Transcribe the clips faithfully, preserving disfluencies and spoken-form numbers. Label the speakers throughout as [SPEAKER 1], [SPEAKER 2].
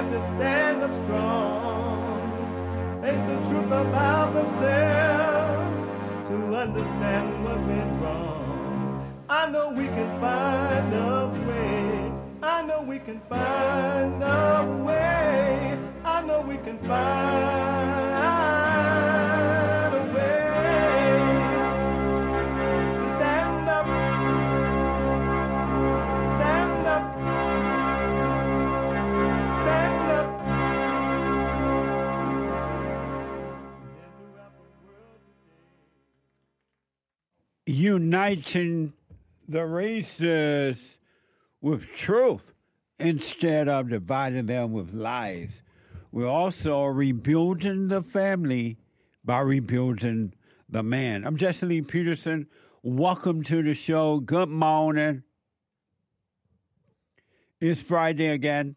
[SPEAKER 1] have to stand up strong, face the truth about themselves, to understand what went wrong. I know we can find a way. I know we can find a way. I know we can find a way to stand up, stand up, stand up.
[SPEAKER 2] Uniting the races with truth instead of dividing them with lies. We're also rebuilding the family by rebuilding the man. I'm Jesse Lee Peterson. Welcome to the show. Good morning. It's Friday again.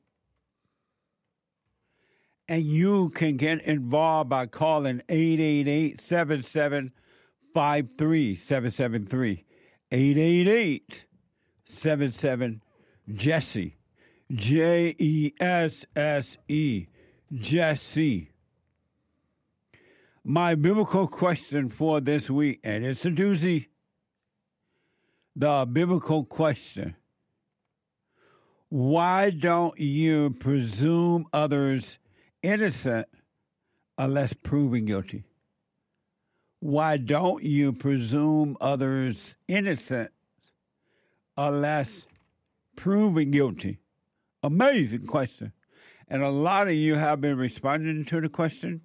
[SPEAKER 2] And you can get involved by calling eight eight eight, seven seven five three seven seven three. eight eight eight, seven seven, Jesse. J E S S E. Jesse. My biblical question for this week, and it's a doozy. The biblical question. Why don't you presume others innocent unless proven guilty? Why don't you presume others innocent unless proven guilty? Amazing question. And a lot of you have been responding to the question.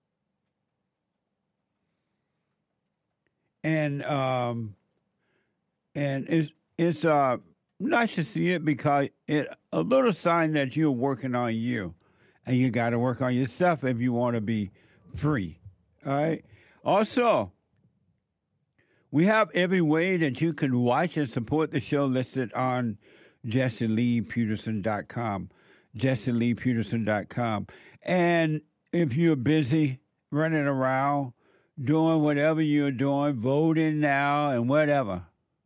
[SPEAKER 2] And um, and it's it's uh nice to see it because it a little sign that you're working on you, and you got to work on yourself if you want to be free. All right. Also, we have every way that you can watch and support the show listed on jesse lee peterson dot com. jesse lee peterson dot com. And if you're busy running around, doing whatever you're doing, voting now and whatever,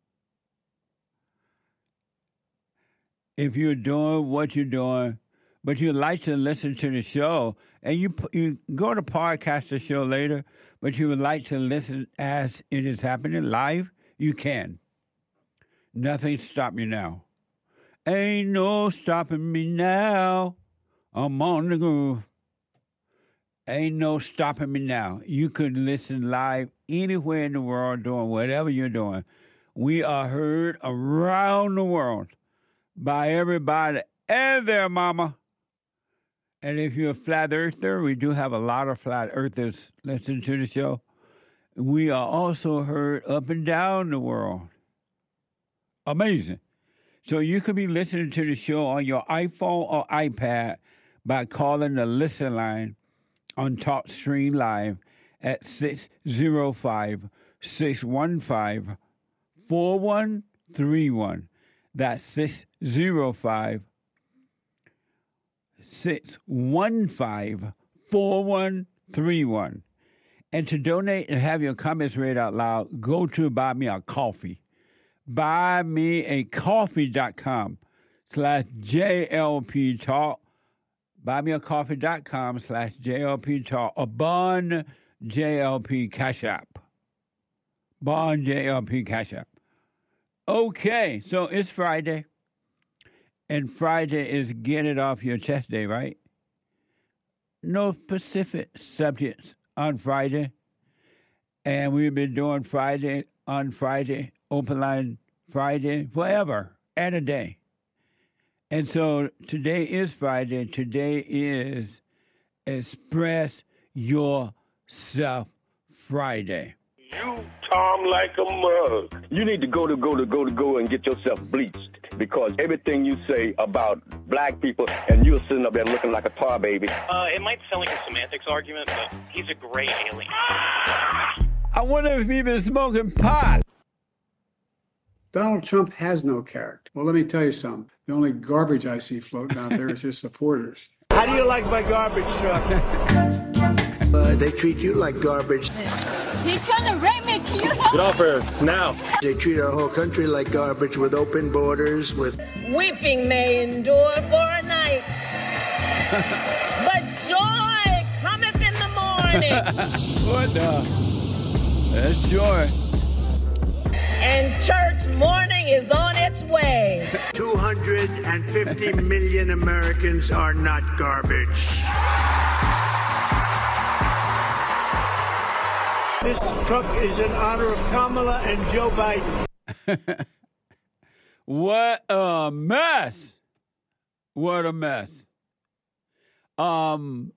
[SPEAKER 2] if you're doing what you're doing, but you'd like to listen to the show, and you you go to podcast the show later, but you would like to listen as it is happening live, you can. Nothing stop you now. Ain't no stopping me now. I'm on the groove. Ain't no stopping me now. You could listen live anywhere in the world doing whatever you're doing. We are heard around the world by everybody and their mama. And if you're a flat earther, we do have a lot of flat earthers listening to the show. We are also heard up and down the world. Amazing. So you could be listening to the show on your iPhone or iPad by calling the listen line on TalkStream Live at six oh five, six one five, four one three one. That's six oh five, six one five, four one three one. And to donate and have your comments read out loud, go to Buy Me a Coffee. buy me a coffee dot com slash J L P Talk. buy me a coffee dot com slash J L P Talk. A Bond J L P Cash App. Bond J L P Cash App. Okay, so it's Friday. And Friday is Get It Off Your Chest Day, right? No specific subjects on Friday. And we've been doing Friday on Friday, Open Line Friday, forever and a day. And so today is Friday. Today is Express Yourself Friday.
[SPEAKER 3] You, Tom, like a mug. You need to go to go to go to go and get yourself bleached because everything you say about black people and you're sitting up there looking like a tar baby.
[SPEAKER 4] Uh, it might sound like a semantics argument, but he's a gray alien.
[SPEAKER 2] I wonder if he's been smoking pot.
[SPEAKER 5] Donald Trump has no character. Well, let me tell you something. The only garbage I see floating out there is his supporters.
[SPEAKER 6] How do you like my garbage truck?
[SPEAKER 7] Uh, they treat you like garbage.
[SPEAKER 8] He's trying to rape me. Can you help?
[SPEAKER 3] Get off here, now.
[SPEAKER 7] They treat our whole country like garbage with open borders, with...
[SPEAKER 8] Weeping may endure for a night, But joy cometh in the morning.
[SPEAKER 2] What the? That's joy.
[SPEAKER 8] And church morning is on its way.
[SPEAKER 7] two hundred fifty million Americans are not garbage.
[SPEAKER 6] This truck is in honor of Kamala and Joe Biden.
[SPEAKER 2] What a mess. What a mess. Um,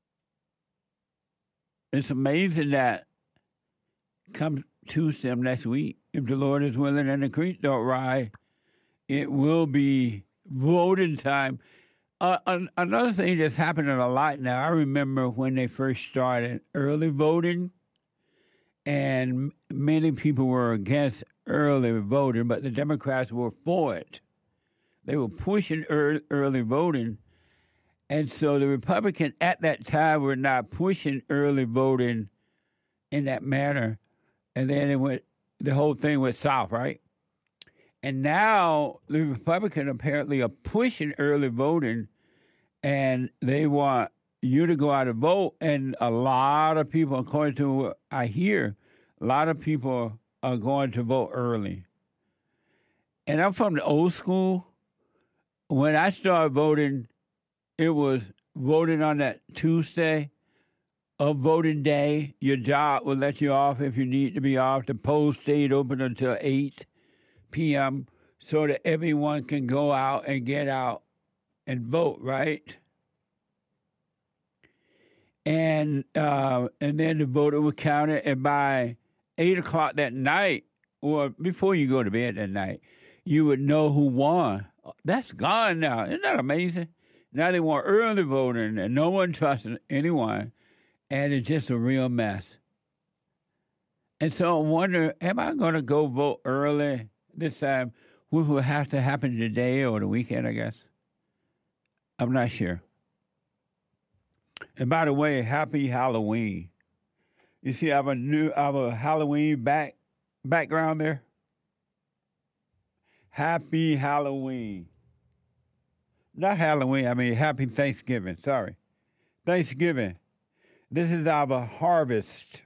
[SPEAKER 2] it's amazing that come Tuesday of next week, if the Lord is willing and the creek don't rise, it will be voting time. Uh, an- another thing that's happening a lot now, I remember when they first started early voting, and many people were against early voting, but the Democrats were for it. They were pushing early, early voting, and so the Republicans at that time were not pushing early voting in that manner, and then it went, the whole thing went south, right? And now the Republicans apparently are pushing early voting, and they want you to go out and vote. And a lot of people, according to what I hear, a lot of people are going to vote early. And I'm from the old school. When I started voting, it was voting on that Tuesday of voting day. Your job will let you off if you need to be off. The polls stayed open until eight p.m. so that everyone can go out and get out and vote, right? And uh, and then the voter was counted, and by eight o'clock that night, or before you go to bed that night, you would know who won. That's gone now. Isn't that amazing? Now they want early voting, and no one trusts anyone, and it's just a real mess. And so I wonder, am I going to go vote early this time, which will have to happen today or the weekend, I guess? I'm not sure. And by the way, happy Halloween. You see, I have a new, I have a Halloween back background there. Happy Halloween. Not Halloween, I mean happy Thanksgiving, sorry. Thanksgiving. This is our harvest.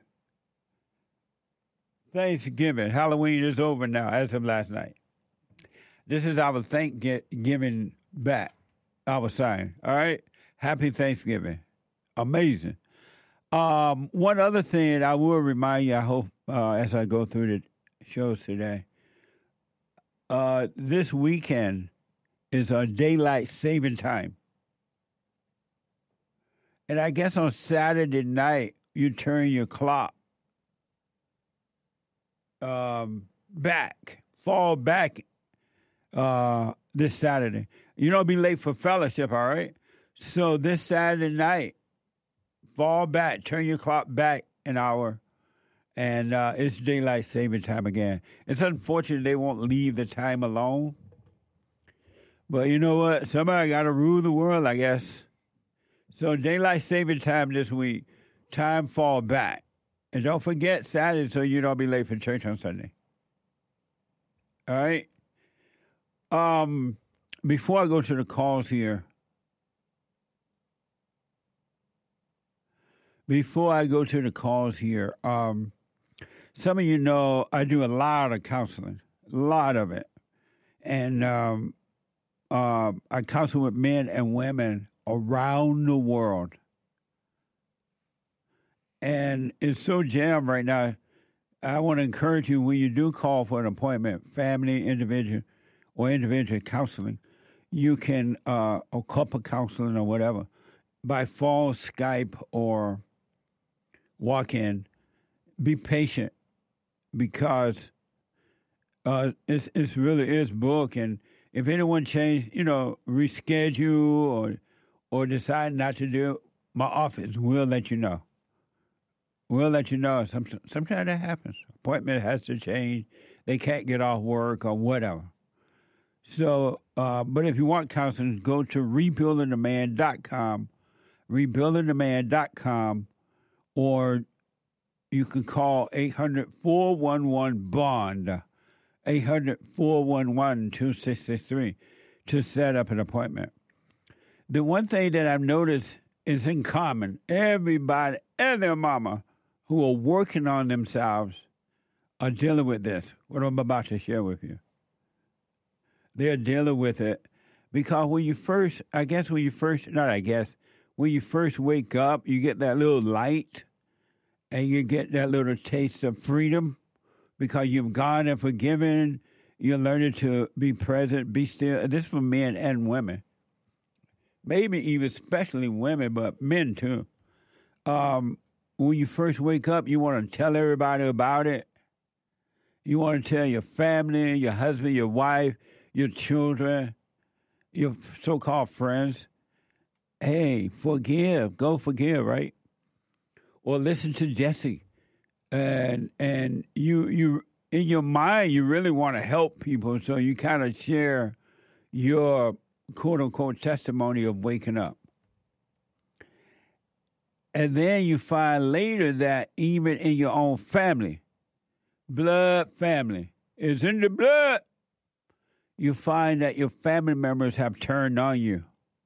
[SPEAKER 2] Thanksgiving. Halloween is over now as of last night. This is our Thanksgiving back, our sign, all right? Happy Thanksgiving. Amazing. Um, one other thing I will remind you, I hope, uh, as I go through the shows today, uh, this weekend is a daylight saving time. And I guess on Saturday night, you turn your clock um, back, fall back uh, this Saturday. You don't be late for fellowship, all right? So this Saturday night, fall back, turn your clock back an hour, and uh, it's daylight saving time again. It's unfortunate they won't leave the time alone. But you know what? Somebody got to rule the world, I guess. So daylight saving time this week, time fall back. And don't forget Saturday so you don't be late for church on Sunday. All right? Um, before I go to the calls here, Before I go to the calls here, um, some of you know I do a lot of counseling, a lot of it. And um, uh, I counsel with men and women around the world. And it's so jammed right now. I want to encourage you, when you do call for an appointment, family, individual, or individual counseling, you can, uh, or couple counseling or whatever, by phone, Skype, or walk in. Be patient, because uh, it's it's really is book. And if anyone change, you know, reschedule or or decide not to do it, my office will let you know. We'll let you know. Some, sometimes that happens. Appointment has to change. They can't get off work or whatever. So, uh, but if you want counseling, go to rebuilding the man dot com, rebuilding the man dot com, or you can call eight hundred, four one one, BOND, eight hundred, four one one, two six six three to set up an appointment. the one thing that I've noticed is in common. Everybody and their mama who are working on themselves are dealing with this, what I'm about to share with you. They're dealing with it because when you first, I guess when you first, not I guess, when you first wake up, you get that little light and you get that little taste of freedom because you've gone and forgiven. You're learning to be present, be still. This is for men and women. Maybe even especially women, but men too. Um, when you first wake up, you want to tell everybody about it. You want to tell your family, your husband, your wife, your children, your so-called friends, hey, forgive, go forgive, right? Or listen to Jesse. And and you you in your mind, you really want to help people, so you kind of share your quote-unquote testimony of waking up. And then you find later that even in your own family, blood family, is in the blood, you find that your family members have turned on you.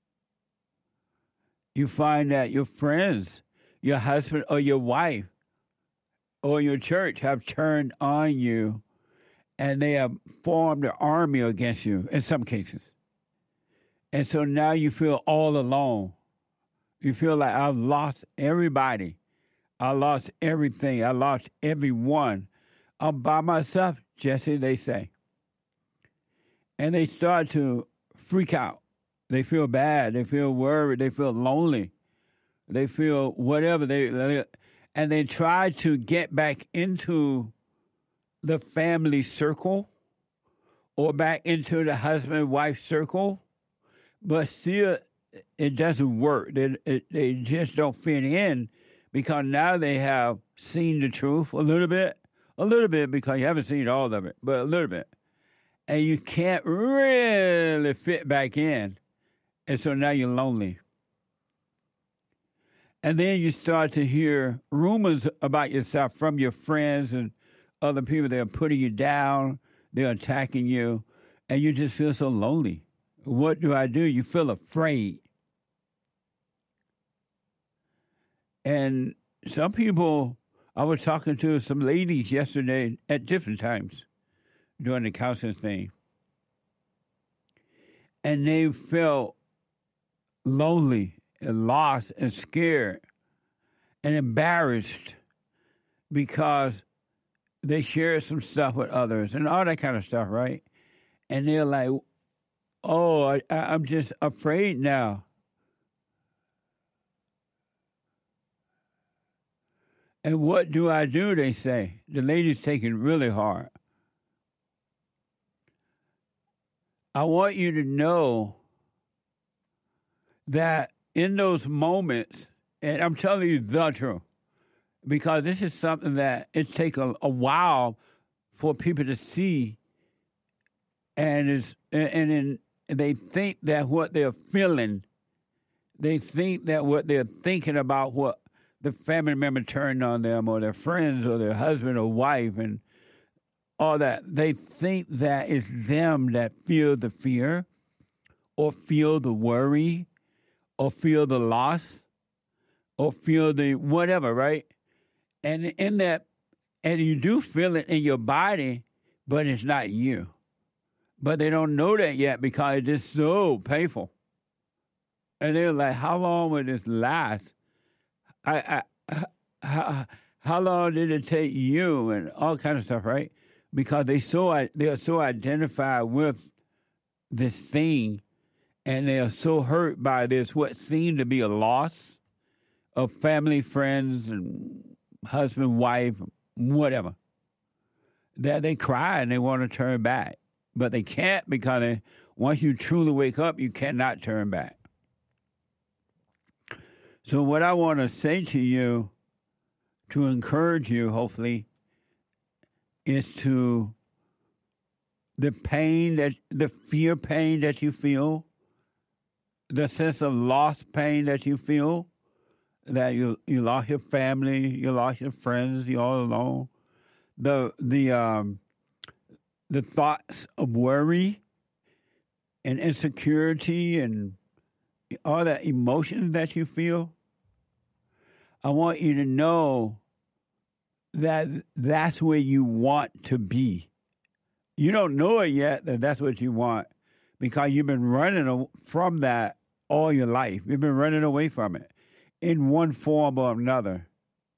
[SPEAKER 2] You find that your friends, your husband or your wife or your church have turned on you, and they have formed an army against you in some cases. And so now you feel all alone. You feel like I've lost everybody. I lost everything. I lost everyone. I'm by myself, Jesse, they say. And they start to freak out. They feel bad. They feel worried. They feel lonely. They feel whatever. They, they and they try to get back into the family circle or back into the husband-wife circle, but still it doesn't work. They, it, they just don't fit in because now they have seen the truth a little bit, a little bit because you haven't seen all of it, but a little bit. And you can't really fit back in. And so now you're lonely. And then you start to hear rumors about yourself from your friends and other people. They're putting you down. They're attacking you. And you just feel so lonely. What do I do? You feel afraid. And some people, I was talking to some ladies yesterday at different times during the counseling thing. And they felt lonely and lost and scared and embarrassed because they shared some stuff with others and all that kind of stuff, right? And they're like, oh, I, I'm just afraid now. And what do I do, they say. The lady's taking really hard. I want you to know that in those moments, and I'm telling you the truth, because this is something that it takes a, a while for people to see, and is and, and they think that what they're feeling, they think that what they're thinking about what the family member turned on them or their friends or their husband or wife and all that, they think that it's them that feel the fear or feel the worry or feel the loss or feel the whatever, right? And in that, and you do feel it in your body, but it's not you. But they don't know that yet because it's just so painful. And they're like, how long will this last? I, I, how, how long did it take you? And all kind of stuff, right? Because they so they are so identified with this thing, and they are so hurt by this what seemed to be a loss of family, friends, and husband, wife, whatever, that they cry and they want to turn back, but they can't because they, once you truly wake up, you cannot turn back. So what I want to say to you, to encourage you, hopefully, is to the pain, that the fear pain that you feel, the sense of loss pain that you feel, that you you lost your family, you lost your friends, you're all alone. The the um the thoughts of worry and insecurity and all that emotion that you feel, I want you to know that that's where you want to be. You don't know it yet that that's what you want because you've been running from that all your life. You've been running away from it in one form or another.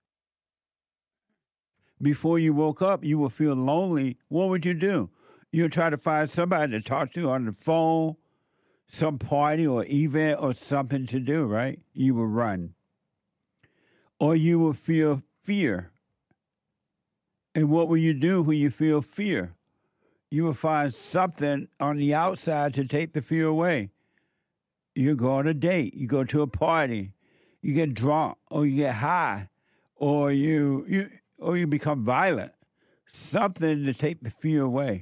[SPEAKER 2] Before you woke up, you would feel lonely. What would you do? You would try to find somebody to talk to on the phone, some party or event or something to do, right? You would run. Or you would feel fear. And what will you do when you feel fear? You will find something on the outside to take the fear away. You go on a date, you go to a party, you get drunk, or you get high, or you you or you become violent. Something to take the fear away.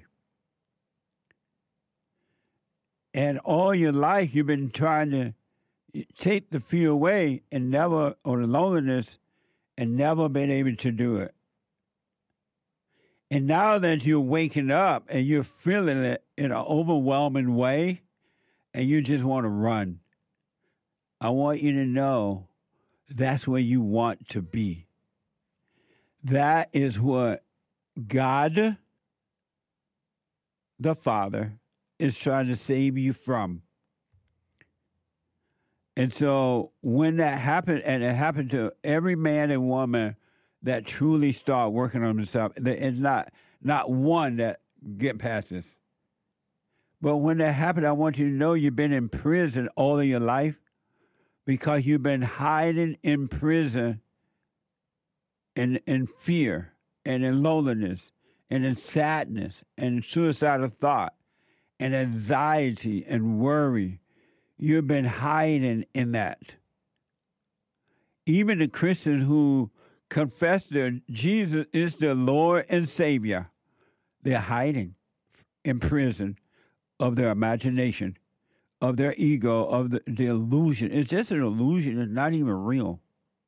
[SPEAKER 2] And all your life you've been trying to take the fear away and never, or the loneliness, and never been able to do it. And now that you're waking up and you're feeling it in an overwhelming way, and you just want to run, I want you to know that's where you want to be. That is what God, the Father, is trying to save you from. And so when that happened, and it happened to every man and woman that truly start working on themselves, it's not not one that get past this. But when that happened, I want you to know you've been in prison all of your life because you've been hiding in prison in, in fear and in loneliness and in sadness and in suicidal thought and anxiety and worry. You've been hiding in that. Even the Christians who confess that Jesus is their Lord and Savior, they're hiding in prison of their imagination, of their ego, of the, the illusion. It's just an illusion. It's not even real.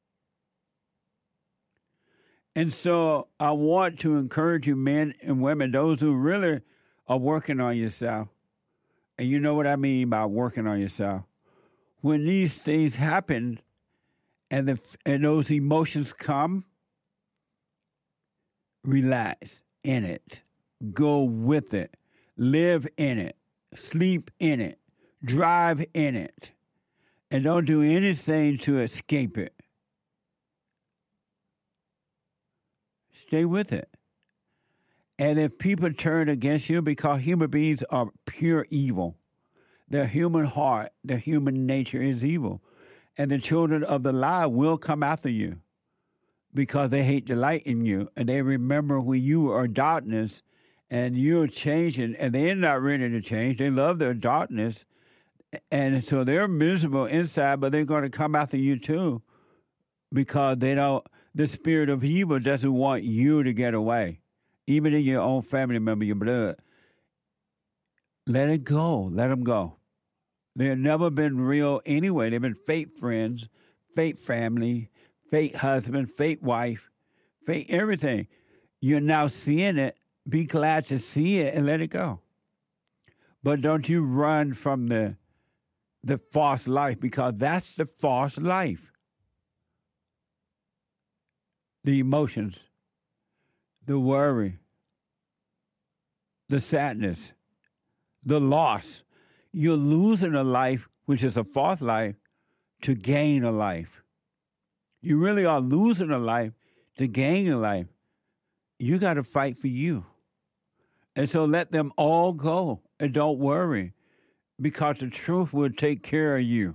[SPEAKER 2] And so I want to encourage you, men and women, those who really are working on yourself. And you know what I mean by working on yourself. When these things happen and, the, and those emotions come, relax in it. Go with it. Live in it. Sleep in it. Drive in it. And don't do anything to escape it. Stay with it. And if people turn against you, because human beings are pure evil, their human heart, their human nature is evil. And the children of the lie will come after you because they hate the light in you. And they remember when you are darkness and you're changing, and they're not ready to change. They love their darkness. And so they're miserable inside, but they're going to come after you too because they don't, the spirit of evil doesn't want you to get away. Even in your own family member, your blood. Let it go. Let them go. They've never been real anyway. They've been fake friends, fake family, fake husband, fake wife, fake everything. You're now seeing it. Be glad to see it and let it go. But don't you run from the, the false life, because that's the false life. The emotions, the worry, the sadness, the loss. You're losing a life, which is a false life, to gain a life. You really are losing a life to gain a life. You got to fight for you. And so let them all go and don't worry, because the truth will take care of you.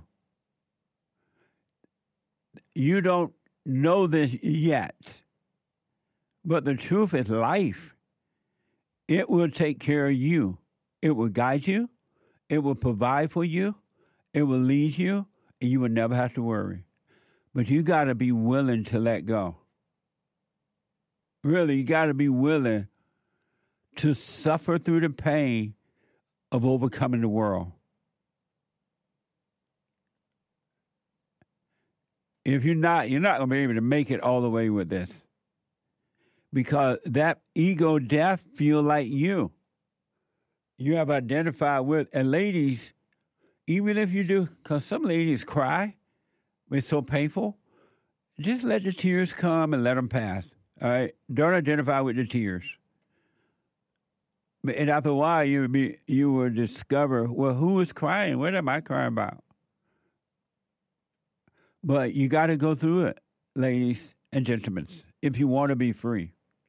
[SPEAKER 2] You don't know this yet, but the truth is life. It will take care of you. It will guide you. It will provide for you. It will lead you, and you will never have to worry. But you got to be willing to let go. Really, you got to be willing to suffer through the pain of overcoming the world. If you're not, you're not going to be able to make it all the way with this. Because that ego death feel like you. You have identified with, and ladies, even if you do, because some ladies cry, it's so painful, just let the tears come and let them pass. All right? Don't identify with the tears. And after a while, you would be, you will discover, well, who is crying? What am I crying about? But you got to go through it, ladies and gentlemen, if you want to be free.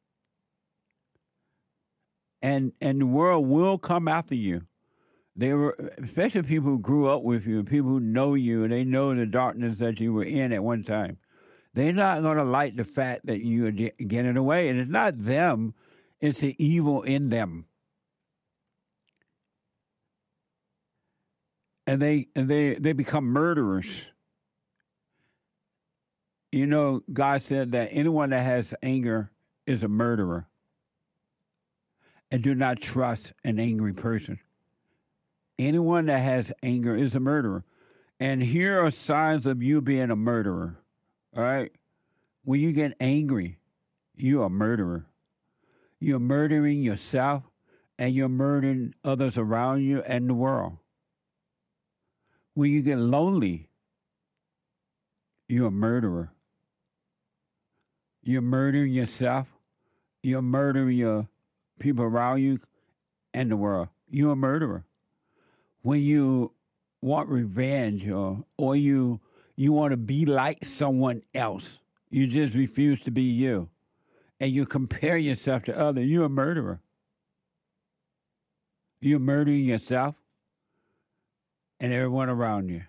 [SPEAKER 2] And and the world will come after you. They were, especially people who grew up with you, people who know you, and they know the darkness that you were in at one time. They're not going to like the fact that you are getting away. And it's not them, it's the evil in them. And they and they, they become murderers. You know, God said that anyone that has anger is a murderer. And do not trust an angry person. Anyone that has anger is a murderer. And here are signs of you being a murderer. All right? When you get angry, you're a murderer. You're murdering yourself, and you're murdering others around you and the world. When you get lonely, you're a murderer. You're murdering yourself. You're murdering your people around you and the world. You're a murderer. When you want revenge or or you you want to be like someone else, you just refuse to be you, and you compare yourself to others, you're a murderer. You're murdering yourself and everyone around you.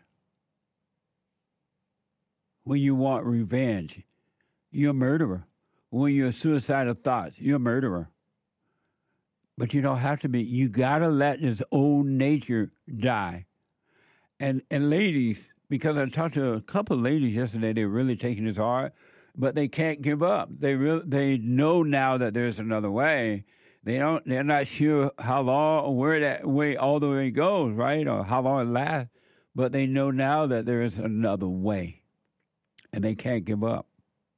[SPEAKER 2] When you want revenge, you're a murderer. When you're suicidal thoughts, you're a murderer. But you don't have to be. You got to let this old nature die. And and ladies, because I talked to a couple of ladies yesterday, they're really taking this hard, but they can't give up. They really, they know now that there's another way. They don't. They're not sure how long or where that way all the way goes, right, or how long it lasts. But they know now that there is another way, and they can't give up.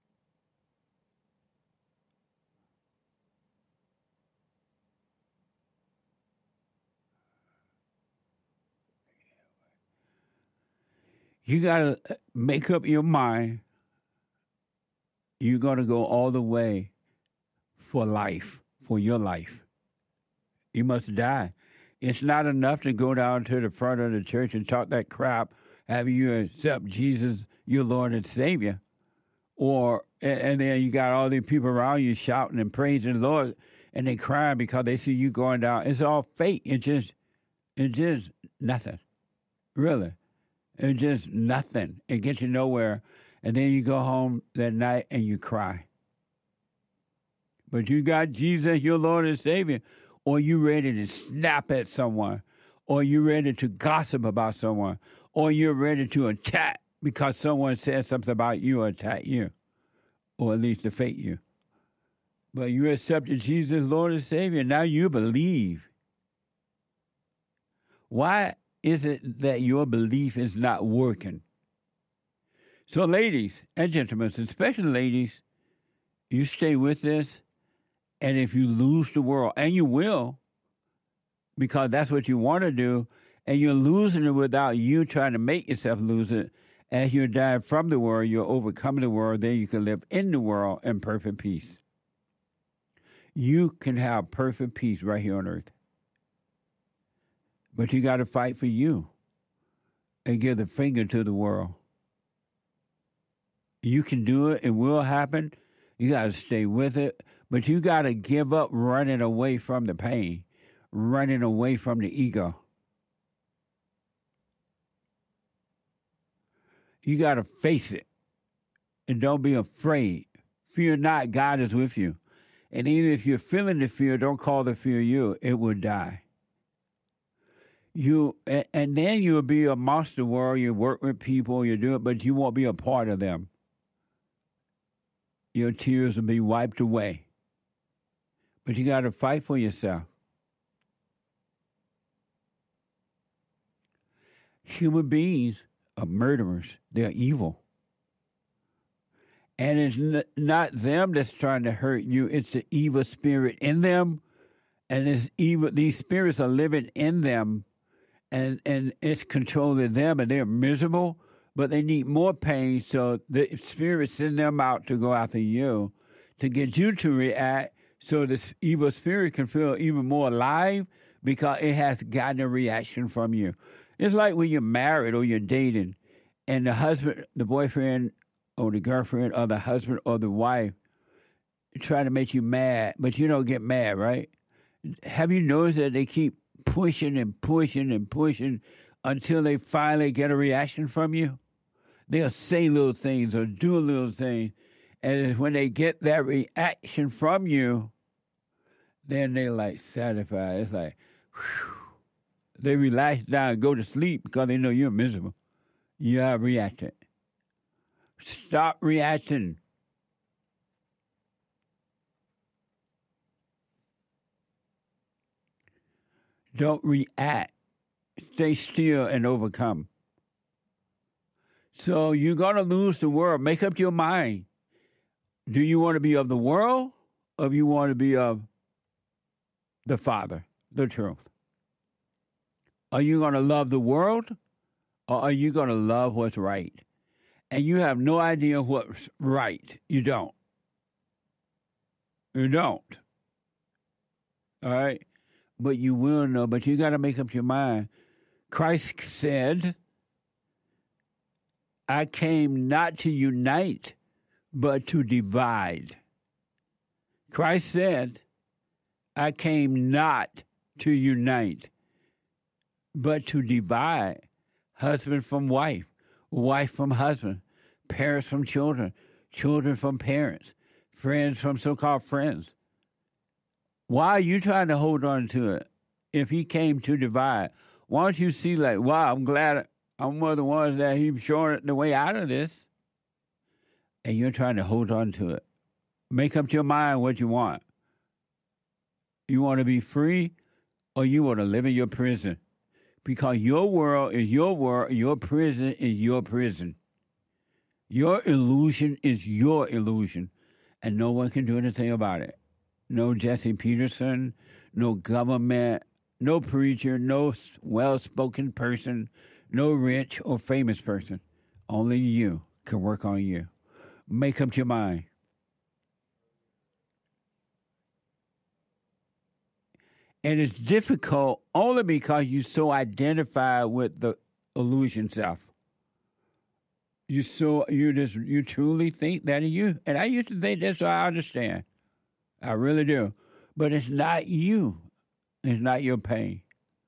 [SPEAKER 2] You got to make up your mind. You're going to go all the way for life, for your life. You must die. It's not enough to go down to the front of the church and talk that crap, have you accept Jesus, your Lord and Savior. Or, and then you got all these people around you shouting and praising the Lord, and they crying because they see you going down. It's all fake. It's just, it's just nothing. Really. It's just nothing. It gets you nowhere. And then you go home that night and you cry. But you got Jesus, your Lord and Savior, or you ready to snap at someone, or you ready to gossip about someone, or you're ready to attack because someone said something about you or attack you, or at least defame you. But you accepted Jesus, Lord and Savior. Now you believe. Why is it that your belief is not working? So ladies and gentlemen, especially ladies, you stay with this, and if you lose the world, and you will, because that's what you want to do, and you're losing it without you trying to make yourself lose it, as you're dying from the world, you're overcoming the world, then you can live in the world in perfect peace. You can have perfect peace right here on earth. But you got to fight for you and give the finger to the world. You can do it. It will happen. You got to stay with it. But you got to give up running away from the pain, running away from the ego. You got to face it. And don't be afraid. Fear not, God is with you. And even if you're feeling the fear, don't call the fear you. It will die. You and, and then you'll be amongst the world. You work with people. You do it, but you won't be a part of them. Your tears will be wiped away. But you got to fight for yourself. Human beings are murderers. They're evil. And it's n- not them that's trying to hurt you. It's the evil spirit in them. And it's evil. These spirits are living in them. and, and it's controlling them, and they're miserable, but they need more pain, so the spirit sends them out to go after you, to get you to react, so this evil spirit can feel even more alive because it has gotten a reaction from you. It's like when you're married or you're dating, and the husband, the boyfriend, or the girlfriend, or the husband, or the wife try to make you mad, but you don't get mad, right? Have you noticed that they keep pushing and pushing and pushing until they finally get a reaction from you? They'll say little things or do little things, and when they get that reaction from you, then they're like satisfied. It's like, whew. They relax down and go to sleep because they know you're miserable. You are reacting. Stop reacting. Don't react. Stay still and overcome. So you're going to lose the world. Make up your mind. Do you want to be of the world, or do you want to be of the Father, the truth? Are you going to love the world, or are you going to love what's right? And you have no idea what's right. You don't. You don't. All right? But you will know, but you got to make up your mind. Christ said, I came not to unite, but to divide. Christ said, I came not to unite, but to divide. Husband from wife, wife from husband, parents from children, children from parents, friends from so-called friends. Why are you trying to hold on to it if he came to divide? Why don't you see like, wow, I'm glad I'm one of the ones that he's showing the way out of this. And you're trying to hold on to it. Make up your mind what you want. You want to be free, or you want to live in your prison? Because your world is your world, your prison is your prison. Your illusion is your illusion, and no one can do anything about it. No Jesse Peterson, no government, no preacher, no well-spoken person, no rich or famous person. Only you can work on you. Make up your mind. And it's difficult only because you so identify with the illusion self. You so you just you truly think that is you. And I used to think that's what I understand. I really do. But it's not you. It's not your pain.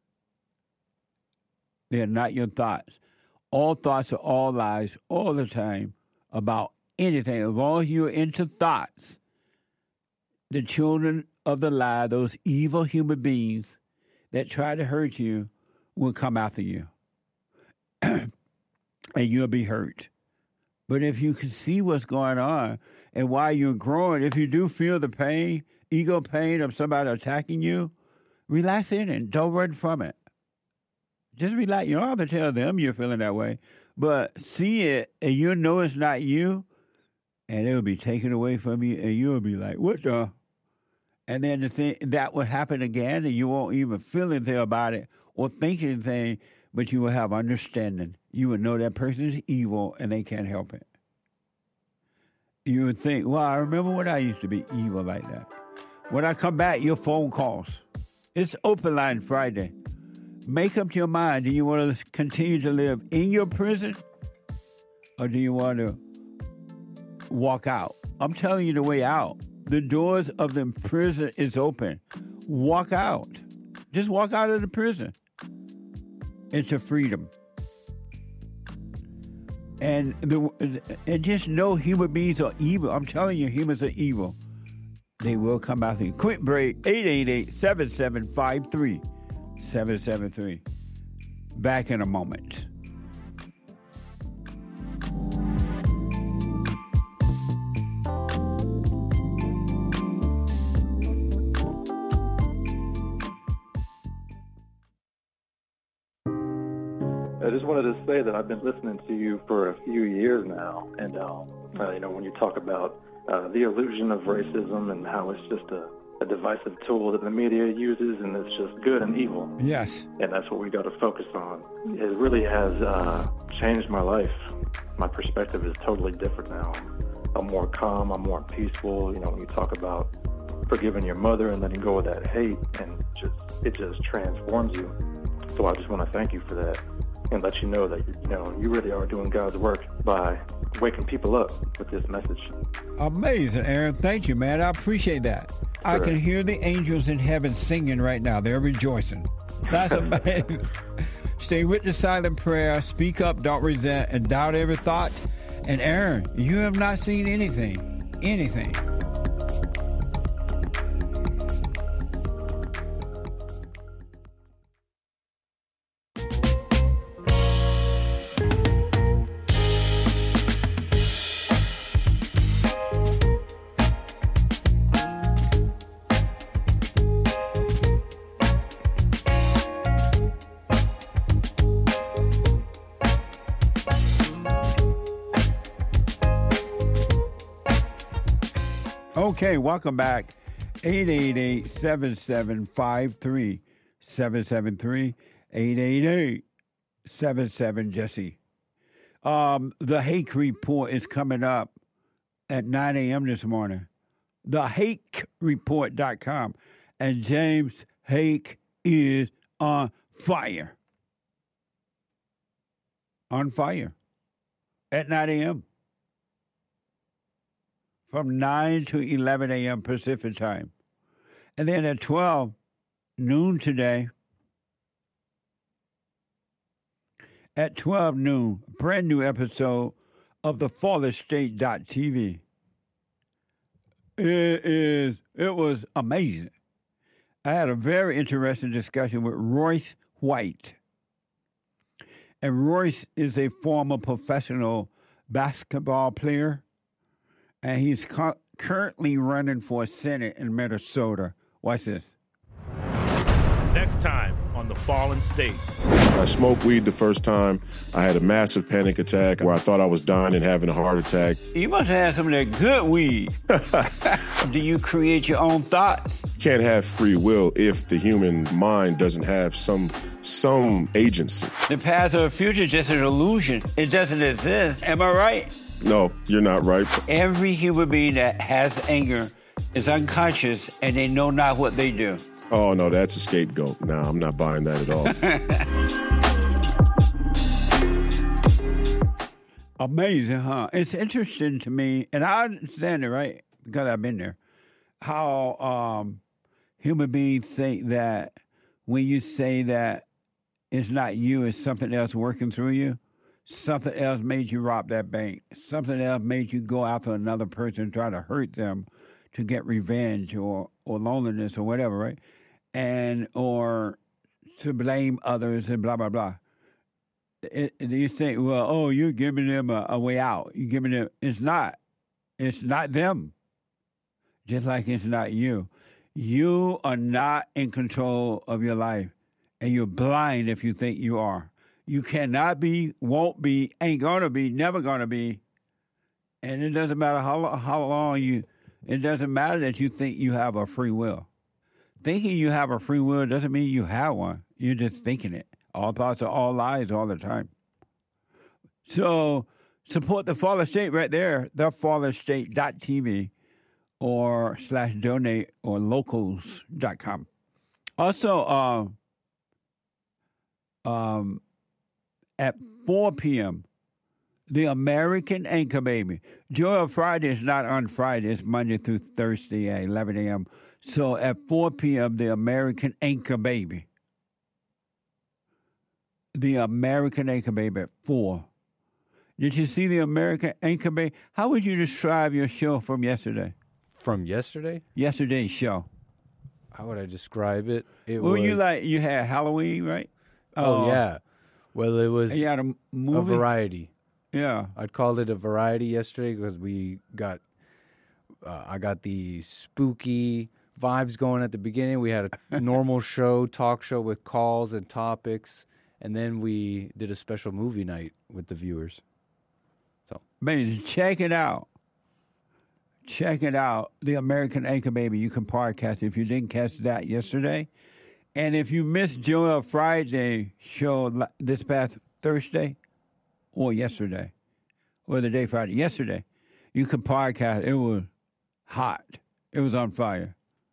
[SPEAKER 2] They're not your thoughts. All thoughts are all lies all the time about anything. As long as you're into thoughts, the children of the lie, those evil human beings that try to hurt you, will come after you. And you'll be hurt. But if you can see what's going on and why you're growing, if you do feel the pain, ego pain of somebody attacking you, relax in it. Don't run from it. Just relax. You don't have to tell them you're feeling that way. But see it, and you'll know it's not you, and it will be taken away from you, and you'll be like, what the? And then the thing, that will happen again, and you won't even feel anything about it or think anything, but you will have understanding. You will know that person is evil, and they can't help it. You would think, well, I remember when I used to be evil like that. When I come back, your phone calls. It's Open Line Friday. Make up your mind. Do you want to continue to live in your prison, or do you want to walk out? I'm telling you the way out. The doors of the prison is open. Walk out. Just walk out of the prison into freedom. And the and just know human beings are evil. I'm telling you, humans are evil. They will come after you. Quick break, eight eight eight, seven seven five, three seven seven three. Back in a moment.
[SPEAKER 9] I just wanted to say that I've been listening to you for a few years now, and um, uh, you know, when you talk about uh, the illusion of racism and how it's just a a divisive tool that the media uses, and it's just good and evil.
[SPEAKER 2] Yes.
[SPEAKER 9] And that's what we got to focus on. It really has uh, changed my life. My perspective is totally different now. I'm more calm. I'm more peaceful. You know, when you talk about forgiving your mother and letting go of that hate, and just it just transforms you. So I just want to thank you for that and let you know that, you know, you really are doing God's work by waking people up with this message.
[SPEAKER 2] Amazing, Aaron. Thank you, man. I appreciate that. Sure. I can hear the angels in heaven singing right now. They're rejoicing. That's amazing. Stay with the silent prayer. Speak up, don't resent, and doubt every thought. And Aaron, you have not seen anything. Anything. Okay, welcome back. eight eight eight, seven seven five, three seven seven three, eight eight eight, seven seven, Jesse. Um, the Hake Report is coming up at nine a.m. this morning. the hake report dot com. And James Hake is on fire. On fire. At nine a.m. From nine to eleven a.m. Pacific time. And then at twelve noon today, at twelve noon, brand new episode of the Fallen State dot T V. It is, it was amazing. I had a very interesting discussion with Royce White. And Royce is a former professional basketball player. And he's cu- currently running for Senate in Minnesota. Watch this.
[SPEAKER 10] Next time on The Fallen State.
[SPEAKER 11] I smoked weed the first time. I had a massive panic attack where I thought I was dying and having a heart attack.
[SPEAKER 2] You must have had some of that good weed. Do you create your own thoughts?
[SPEAKER 11] Can't have free will if the human mind doesn't have some some agency.
[SPEAKER 2] The past or the future is just an illusion. It doesn't exist. Am I right?
[SPEAKER 11] No, you're not right.
[SPEAKER 2] Every human being that has anger is unconscious and they know not what they do.
[SPEAKER 11] Oh, no, that's a scapegoat. No, I'm not buying that
[SPEAKER 2] at all. Amazing, huh? It's interesting to me, and I understand it, right? Because I've been there, how um, human beings think that when you say that it's not you, it's something else working through you. Something else made you rob that bank. Something else made you go after another person and try to hurt them to get revenge or, or loneliness or whatever, right? And or to blame others and blah, blah, blah. It, it, you think, well, oh, you're giving them a, a way out. You're giving them, it's not. It's not them. Just like it's not you. You are not in control of your life. And you're blind if you think you are. You cannot be, won't be, ain't going to be, never going to be. And it doesn't matter how how long you, it doesn't matter that you think you have a free will. Thinking you have a free will doesn't mean you have one. You're just thinking it. All thoughts are all lies all the time. So support the Fallen State right there, the fallen state dot T V or slash donate or locals dot com. Also, um, um, at four p.m., The American Anchor Baby. Joy of Friday is not on Friday. It's Monday through Thursday at eleven a.m. So at four p.m., The American Anchor Baby. The American Anchor Baby at four. Did you see The American Anchor Baby? How would you describe your show from yesterday?
[SPEAKER 12] From yesterday?
[SPEAKER 2] Yesterday's show.
[SPEAKER 12] How would I describe it? It
[SPEAKER 2] well,
[SPEAKER 12] was...
[SPEAKER 2] you like you had Halloween, right?
[SPEAKER 12] Oh, uh, yeah. Well, it was
[SPEAKER 2] you had a, movie?
[SPEAKER 12] a variety.
[SPEAKER 2] Yeah,
[SPEAKER 12] I'd call it a variety yesterday because we got, uh, I got the spooky vibes going at the beginning. We had a normal show, talk show with calls and topics, and then we did a special movie night with the viewers. So,
[SPEAKER 2] man, check it out. check it out. The American Anchor Baby. You can podcast if you didn't catch that yesterday. And if you missed Joel Friday show this past Thursday or yesterday or the day Friday, yesterday, you can podcast. It was hot. It was on fire.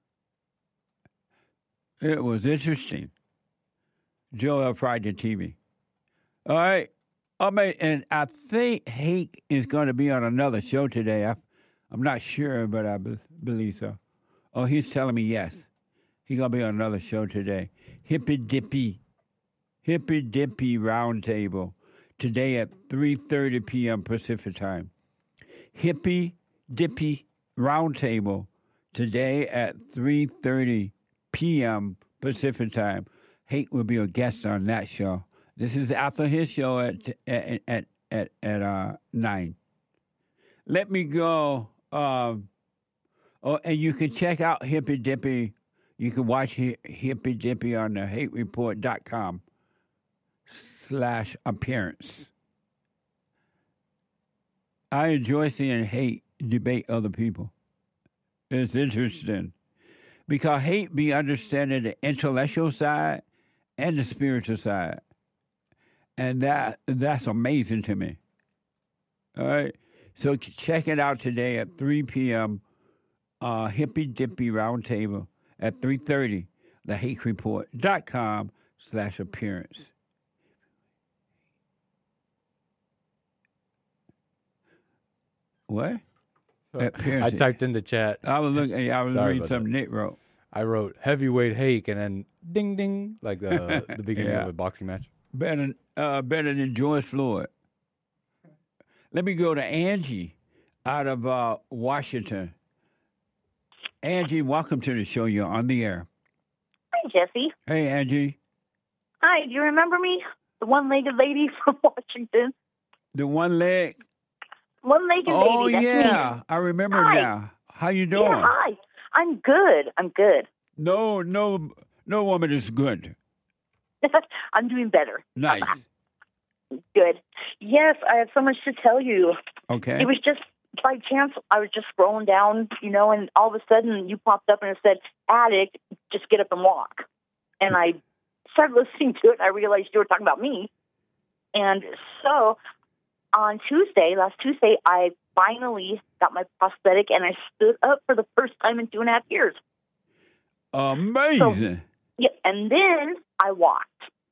[SPEAKER 2] It was interesting. Joel Friday T V. All right. I mean, and I think Hake is going to be on another show today. I, I'm not sure, but I be, believe so. Oh, he's telling me yes. He's going to be on another show today. Hippy Dippy. Hippy Dippy Roundtable. Today at three thirty p.m. Pacific Time. Hippy Dippy Roundtable. Today at three thirty p.m. Pacific Time. Hake will be a guest on that show. This is after his show at at at at, at uh, nine. Let me go. Um, oh, and you can check out Hippy Dippy. You can watch Hippy Dippy on the hate report dot com slash appearance. I enjoy seeing Hate debate other people. It's interesting. Because Hate be understanding the intellectual side and the spiritual side. And that that's amazing to me. All right? So check it out today at three p.m. Uh, Hippy Dippy Roundtable at three thirty, the hate report dot com slash appearance. What?
[SPEAKER 12] I typed in the chat.
[SPEAKER 2] I was looking. I was
[SPEAKER 12] Sorry
[SPEAKER 2] reading
[SPEAKER 12] about
[SPEAKER 2] something
[SPEAKER 12] that.
[SPEAKER 2] Nick wrote.
[SPEAKER 12] I wrote heavyweight Hake and then ding ding like the the beginning
[SPEAKER 2] Yeah.
[SPEAKER 12] of a boxing match.
[SPEAKER 2] Better, uh, better than George Floyd. Let me go to Angie out of uh, Washington. Angie, welcome to the show. You're on the air.
[SPEAKER 13] Hi, Jesse.
[SPEAKER 2] Hey, Angie.
[SPEAKER 13] Hi, do you remember me? The one-legged lady from Washington?
[SPEAKER 2] The one leg.
[SPEAKER 13] One-legged
[SPEAKER 2] Oh,
[SPEAKER 13] lady, that's
[SPEAKER 2] yeah.
[SPEAKER 13] me.
[SPEAKER 2] I remember
[SPEAKER 13] Hi.
[SPEAKER 2] now. How you doing?
[SPEAKER 13] Yeah, hi. I'm good. I'm good.
[SPEAKER 2] No, no, no woman is good.
[SPEAKER 13] I'm doing better.
[SPEAKER 2] Nice.
[SPEAKER 13] Good. Yes, I have so much to tell you.
[SPEAKER 2] Okay.
[SPEAKER 13] It was just by chance, I was just scrolling down, you know, and all of a sudden you popped up and it said, addict, just get up and walk. And I started listening to it and I realized you were talking about me. And so on Tuesday, last Tuesday, I finally got my prosthetic and I stood up for the first time in two and a half years.
[SPEAKER 2] Amazing.
[SPEAKER 13] So, yeah, and then I walked.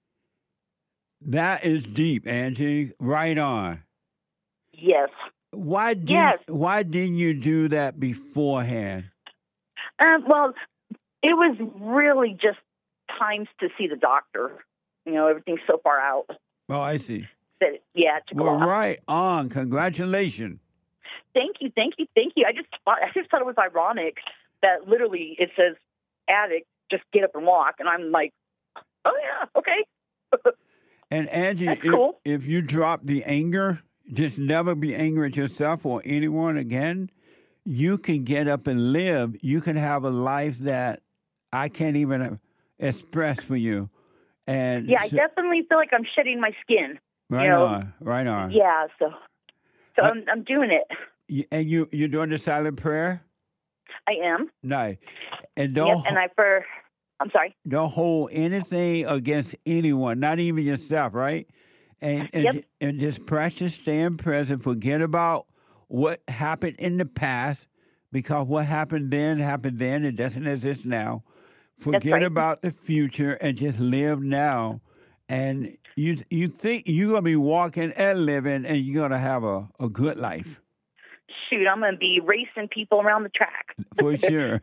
[SPEAKER 2] That is deep, Angie. Right on.
[SPEAKER 13] Yes.
[SPEAKER 2] Why did
[SPEAKER 13] Yes.
[SPEAKER 2] Why didn't you do that beforehand?
[SPEAKER 13] Um, well, it was really just times to see the doctor. You know, everything's so far out
[SPEAKER 2] Oh, I see.
[SPEAKER 13] that, yeah, it took a
[SPEAKER 2] Well,
[SPEAKER 13] while.
[SPEAKER 2] right on. Congratulations.
[SPEAKER 13] Thank you, thank you, thank you. I just thought, I just thought it was ironic that literally it says, addict, just get up and walk. And I'm like, oh, yeah, okay.
[SPEAKER 2] And Angie,
[SPEAKER 13] That's
[SPEAKER 2] if,
[SPEAKER 13] cool.
[SPEAKER 2] if you drop the anger, just never be angry at yourself or anyone again, you can get up and live. You can have a life that I can't even express for you. And
[SPEAKER 13] Yeah, I
[SPEAKER 2] so-
[SPEAKER 13] definitely feel like I'm shedding my skin.
[SPEAKER 2] right
[SPEAKER 13] you know?
[SPEAKER 2] on, right on.
[SPEAKER 13] Yeah, so so
[SPEAKER 2] Uh,
[SPEAKER 13] I'm, I'm doing it.
[SPEAKER 2] You- And you you're doing the silent prayer?
[SPEAKER 13] I am.
[SPEAKER 2] Nice. And don't
[SPEAKER 13] Yep, and I for, I'm sorry.
[SPEAKER 2] don't hold anything against anyone, not even yourself, right? And and,
[SPEAKER 13] Yep.
[SPEAKER 2] and just practice staying present. Forget about what happened in the past, because what happened then happened then. It doesn't exist now. Forget
[SPEAKER 13] right.
[SPEAKER 2] about the future and just live now. And you you think you're gonna be walking and living, and you're gonna have a, a good life
[SPEAKER 13] Shoot, I'm going to be racing people around the track.
[SPEAKER 2] for sure.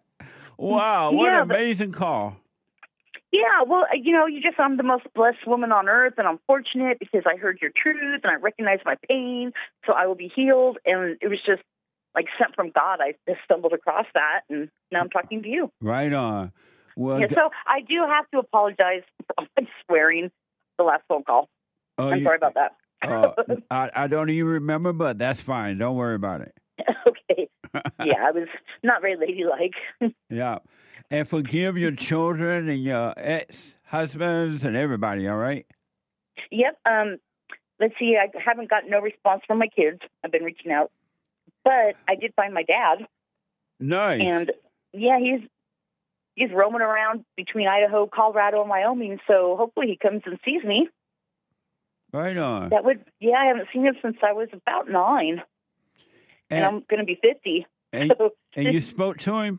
[SPEAKER 2] Wow, what
[SPEAKER 13] Yeah,
[SPEAKER 2] an
[SPEAKER 13] but-
[SPEAKER 2] amazing call.
[SPEAKER 13] Yeah, well, you know, you just, I'm the most blessed woman on earth, and I'm fortunate because I heard your truth and I recognize my pain, so I will be healed. And it was just like sent from God. I just stumbled across that, and now I'm talking to you.
[SPEAKER 2] Right on. Well,
[SPEAKER 13] Yeah,
[SPEAKER 2] g-
[SPEAKER 13] so I do have to apologize for all my swearing the last phone call.
[SPEAKER 2] oh,
[SPEAKER 13] I'm
[SPEAKER 2] you-
[SPEAKER 13] sorry about that.
[SPEAKER 2] uh, I, I don't even remember, but that's fine. Don't worry about it.
[SPEAKER 13] Okay. Yeah, I was not very ladylike.
[SPEAKER 2] Yeah. And forgive your children and your ex-husbands and everybody, all right?
[SPEAKER 13] Yep. Um, let's see. I haven't gotten no response from my kids. I've been reaching out. But I did find my dad.
[SPEAKER 2] Nice.
[SPEAKER 13] And yeah, he's he's roaming around between Idaho, Colorado, and Wyoming. So hopefully he comes and sees me.
[SPEAKER 2] Right on.
[SPEAKER 13] That would, yeah, I haven't seen him since I was about nine. And, and I'm going to be fifty.
[SPEAKER 2] And,
[SPEAKER 13] so
[SPEAKER 2] and you spoke to him?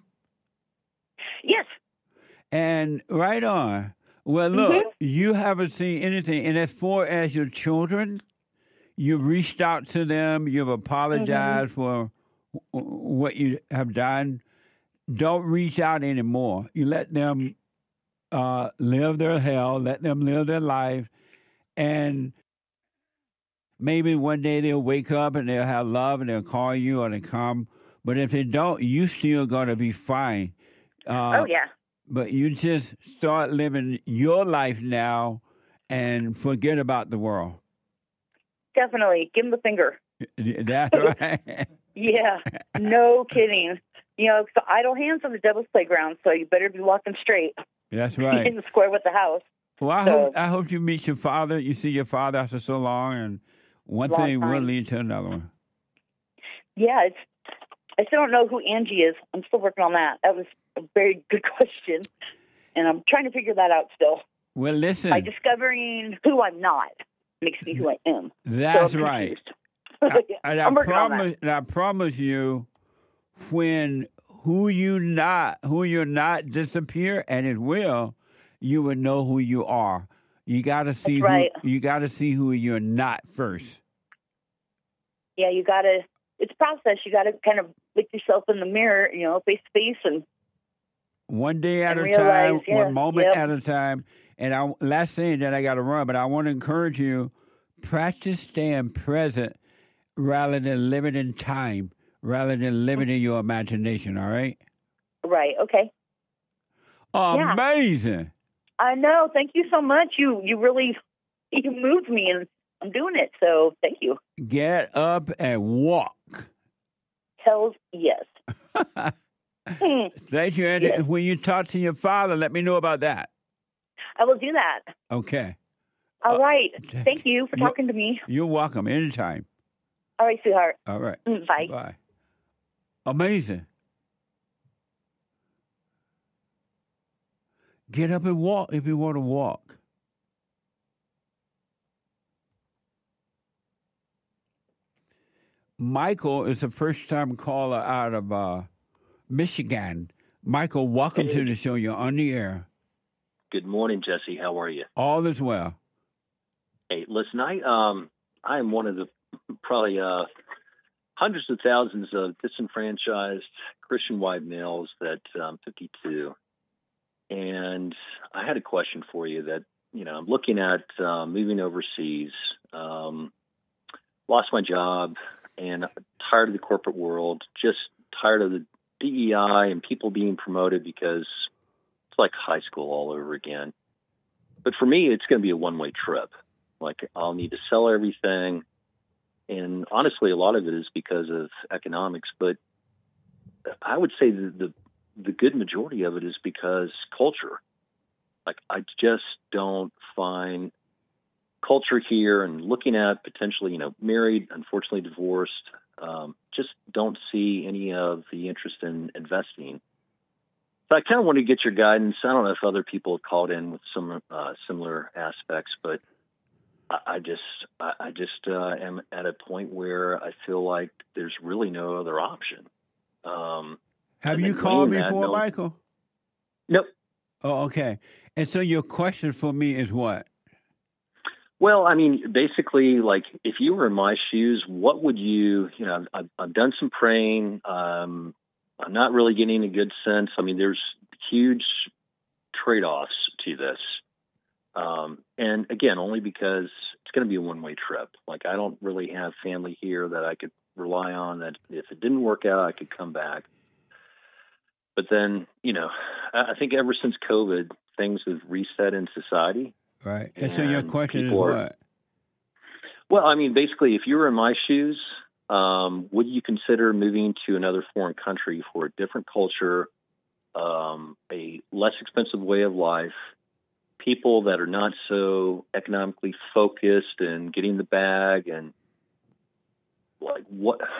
[SPEAKER 13] Yes.
[SPEAKER 2] And right on. Well, look,
[SPEAKER 13] mm-hmm.
[SPEAKER 2] you haven't seen anything. And as far as your children, you've reached out to them. You've apologized mm-hmm. for what you have done. Don't reach out anymore. You let them uh, live their hell. Let them live their life. And maybe one day they'll wake up and they'll have love and they'll call you or they come. But if they don't, you still going to be fine. Uh,
[SPEAKER 13] oh, yeah.
[SPEAKER 2] But you just start living your life now and forget about the world.
[SPEAKER 13] Definitely. Give them the finger.
[SPEAKER 2] That's right.
[SPEAKER 13] Yeah. No kidding. You know, so idle hands on the devil's playground, so you better be walking straight.
[SPEAKER 2] That's right.
[SPEAKER 13] In the square with the house.
[SPEAKER 2] Well, I,
[SPEAKER 13] so,
[SPEAKER 2] hope, I hope you meet your father. You see your father after so long, and one
[SPEAKER 13] long
[SPEAKER 2] thing
[SPEAKER 13] time.
[SPEAKER 2] will lead to another one.
[SPEAKER 13] Yeah, it's. I still don't know who Angie is. I'm still working on that. That was a very good question, and I'm trying to figure that out still.
[SPEAKER 2] Well, listen.
[SPEAKER 13] By discovering who I'm not makes me who I am.
[SPEAKER 2] That's
[SPEAKER 13] so
[SPEAKER 2] right.
[SPEAKER 13] I,
[SPEAKER 2] and I promise, and I promise you, when who you not, who you're not disappear, and it will, you will know who you are. You got to see
[SPEAKER 13] That's right.
[SPEAKER 2] who you got to see who you're not first.
[SPEAKER 13] Yeah, you got to. It's a process. You got to kind of look yourself in the mirror, you know, face to face, and
[SPEAKER 2] one day at a
[SPEAKER 13] realize,
[SPEAKER 2] time,
[SPEAKER 13] yeah,
[SPEAKER 2] one moment
[SPEAKER 13] yep.
[SPEAKER 2] at a time. And I last thing that I got to run, but I want to encourage you: practice staying present rather than living in time, rather than living in your imagination. All right.
[SPEAKER 13] Right. Okay.
[SPEAKER 2] Amazing.
[SPEAKER 13] Yeah. I know. Thank you so much. You you really you moved me, and I'm doing it. So thank you.
[SPEAKER 2] Get up and walk.
[SPEAKER 13] Hells yes.
[SPEAKER 2] Thank you, Andy. Yes. When you talk to your father, let me know about that.
[SPEAKER 13] I will do that.
[SPEAKER 2] Okay.
[SPEAKER 13] All
[SPEAKER 2] uh,
[SPEAKER 13] right. Thank you for talking to me.
[SPEAKER 2] You're welcome. Anytime.
[SPEAKER 13] All right, sweetheart.
[SPEAKER 2] All right.
[SPEAKER 13] Bye.
[SPEAKER 2] Bye. Amazing. Get up and walk if you want to walk. Michael is a first-time caller out of uh, Michigan. Michael, welcome
[SPEAKER 14] hey.
[SPEAKER 2] to the show. You're on the air.
[SPEAKER 14] Good morning, Jesse. How are you?
[SPEAKER 2] All is well.
[SPEAKER 14] Hey, listen, I um, I am one of the probably uh, hundreds of thousands of disenfranchised Christian white males that I'm fifty-two. And I had a question for you that, you know, I'm looking at uh, moving overseas, um, lost my job, and tired of the corporate world, just tired of the D E I and people being promoted because it's like high school all over again. But for me, it's going to be a one-way trip. Like, I'll need to sell everything. And honestly, a lot of it is because of economics. But I would say the, the the good majority of it is because culture. Like, I just don't find culture here, and looking at potentially, you know, married, unfortunately divorced, um, just don't see any of the interest in investing. So I kind of want to get your guidance. I don't know if other people have called in with some uh, similar aspects, but I, I just, I, I just uh, am at a point where I feel like there's really no other option. Um,
[SPEAKER 2] Have you called before,
[SPEAKER 14] that, no,
[SPEAKER 2] Michael?
[SPEAKER 14] Nope.
[SPEAKER 2] Oh, okay. And so your question for me is what?
[SPEAKER 14] Well, I mean, basically, like, if you were in my shoes, what would you, you know, I've, I've done some praying. Um, I'm not really getting a good sense. I mean, there's huge trade-offs to this. Um, and again, only because it's going to be a one-way trip. Like, I don't really have family here that I could rely on, that if it didn't work out, I could come back. But then, you know, I think ever since COVID, things have reset in society.
[SPEAKER 2] Right. And, and so your question is
[SPEAKER 14] are,
[SPEAKER 2] what?
[SPEAKER 14] Well, I mean, basically, if you were in my shoes, um, would you consider moving to another foreign country for a different culture, um, a less expensive way of life, people that are not so economically focused and getting the bag, and like what?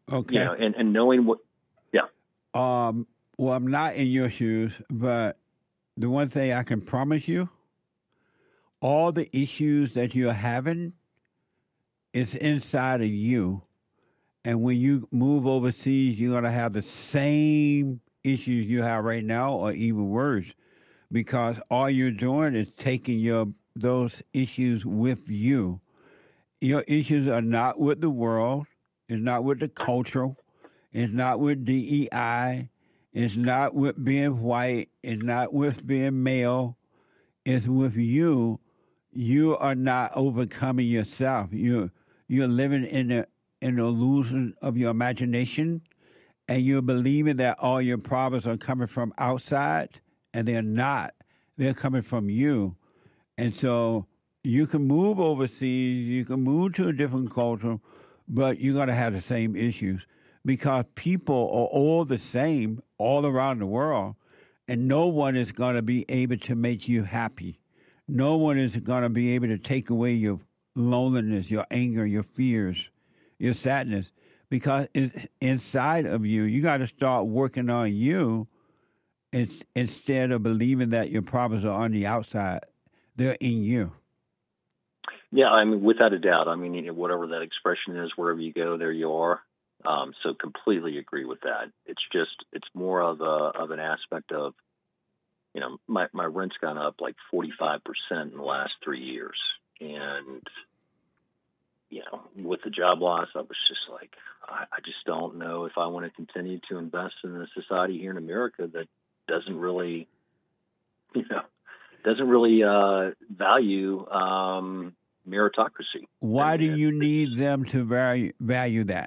[SPEAKER 2] Okay.
[SPEAKER 14] You know, and, and knowing what, yeah.
[SPEAKER 2] Um. Well, I'm not in your shoes, but the one thing I can promise you, all the issues that you're having, it's inside of you. And when you move overseas, you're going to have the same issues you have right now or even worse, because all you're doing is taking your those issues with you. Your issues are not with the world. It's not with the culture. It's not with D E I. It's not with being white. It's not with being male. It's with you. You are not overcoming yourself. You're, you're living in the an illusion of your imagination, and you're believing that all your problems are coming from outside, and they're not. They're coming from you. And so you can move overseas, you can move to a different culture, but you're going to have the same issues because people are all the same all around the world, and no one is going to be able to make you happy. No one is going to be able to take away your loneliness, your anger, your fears, your sadness, because it's inside of you. You got to start working on you instead of believing that your problems are on the outside. They're in you.
[SPEAKER 14] Yeah, I mean, without a doubt. I mean, you know, whatever that expression is, wherever you go, there you are. Um, so completely agree with that. It's just, it's more of a of an aspect of, you know, my, my rent's gone up like forty-five percent in the last three years. And you know, with the job loss, I was just like, I, I just don't know if I want to continue to invest in a society here in America that doesn't really, you know, doesn't really uh, value um, meritocracy.
[SPEAKER 2] Why
[SPEAKER 14] and,
[SPEAKER 2] do you need them to value, value that?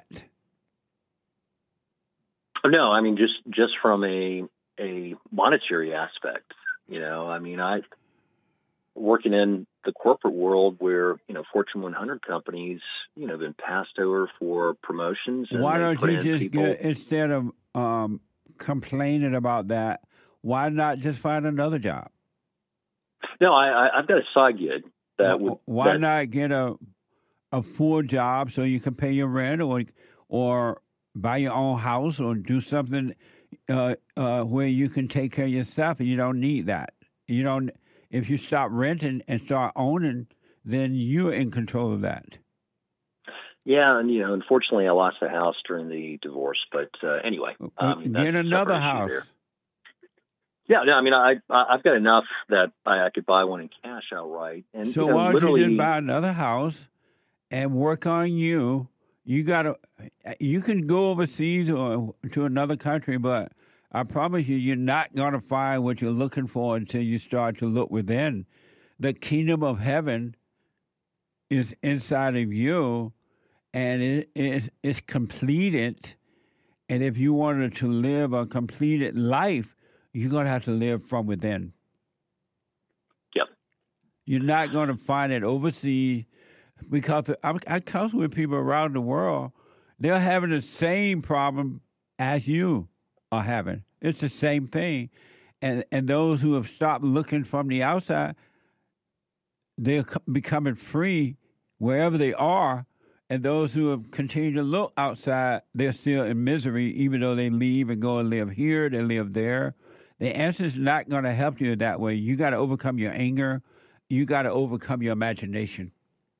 [SPEAKER 14] No, I mean, just, just from a, a monetary aspect, you know, I mean, I working in the corporate world where, you know, Fortune one hundred companies, you know, have been passed over for promotions. And
[SPEAKER 2] why don't you just
[SPEAKER 14] people...
[SPEAKER 2] get, instead of um, complaining about that, why not just find another job?
[SPEAKER 14] No, I, I, I've got a side gig that would.
[SPEAKER 2] Why
[SPEAKER 14] that...
[SPEAKER 2] not get a a full job so you can pay your rent or or buy your own house or do something uh, uh, where you can take care of yourself and you don't need that. You don't. If you stop renting and start owning, then you're in control of that.
[SPEAKER 14] Yeah, and you know, unfortunately, I lost the house during the divorce. But uh, anyway, um,
[SPEAKER 2] get another house.
[SPEAKER 14] There. Yeah, no, I mean, I I've got enough that I, I could buy one in cash outright. And
[SPEAKER 2] so
[SPEAKER 14] you know,
[SPEAKER 2] why don't
[SPEAKER 14] literally...
[SPEAKER 2] you just buy another house and work on you? You gotta, you can go overseas or to another country, but I promise you, you're not going to find what you're looking for until you start to look within. The kingdom of heaven is inside of you, and it is it's completed. And if you wanted to live a completed life, you're going to have to live from within.
[SPEAKER 14] Yep.
[SPEAKER 2] You're not going to find it overseas because I, I counsel with people around the world. They're having the same problem as you are having. It's the same thing. And and those who have stopped looking from the outside, they're becoming free wherever they are. And those who have continued to look outside, they're still in misery, even though they leave and go and live here, they live there. The answer is not going to help you that way. You got to overcome your anger. You got to overcome your imagination.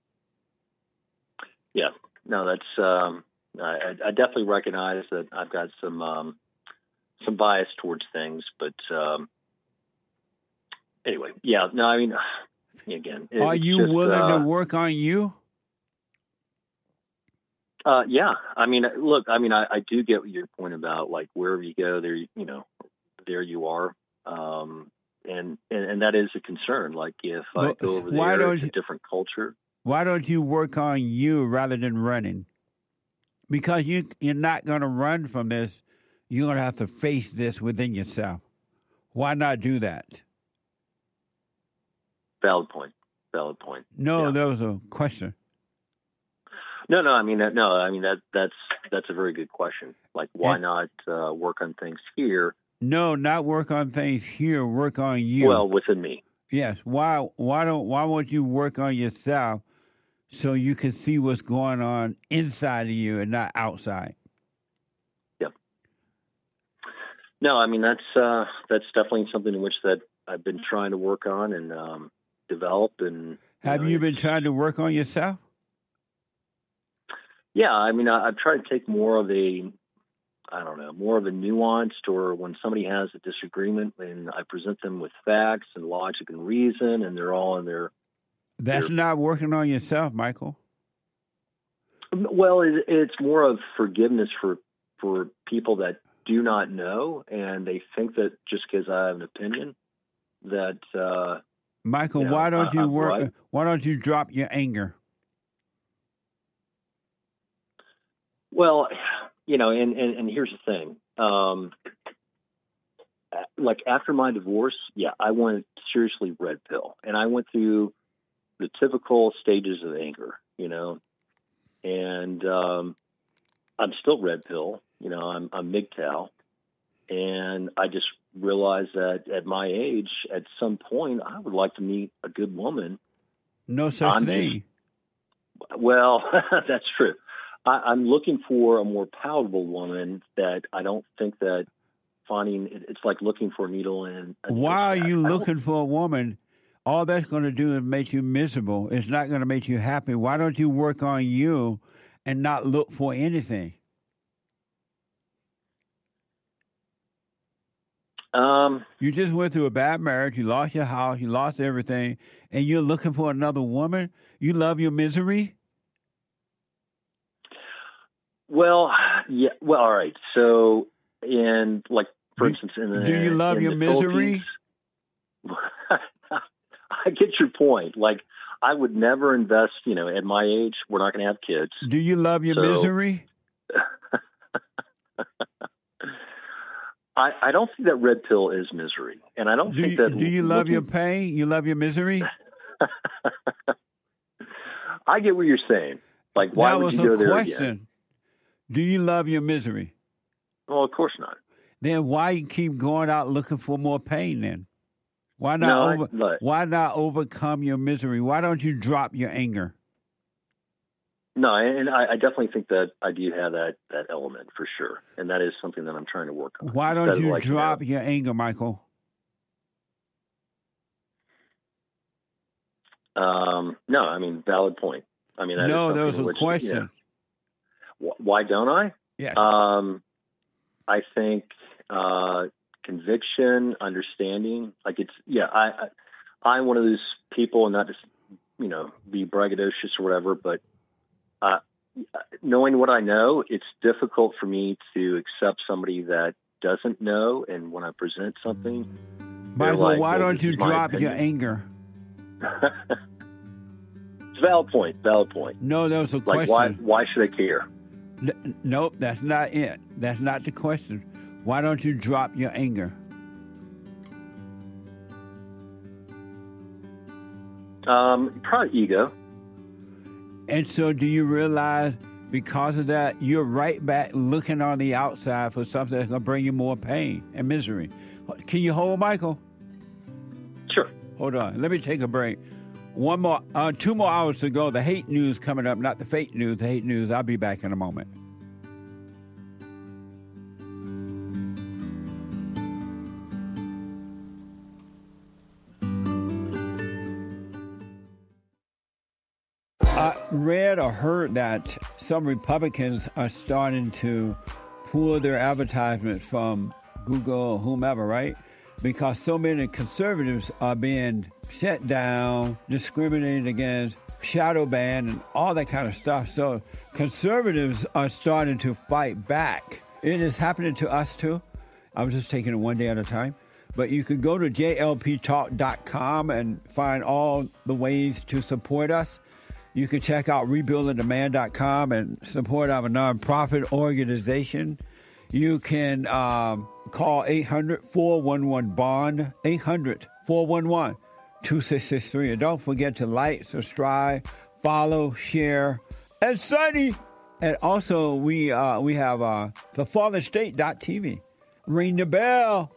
[SPEAKER 14] Yeah. No, that's, um, I, I definitely recognize that I've got some, um, some bias towards things, but, um, anyway, yeah, no, I mean, again,
[SPEAKER 2] are you
[SPEAKER 14] just,
[SPEAKER 2] willing
[SPEAKER 14] uh,
[SPEAKER 2] to work on you?
[SPEAKER 14] Uh, yeah, I mean, look, I mean, I, I do get your point about like wherever you go, there, you know, there you are, um, and, and and that is a concern. Like if well, I go over there, it's a different culture.
[SPEAKER 2] Why don't you work on you rather than running? Because you you're not going to run from this. You're going to have to face this within yourself. Why not do that?
[SPEAKER 14] Valid point. Valid point.
[SPEAKER 2] No,
[SPEAKER 14] yeah.
[SPEAKER 2] That was a question.
[SPEAKER 14] No, no, I mean, that, no, I mean, that that's that's a very good question. Like, why
[SPEAKER 2] and,
[SPEAKER 14] not uh, work on things here?
[SPEAKER 2] No, not work on things here. Work on you.
[SPEAKER 14] Well, within me.
[SPEAKER 2] Yes. Why? Why don't? Why won't you work on yourself so you can see what's going on inside of you and not outside?
[SPEAKER 14] No, I mean that's uh, that's definitely something in which that I've been trying to work on and um, develop. And you
[SPEAKER 2] have
[SPEAKER 14] know,
[SPEAKER 2] you been trying to work on yourself?
[SPEAKER 14] Yeah, I mean I, I've tried to take more of a, I don't know, more of a nuanced, or when somebody has a disagreement, and I present them with facts and logic and reason, and they're all in their.
[SPEAKER 2] That's
[SPEAKER 14] their,
[SPEAKER 2] not working on yourself, Michael.
[SPEAKER 14] Well, it, it's more of forgiveness for for people that do not know, and they think that just because I have an opinion that uh,
[SPEAKER 2] Michael,
[SPEAKER 14] you know,
[SPEAKER 2] why don't
[SPEAKER 14] I,
[SPEAKER 2] you
[SPEAKER 14] I'm
[SPEAKER 2] work?
[SPEAKER 14] right.
[SPEAKER 2] Why don't you drop your anger?
[SPEAKER 14] Well, you know, and, and, and here's the thing. Um, like after my divorce, yeah, I went seriously red pill, and I went through the typical stages of anger, you know, and um, I'm still red pill. You know, I'm, I'm M G T O W, and I just realized that at my age, at some point, I would like to meet a good woman.
[SPEAKER 2] No such
[SPEAKER 14] I'm
[SPEAKER 2] thing.
[SPEAKER 14] Just, well, that's true. I, I'm looking for a more palatable woman that I don't think that finding, it's like looking for a needle in a
[SPEAKER 2] Why are
[SPEAKER 14] haystack.
[SPEAKER 2] you
[SPEAKER 14] I don't-
[SPEAKER 2] looking for a woman? All that's going to do is make you miserable. It's not going to make you happy. Why don't you work on you and not look for anything?
[SPEAKER 14] Um,
[SPEAKER 2] you just went through a bad marriage. You lost your house. You lost everything. And you're looking for another woman? You love your misery?
[SPEAKER 14] Well, yeah. Well, all right. So, in like, for instance, in the
[SPEAKER 2] Do you love
[SPEAKER 14] in
[SPEAKER 2] your
[SPEAKER 14] the
[SPEAKER 2] misery?
[SPEAKER 14] Philippines- I get your point. Like, I would never invest. You know, at my age, we're not going to have kids.
[SPEAKER 2] Do you love your
[SPEAKER 14] So-
[SPEAKER 2] misery?
[SPEAKER 14] I, I don't think that red pill is misery, and I don't
[SPEAKER 2] Do
[SPEAKER 14] think
[SPEAKER 2] you,
[SPEAKER 14] that.
[SPEAKER 2] do you love
[SPEAKER 14] looking-
[SPEAKER 2] your pain? You love your misery?
[SPEAKER 14] I get what you're saying. Like, why
[SPEAKER 2] that
[SPEAKER 14] would
[SPEAKER 2] was
[SPEAKER 14] you
[SPEAKER 2] a
[SPEAKER 14] go there
[SPEAKER 2] question.
[SPEAKER 14] again?
[SPEAKER 2] Do you love your misery?
[SPEAKER 14] Well, of course not.
[SPEAKER 2] Then why you keep going out looking for more pain then? Why not
[SPEAKER 14] No, I-
[SPEAKER 2] over,
[SPEAKER 14] look.
[SPEAKER 2] why not overcome your misery? Why don't you drop your anger?
[SPEAKER 14] No, and I, I definitely think that I do have that, that element for sure, and that is something that I'm trying to work on.
[SPEAKER 2] Why
[SPEAKER 14] Instead
[SPEAKER 2] don't
[SPEAKER 14] of
[SPEAKER 2] you
[SPEAKER 14] like,
[SPEAKER 2] drop
[SPEAKER 14] know,
[SPEAKER 2] your anger, Michael?
[SPEAKER 14] Um, no, I mean, valid point. I mean, that is
[SPEAKER 2] No,
[SPEAKER 14] something
[SPEAKER 2] there was
[SPEAKER 14] in
[SPEAKER 2] a
[SPEAKER 14] which,
[SPEAKER 2] question.
[SPEAKER 14] yeah. Wh- Why don't I?
[SPEAKER 2] Yes.
[SPEAKER 14] Um, I think uh, conviction, understanding, like it's yeah. I, I I'm one of those people, and not just you know be braggadocious or whatever, but uh, knowing what I know, it's difficult for me to accept somebody that doesn't know. And when I present something, they're
[SPEAKER 2] Michael,
[SPEAKER 14] like,
[SPEAKER 2] why
[SPEAKER 14] well,
[SPEAKER 2] don't
[SPEAKER 14] this
[SPEAKER 2] you
[SPEAKER 14] is my
[SPEAKER 2] drop your
[SPEAKER 14] opinion.
[SPEAKER 2] anger?
[SPEAKER 14] It's a valid point. Valid point.
[SPEAKER 2] No, there was a
[SPEAKER 14] Like why?
[SPEAKER 2] question.
[SPEAKER 14] Why should I care?
[SPEAKER 2] N- Nope, that's not it. That's not the question. Why don't you drop your anger?
[SPEAKER 14] Um, probably ego.
[SPEAKER 2] And so do you realize because of that, you're right back looking on the outside for something that's going to bring you more pain and misery. Can you hold, Michael?
[SPEAKER 14] Sure.
[SPEAKER 2] Hold on. Let me take a break. One more, uh, two more hours to go. The hate news coming up, not the fake news, the hate news. I'll be back in a moment. I read or heard that some Republicans are starting to pull their advertisements from Google or whomever, right? Because so many conservatives are being shut down, discriminated against, shadow banned, and all that kind of stuff. So conservatives are starting to fight back. It is happening to us too. I was just taking it one day at a time. But you can go to J L P talk dot com and find all the ways to support us. You can check out rebuilding demand dot com and support our nonprofit organization. You can um, call eight hundred, four one one, bond, eight hundred, four one one, two six six three. And don't forget to like, subscribe, follow, share, and Sunny. And also, we uh, we have uh, the fallen state dot t v. Ring the bell.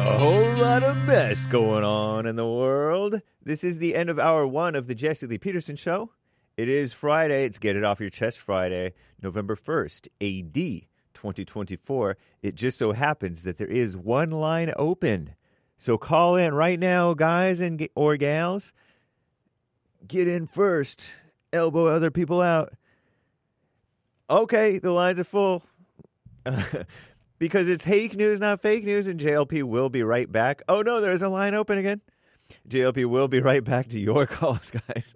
[SPEAKER 15] A whole lot of mess going on in the world. This is the end of hour one of the Jesse Lee Peterson Show. It is Friday. It's Get It Off Your Chest Friday, November first, A D twenty twenty-four. It just so happens that there is one line open. So call in right now, guys and or gals. Get in first. Elbow other people out. Okay, the lines are full. Because it's fake news, not fake news, and J L P will be right back. Oh, no, there's a line open again. J L P will be right back to your calls, guys.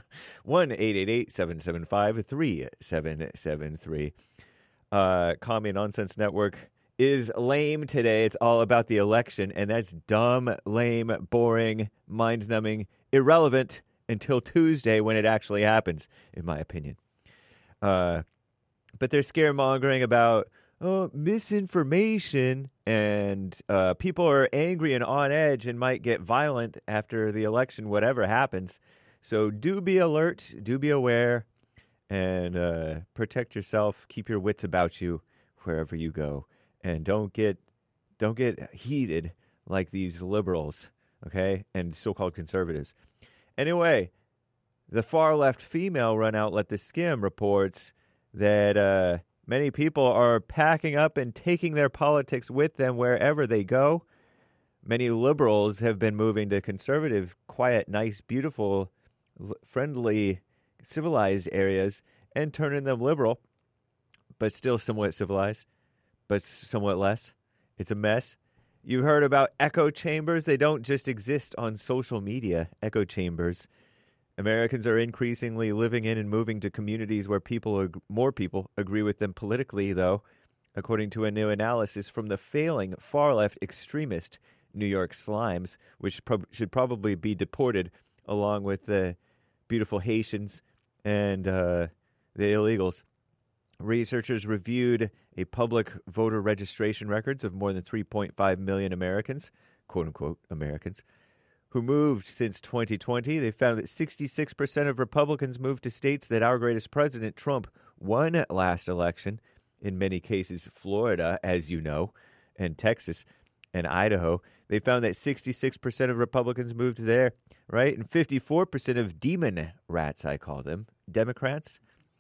[SPEAKER 15] one eight eight eight, seven seven five, three seven seven three. Uh, Commie Nonsense Network is lame today. It's all about the election, and that's dumb, lame, boring, mind-numbing, irrelevant until Tuesday when it actually happens, in my opinion. Uh, but they're scaremongering about oh, misinformation, and uh, people are angry and on edge and might get violent after the election, whatever happens. So do be alert, do be aware, and uh, protect yourself. Keep your wits about you wherever you go, and don't get don't get heated like these liberals, okay, and so-called conservatives. Anyway, the far-left female run outlet The Skim reports that uh, many people are packing up and taking their politics with them wherever they go. Many liberals have been moving to conservative, quiet, nice, beautiful, friendly, civilized areas and turning them liberal, but still somewhat civilized, but somewhat less. It's a mess. You've heard about echo chambers. They don't just exist on social media, echo chambers. Americans are increasingly living in and moving to communities where people, more people, agree with them politically, though, according to a new analysis from the failing far-left extremist New York Slimes, which pro- should probably be deported along with the beautiful Haitians and uh, the illegals. Researchers reviewed a public voter registration records of more than three point five million Americans, quote-unquote Americans, who moved since twenty twenty. They found that sixty-six percent of Republicans moved to states that our greatest president, Trump, won last election, in many cases Florida, as you know, and Texas and Idaho. They found that sixty-six percent of Republicans moved there, right? And fifty-four percent of demon rats, I call them, Democrats,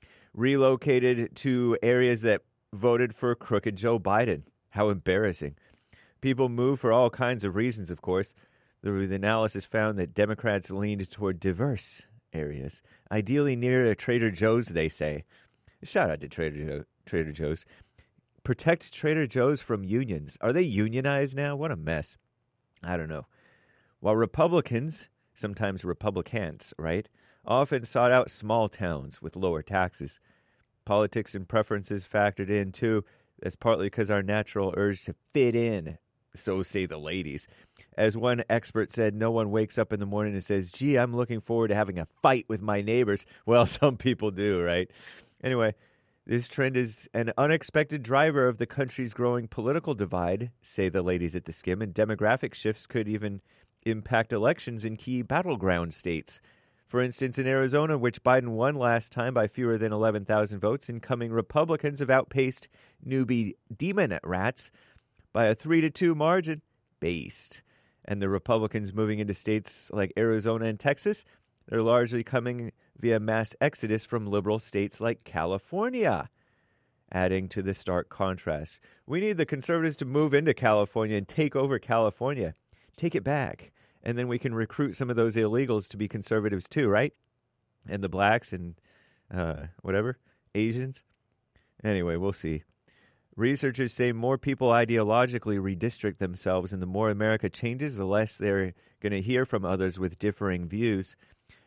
[SPEAKER 15] relocated to areas that voted for crooked Joe Biden. How embarrassing. People move for all kinds of reasons, of course. The analysis found that Democrats leaned toward diverse areas, ideally near a Trader Joe's, they say. Shout out to Trader, jo- Trader Joe's. Protect Trader Joe's from unions. Are they unionized now? What a mess. I don't know. While Republicans, sometimes Republicans, right, often sought out small towns with lower taxes, politics and preferences factored in, too. That's partly because our natural urge to fit in, so say the ladies. As one expert said, no one wakes up in the morning and says, gee, I'm looking forward to having a fight with my neighbors. Well, some people do, right? Anyway, this trend is an unexpected driver of the country's growing political divide, say the ladies at The Skim, and demographic shifts could even impact elections in key battleground states. For instance, in Arizona, which Biden won last time by fewer than eleven thousand votes, incoming Republicans have outpaced newbie demon rats by a three to two margin, based. And the Republicans moving into states like Arizona and Texas, they're largely coming via mass exodus from liberal states like California, adding to the stark contrast. We need the conservatives to move into California and take over California, take it back, and then we can recruit some of those illegals to be conservatives too, right? And the blacks and uh, whatever, Asians. Anyway, we'll see. Researchers say more people ideologically redistrict themselves, and the more America changes, the less they're going to hear from others with differing views.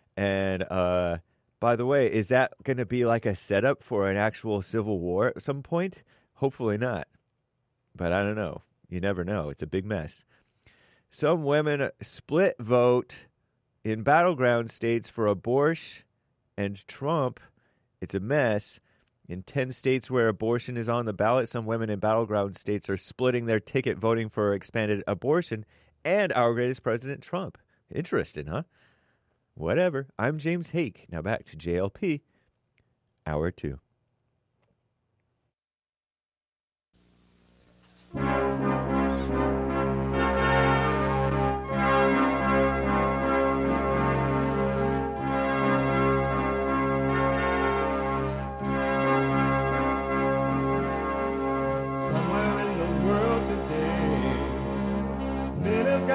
[SPEAKER 15] And uh, by the way, is that going to be like a setup for an actual civil war at some point? Hopefully not. But I don't know. You never know. It's a big mess. Some women split vote in battleground states for abortion and Trump. It's a mess. In ten states where abortion is on the ballot, some women in battleground states are splitting their ticket voting for expanded abortion and our greatest president, Trump. Interesting, huh? Whatever. I'm James Hake. Now back to J L P, Hour two.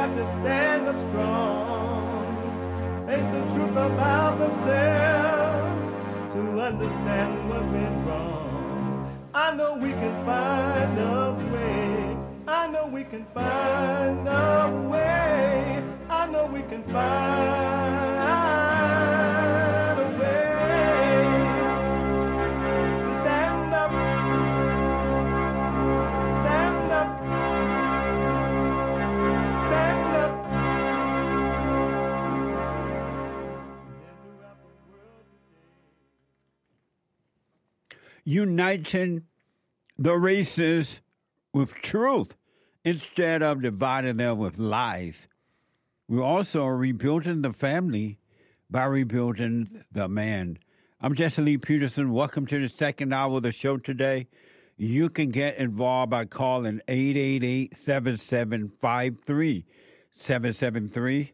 [SPEAKER 1] got to stand up strong. Ain't the truth about themselves to understand what went wrong. I know we can find a way. I know we can find a way. I know we can find a way to stand up, stand up, stand up.
[SPEAKER 2] Uniting the races with truth instead of dividing them with lies. We're also rebuilding the family by rebuilding the man. I'm Jesse Lee Peterson. Welcome to the second hour of the show today. You can get involved by calling eight eight eight, seven seven five three, seven seven three,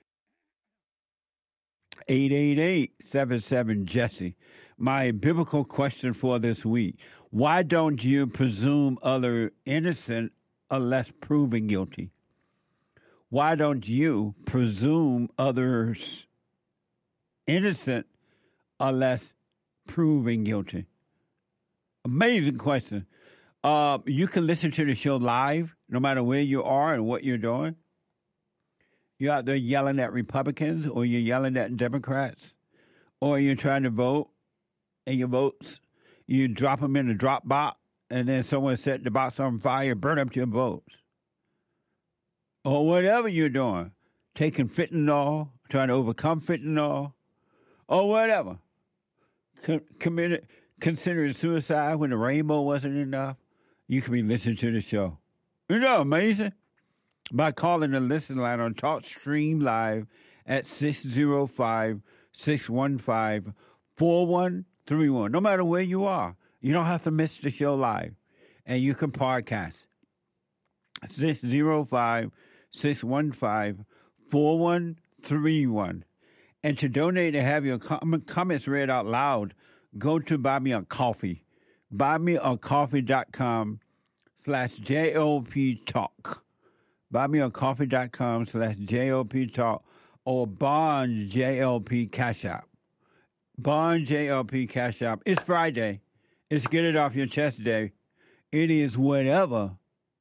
[SPEAKER 2] eight eight eight, seven seven, Jesse. My biblical question for this week: why don't you presume others innocent unless proven guilty? Why don't you presume others innocent unless proven guilty? Amazing question. Uh, you can listen to the show live, no matter where you are and what you're doing. You're out there yelling at Republicans, or you're yelling at Democrats, or you're trying to vote, and your votes, you drop them in a drop box, and then someone set the box on fire, burn up your votes. Or whatever you're doing, taking fentanyl, trying to overcome fentanyl, or whatever. Com- committed, considering suicide when the rainbow wasn't enough, you can be listening to the show. You know, amazing? By calling the listen line on TalkStream Live at six oh five, six one five, four one three one. No matter where you are, you don't have to miss the show live. And you can podcast. six oh five, six one five, four one three one. And to donate and have your com- comments read out loud, go to Buy Me a Coffee. buymeacoffee.com slash JOP Talk. buymeacoffee.com slash JOP Talk or Bond J L P Cash App. Bond J L P Cash App. It's Friday. It's Get It Off Your Chest Day. It is whatever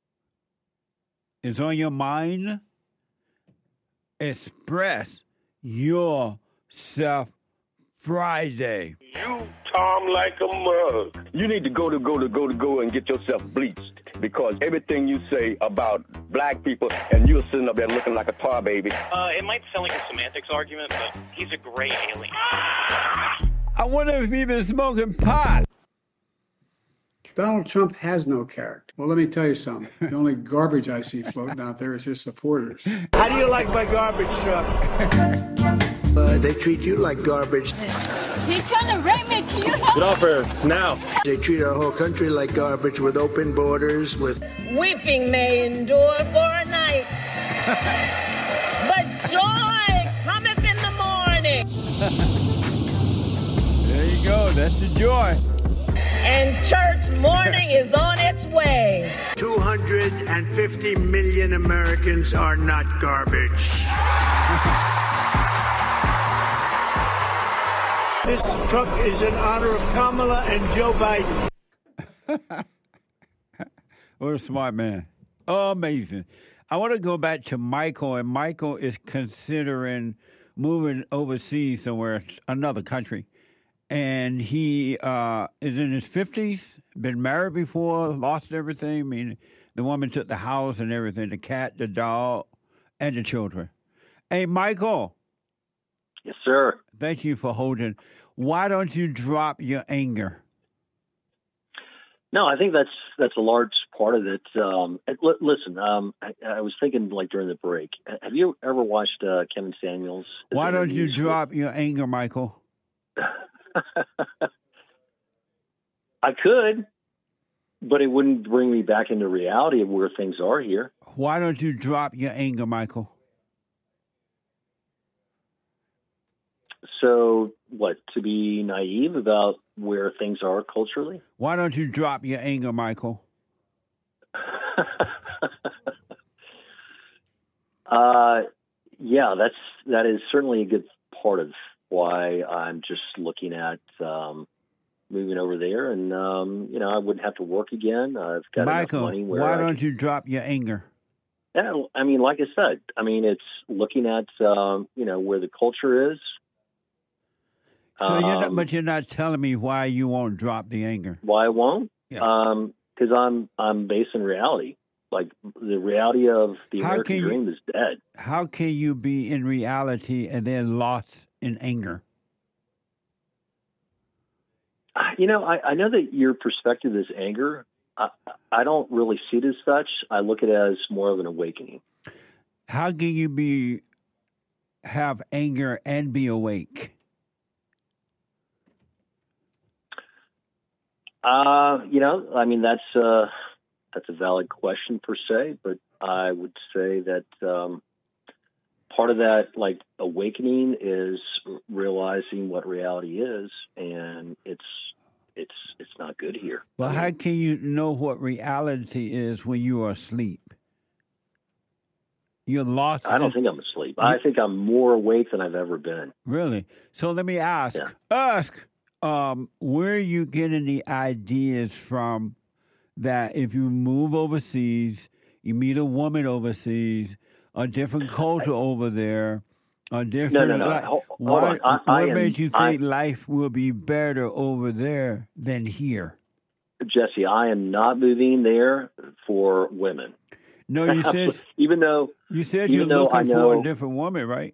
[SPEAKER 2] is on your mind. Express yourself Friday.
[SPEAKER 3] You Tom like a mug. You need to go to go to go to go and get yourself bleached, because everything you say about black people, and you're sitting up there looking like a tar baby.
[SPEAKER 4] Uh, it might sound like a semantics argument, but he's a gray alien.
[SPEAKER 2] I wonder if he's been smoking pot.
[SPEAKER 5] Donald Trump has no character. Well, let me tell you something. The only garbage I see floating out there is his supporters.
[SPEAKER 6] How do you like my garbage truck?
[SPEAKER 7] Uh, they treat you like garbage.
[SPEAKER 8] He's trying to rape me. Can you help?
[SPEAKER 6] Get off her now.
[SPEAKER 7] They treat our whole country like garbage, with open borders, with...
[SPEAKER 8] Weeping may endure for a night, but joy cometh in the morning.
[SPEAKER 2] There you go. That's the joy.
[SPEAKER 8] And church morning is on its way.
[SPEAKER 7] two hundred fifty million Americans are not garbage.
[SPEAKER 6] This truck is in honor of Kamala and Joe Biden.
[SPEAKER 2] What a smart man. Oh, amazing. I want to go back to Michael, and Michael is considering moving overseas somewhere, another country. And he uh, is in his fifties, been married before, lost everything. I mean, the woman took the house and everything, the cat, the dog, and the children. Hey, Michael.
[SPEAKER 14] Yes, sir.
[SPEAKER 2] Thank you for holding. Why don't you drop your anger?
[SPEAKER 14] No, I think that's that's a large part of it. Um, l- listen, um, I, I was thinking like during the break. Have you ever watched uh, Kevin Samuels?
[SPEAKER 2] Why don't you drop your anger, Michael?
[SPEAKER 14] I could, but it wouldn't bring me back into reality of where things are here.
[SPEAKER 2] Why don't you drop your anger, Michael?
[SPEAKER 14] So, what, to be naive about where things are culturally?
[SPEAKER 2] Why don't you drop your anger, Michael?
[SPEAKER 14] Uh, yeah, that's that is certainly a good part of why I'm just looking at um, moving over there, and um, you know, I wouldn't have to work again. I've got
[SPEAKER 2] Michael,
[SPEAKER 14] enough money where
[SPEAKER 2] why
[SPEAKER 14] I
[SPEAKER 2] don't
[SPEAKER 14] can,
[SPEAKER 2] you drop your anger?
[SPEAKER 14] yeah, I mean, like I said, I mean, it's looking at um, you know where the culture is.
[SPEAKER 2] So you're not,
[SPEAKER 14] Um,
[SPEAKER 2] but you're not telling me why you won't drop the anger.
[SPEAKER 14] Why I won't?
[SPEAKER 2] Yeah.
[SPEAKER 14] Um, because I'm I'm based in reality. Like the reality of the
[SPEAKER 2] How
[SPEAKER 14] American
[SPEAKER 2] can you-
[SPEAKER 14] dream is dead.
[SPEAKER 2] How can you be in reality and then lost in anger?
[SPEAKER 14] You know, I, I know that your perspective is anger. I, I don't really see it as such. I look at it as more of an awakening.
[SPEAKER 2] How can you be have anger and be awake?
[SPEAKER 14] Uh, you know, I mean, that's uh, that's a valid question per se, but I would say that um, part of that, like, awakening is realizing what reality is, and it's it's it's not good here.
[SPEAKER 2] Well, how can you know what reality is when you are asleep? You're lost.
[SPEAKER 14] I don't
[SPEAKER 2] in-
[SPEAKER 14] think I'm asleep. I think I'm more awake than I've ever been.
[SPEAKER 2] Really? So let me ask, ask, um, where are you getting the ideas from that if you move overseas, you meet a woman overseas, a different culture over there, a different...
[SPEAKER 14] No, no, no.
[SPEAKER 2] Like,
[SPEAKER 14] Hold- hold
[SPEAKER 2] why,
[SPEAKER 14] on. I-
[SPEAKER 2] what
[SPEAKER 14] I am-
[SPEAKER 2] made you
[SPEAKER 14] I-
[SPEAKER 2] think life will be better over there than here?
[SPEAKER 14] Jesse, I am not moving there for women.
[SPEAKER 2] No, you said...
[SPEAKER 14] even though
[SPEAKER 2] You said
[SPEAKER 14] even
[SPEAKER 2] you're
[SPEAKER 14] though I
[SPEAKER 2] looking
[SPEAKER 14] know,
[SPEAKER 2] for a different woman, right?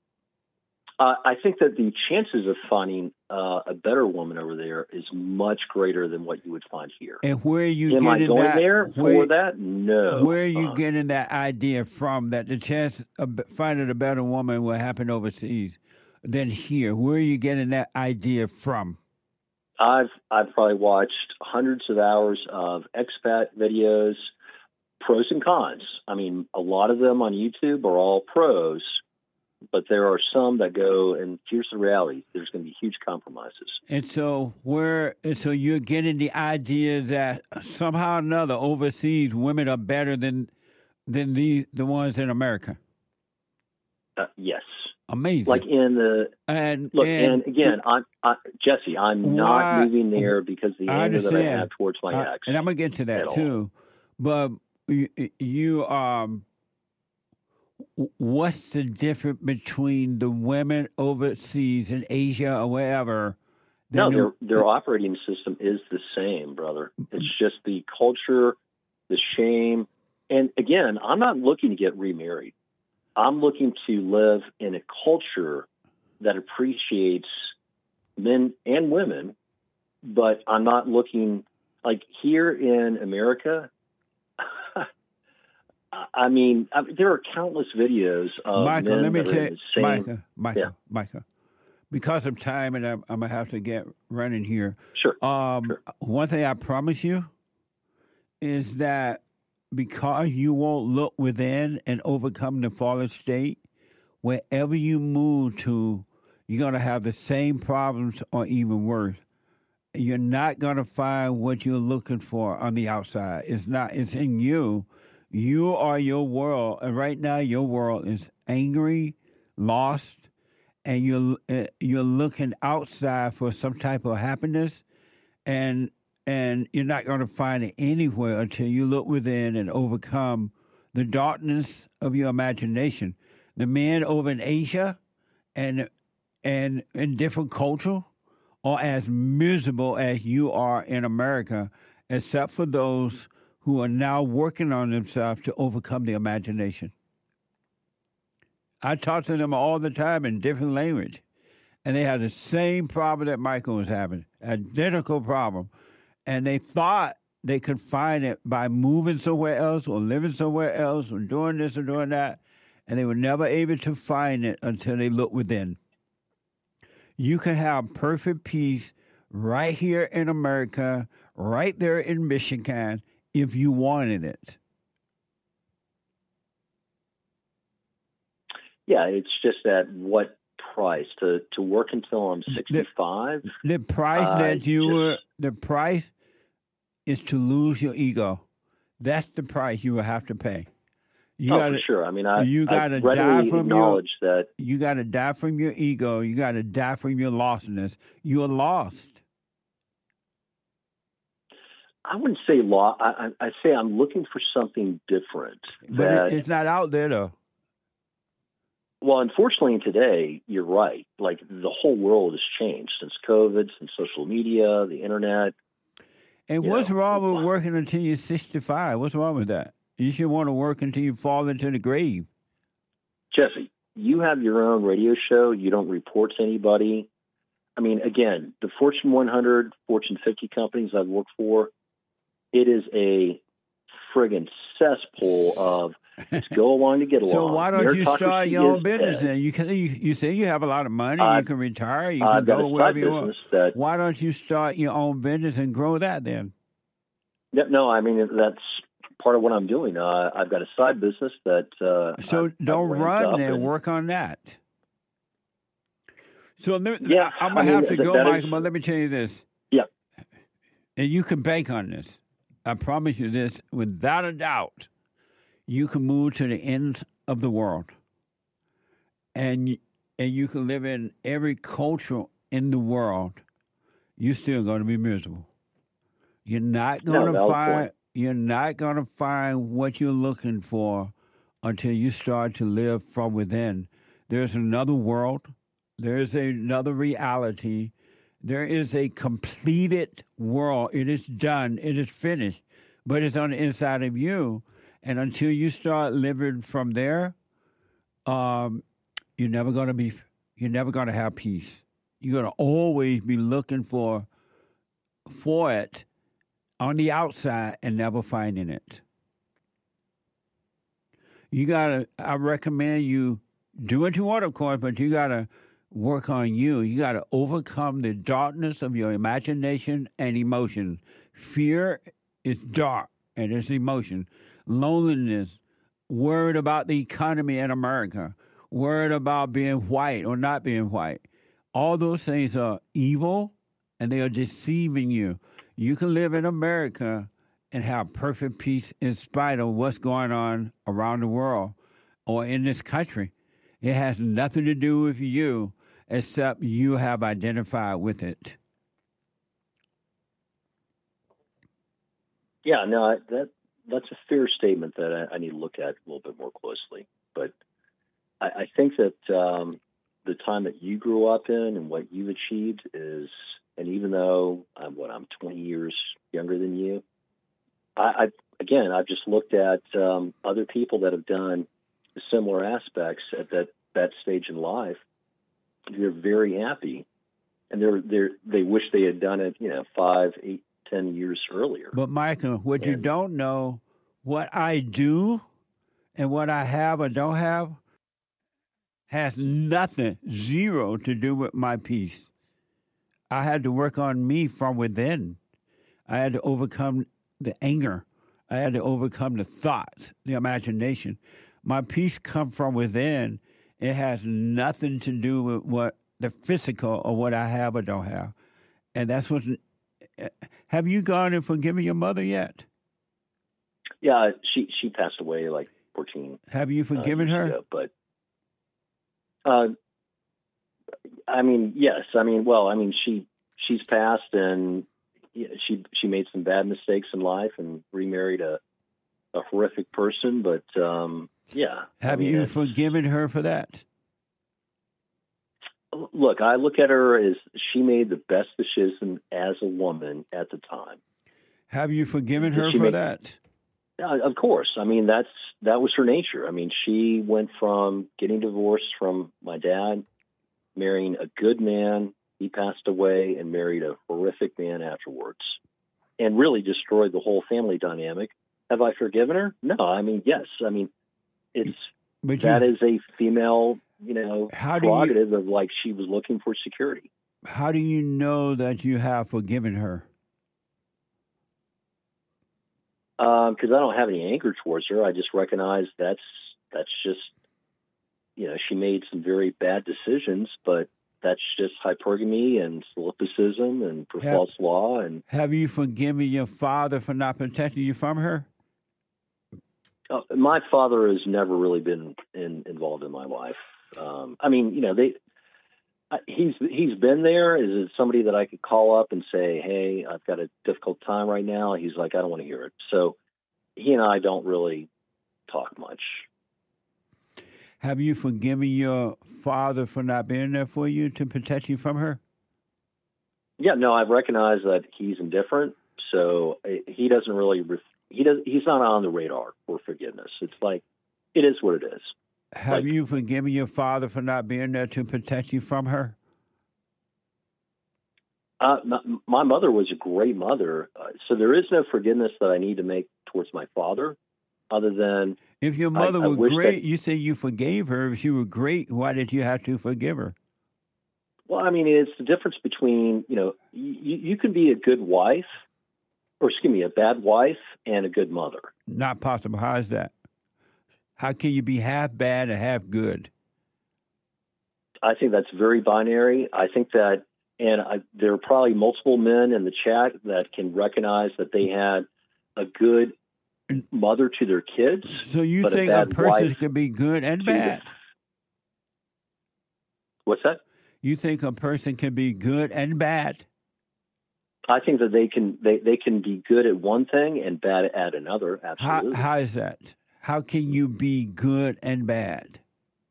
[SPEAKER 14] Uh, I think that the chances of finding uh, a better woman over there is much greater than what you would find here.
[SPEAKER 2] And where are you
[SPEAKER 14] Am I
[SPEAKER 2] getting
[SPEAKER 14] going
[SPEAKER 2] that?
[SPEAKER 14] there for
[SPEAKER 2] where,
[SPEAKER 14] that? No.
[SPEAKER 2] Where are you
[SPEAKER 14] Uh,
[SPEAKER 2] getting that idea from that the chance of finding a better woman will happen overseas than here? Where are you getting that idea from?
[SPEAKER 14] I've I've probably watched hundreds of hours of expat videos, pros and cons. I mean, a lot of them on YouTube are all pros, but there are some that go, and here's the reality: there's going to be huge compromises.
[SPEAKER 2] And so where and so you're getting the idea that somehow or another overseas women are better than than the the ones in America.
[SPEAKER 14] Uh, yes.
[SPEAKER 2] Amazing.
[SPEAKER 14] Like in the
[SPEAKER 2] and
[SPEAKER 14] look,
[SPEAKER 2] and,
[SPEAKER 14] and, again, I'm I, Jesse. I'm
[SPEAKER 2] Why-
[SPEAKER 14] not moving there because the
[SPEAKER 2] I
[SPEAKER 14] anger that I
[SPEAKER 2] understand.
[SPEAKER 14] have towards my
[SPEAKER 2] Uh,
[SPEAKER 14] ex.
[SPEAKER 2] and I'm gonna get to
[SPEAKER 14] at
[SPEAKER 2] that
[SPEAKER 14] all.
[SPEAKER 2] too. But you, you um, what's the difference between the women overseas in Asia or wherever?
[SPEAKER 14] No,
[SPEAKER 2] than
[SPEAKER 14] their
[SPEAKER 2] the-
[SPEAKER 14] their operating system is the same, brother. It's just the culture, the shame, and again, I'm not looking to get remarried. I'm looking to live in a culture that appreciates men and women, but I'm not looking like here in America. I mean, I mean, there are countless videos of
[SPEAKER 2] Michael,
[SPEAKER 14] men
[SPEAKER 2] let me
[SPEAKER 14] that are
[SPEAKER 2] tell
[SPEAKER 14] in
[SPEAKER 2] you,
[SPEAKER 14] the same.
[SPEAKER 2] Michael, Michael,
[SPEAKER 14] Yeah.
[SPEAKER 2] Michael. Because of time, and I'm, I'm gonna have to get running here.
[SPEAKER 14] Sure.
[SPEAKER 2] Um, one thing I promise you is that because you won't look within and overcome the fallen state, wherever you move to, you're gonna have the same problems or even worse. You're not gonna find what you're looking for on the outside. It's not. It's in you. You are your world, and right now your world is angry, lost, and you're uh, you're looking outside for some type of happiness, and and you're not going to find it anywhere until you look within and overcome the darkness of your imagination. The men over in Asia, and and in different culture, are as miserable as you are in America, except for those who are now working on themselves to overcome the imagination. I talk to them all the time in different language, and they have the same problem that Michael was having, identical problem. And they thought they could find it by moving somewhere else or living somewhere else or doing this or doing that, and they were never able to find it until they looked within. You can have perfect peace right here in America, right there in Michigan, if you wanted it.
[SPEAKER 14] Yeah, it's just at what price to to work until I'm sixty-five.
[SPEAKER 2] The price
[SPEAKER 14] uh,
[SPEAKER 2] that you
[SPEAKER 14] just-
[SPEAKER 2] were, the price is to lose your ego. That's the price you will have to pay. You
[SPEAKER 14] oh,
[SPEAKER 2] gotta,
[SPEAKER 14] for sure. I mean, I,
[SPEAKER 2] you
[SPEAKER 14] I
[SPEAKER 2] gotta
[SPEAKER 14] readily
[SPEAKER 2] die from
[SPEAKER 14] acknowledge
[SPEAKER 2] your,
[SPEAKER 14] that.
[SPEAKER 2] You got to die from your ego. You got to die from your lostness. You are lost.
[SPEAKER 14] I wouldn't say law. I, I, I say I'm looking for something different.
[SPEAKER 2] But
[SPEAKER 14] that,
[SPEAKER 2] it, it's not out there, though.
[SPEAKER 14] Well, unfortunately, today, you're right. Like, the whole world has changed since COVID, since social media, the internet.
[SPEAKER 2] And
[SPEAKER 14] You
[SPEAKER 2] what's
[SPEAKER 14] know,
[SPEAKER 2] wrong with working until you're sixty-five? What's wrong with that? You should want to work until you fall into the grave.
[SPEAKER 14] Jesse, you have your own radio show. You don't report to anybody. I mean, again, the Fortune one hundred, Fortune fifty companies I've worked for, it is a friggin' cesspool of let's go along to get along.
[SPEAKER 2] So why don't you
[SPEAKER 14] Meritocracy
[SPEAKER 2] start your own
[SPEAKER 14] is
[SPEAKER 2] business
[SPEAKER 14] dead.
[SPEAKER 2] then? You can. You, you say you have a lot of money.
[SPEAKER 14] Uh,
[SPEAKER 2] you can retire. You
[SPEAKER 14] I've
[SPEAKER 2] can
[SPEAKER 14] got
[SPEAKER 2] go
[SPEAKER 14] a
[SPEAKER 2] wherever
[SPEAKER 14] side
[SPEAKER 2] you want.
[SPEAKER 14] business that-
[SPEAKER 2] Why don't you start your own business and grow that then?
[SPEAKER 14] Yeah, no, I mean, that's part of what I'm doing. Uh, I've got a side business that. Uh,
[SPEAKER 2] So
[SPEAKER 14] I've,
[SPEAKER 2] don't
[SPEAKER 14] I've
[SPEAKER 2] run
[SPEAKER 14] up
[SPEAKER 2] and
[SPEAKER 14] and-
[SPEAKER 2] work on that. So let me,
[SPEAKER 14] Yeah,
[SPEAKER 2] I'm
[SPEAKER 14] I
[SPEAKER 2] gonna
[SPEAKER 14] mean,
[SPEAKER 2] have to
[SPEAKER 14] that-
[SPEAKER 2] go,
[SPEAKER 14] that is-
[SPEAKER 2] Michael. But let me tell you this.
[SPEAKER 14] Yeah.
[SPEAKER 2] And you can bank on this. I promise you this, without a doubt. You can move to the ends of the world, and and you can live in every culture in the world. You're still going to be miserable. You're not
[SPEAKER 14] No,
[SPEAKER 2] going to
[SPEAKER 14] valid
[SPEAKER 2] find.
[SPEAKER 14] point.
[SPEAKER 2] You're not going to find what you're looking for until you start to live from within. There's another world. There is another reality. There is a completed world. It is done. It is finished. But it's on the inside of you. And until you start living from there, um, you're never going to be. You're never going to have peace. You're going to always be looking for, for it on the outside and never finding it. You gotta. I recommend you do what you want, of course, but you gotta work on you. You gotta overcome the darkness of your imagination and emotion. Fear is dark and it's emotion. Loneliness, worried about the economy in America, worried about being white or not being white. All those things are evil and they are deceiving you. You can live in America and have perfect peace in spite of what's going on around the world or in this country. It has nothing to do with you except you have identified with it.
[SPEAKER 14] Yeah, no, I, that that's a fair statement that I, I need to look at a little bit more closely. But I, I think that um, the time that you grew up in and what you've achieved is, and even though I'm what I'm twenty years younger than you, I, I again I've just looked at um, other people that have done similar aspects at that that stage in life. They're very happy, and they're they they wish they had done it, you know, five, eight, ten years earlier.
[SPEAKER 2] But Michael, what you
[SPEAKER 14] And-
[SPEAKER 2] don't know, what I do and what I have or don't have has nothing, zero to do with my peace. I had to work on me from within. I had to overcome the anger. I had to overcome the thoughts, the imagination. My peace comes from within. It has nothing to do with what the physical or what I have or don't have. And that's what. Have you gone and forgiven your mother yet?
[SPEAKER 14] Yeah, she she passed away like fourteen.
[SPEAKER 2] Have you forgiven
[SPEAKER 14] uh, years
[SPEAKER 2] her?
[SPEAKER 14] ago, but uh, I mean, yes. I mean, well, I mean, she she's passed, and yeah, she she made some bad mistakes in life and remarried a a horrific person. But um, yeah,
[SPEAKER 2] Have
[SPEAKER 14] I mean,
[SPEAKER 2] you
[SPEAKER 14] it's-
[SPEAKER 2] forgiven her for that?
[SPEAKER 14] Look, I look at her as she made the best decision as a woman at the time.
[SPEAKER 2] Have you forgiven
[SPEAKER 14] Did
[SPEAKER 2] her
[SPEAKER 14] she
[SPEAKER 2] for
[SPEAKER 14] make-
[SPEAKER 2] that?
[SPEAKER 14] Uh, of course. I mean, that's that was her nature. I mean, she went from getting divorced from my dad, marrying a good man. He passed away, and married a horrific man afterwards, and really destroyed the whole family dynamic. Have I forgiven her? No. I mean, yes. I mean, it's
[SPEAKER 2] But
[SPEAKER 14] that
[SPEAKER 2] you-
[SPEAKER 14] is a female, you know,
[SPEAKER 2] How do you-
[SPEAKER 14] prerogative of like she was looking for security.
[SPEAKER 2] How do you know that you have forgiven her?
[SPEAKER 14] Because I don't have any anger towards her. I just recognize that's that's just, you know, she made some very bad decisions, but that's just hypergamy and solipsism and for
[SPEAKER 2] Have-
[SPEAKER 14] false law. And
[SPEAKER 2] Have you forgiven your father for not protecting you from her?
[SPEAKER 14] Uh, my father has never really been in, involved in my life. Um, I mean, you know, they. Uh, he's he's been there. Is it somebody that I could call up and say, "Hey, I've got a difficult time right now"? He's like, "I don't want to hear it." So he and I don't really talk much.
[SPEAKER 2] Have you forgiven your father for not being there for you to protect you from her?
[SPEAKER 14] Yeah, no, I've recognized that he's indifferent, so he doesn't really. Ref- he does. He's not on the radar for forgiveness. It's like it is what it is.
[SPEAKER 2] Have
[SPEAKER 14] like,
[SPEAKER 2] you forgiven your father for not being there to protect you from her?
[SPEAKER 14] Uh, my, my mother was a great mother, uh, so there is no forgiveness that I need to make towards my father, other than
[SPEAKER 2] if your mother
[SPEAKER 14] I, I
[SPEAKER 2] was great,
[SPEAKER 14] that,
[SPEAKER 2] you say you forgave her. If she was great, why did you have to forgive her?
[SPEAKER 14] Well, I mean, it's the difference between, you know, you, you can be a good wife, or excuse me, a bad wife and a good mother.
[SPEAKER 2] Not possible. How is that? How can you be half bad and half good?
[SPEAKER 14] I think that's very binary. I think that, and I, there are probably multiple men in the chat that can recognize that they had a good mother to their kids.
[SPEAKER 2] So you
[SPEAKER 14] but
[SPEAKER 2] think
[SPEAKER 14] a,
[SPEAKER 2] a person can be good and bad?
[SPEAKER 14] The, what's that?
[SPEAKER 2] You think a person can be good and bad?
[SPEAKER 14] I think that they can they, they can be good at one thing and bad at another. Absolutely.
[SPEAKER 2] How, how is that? How can you be good and bad?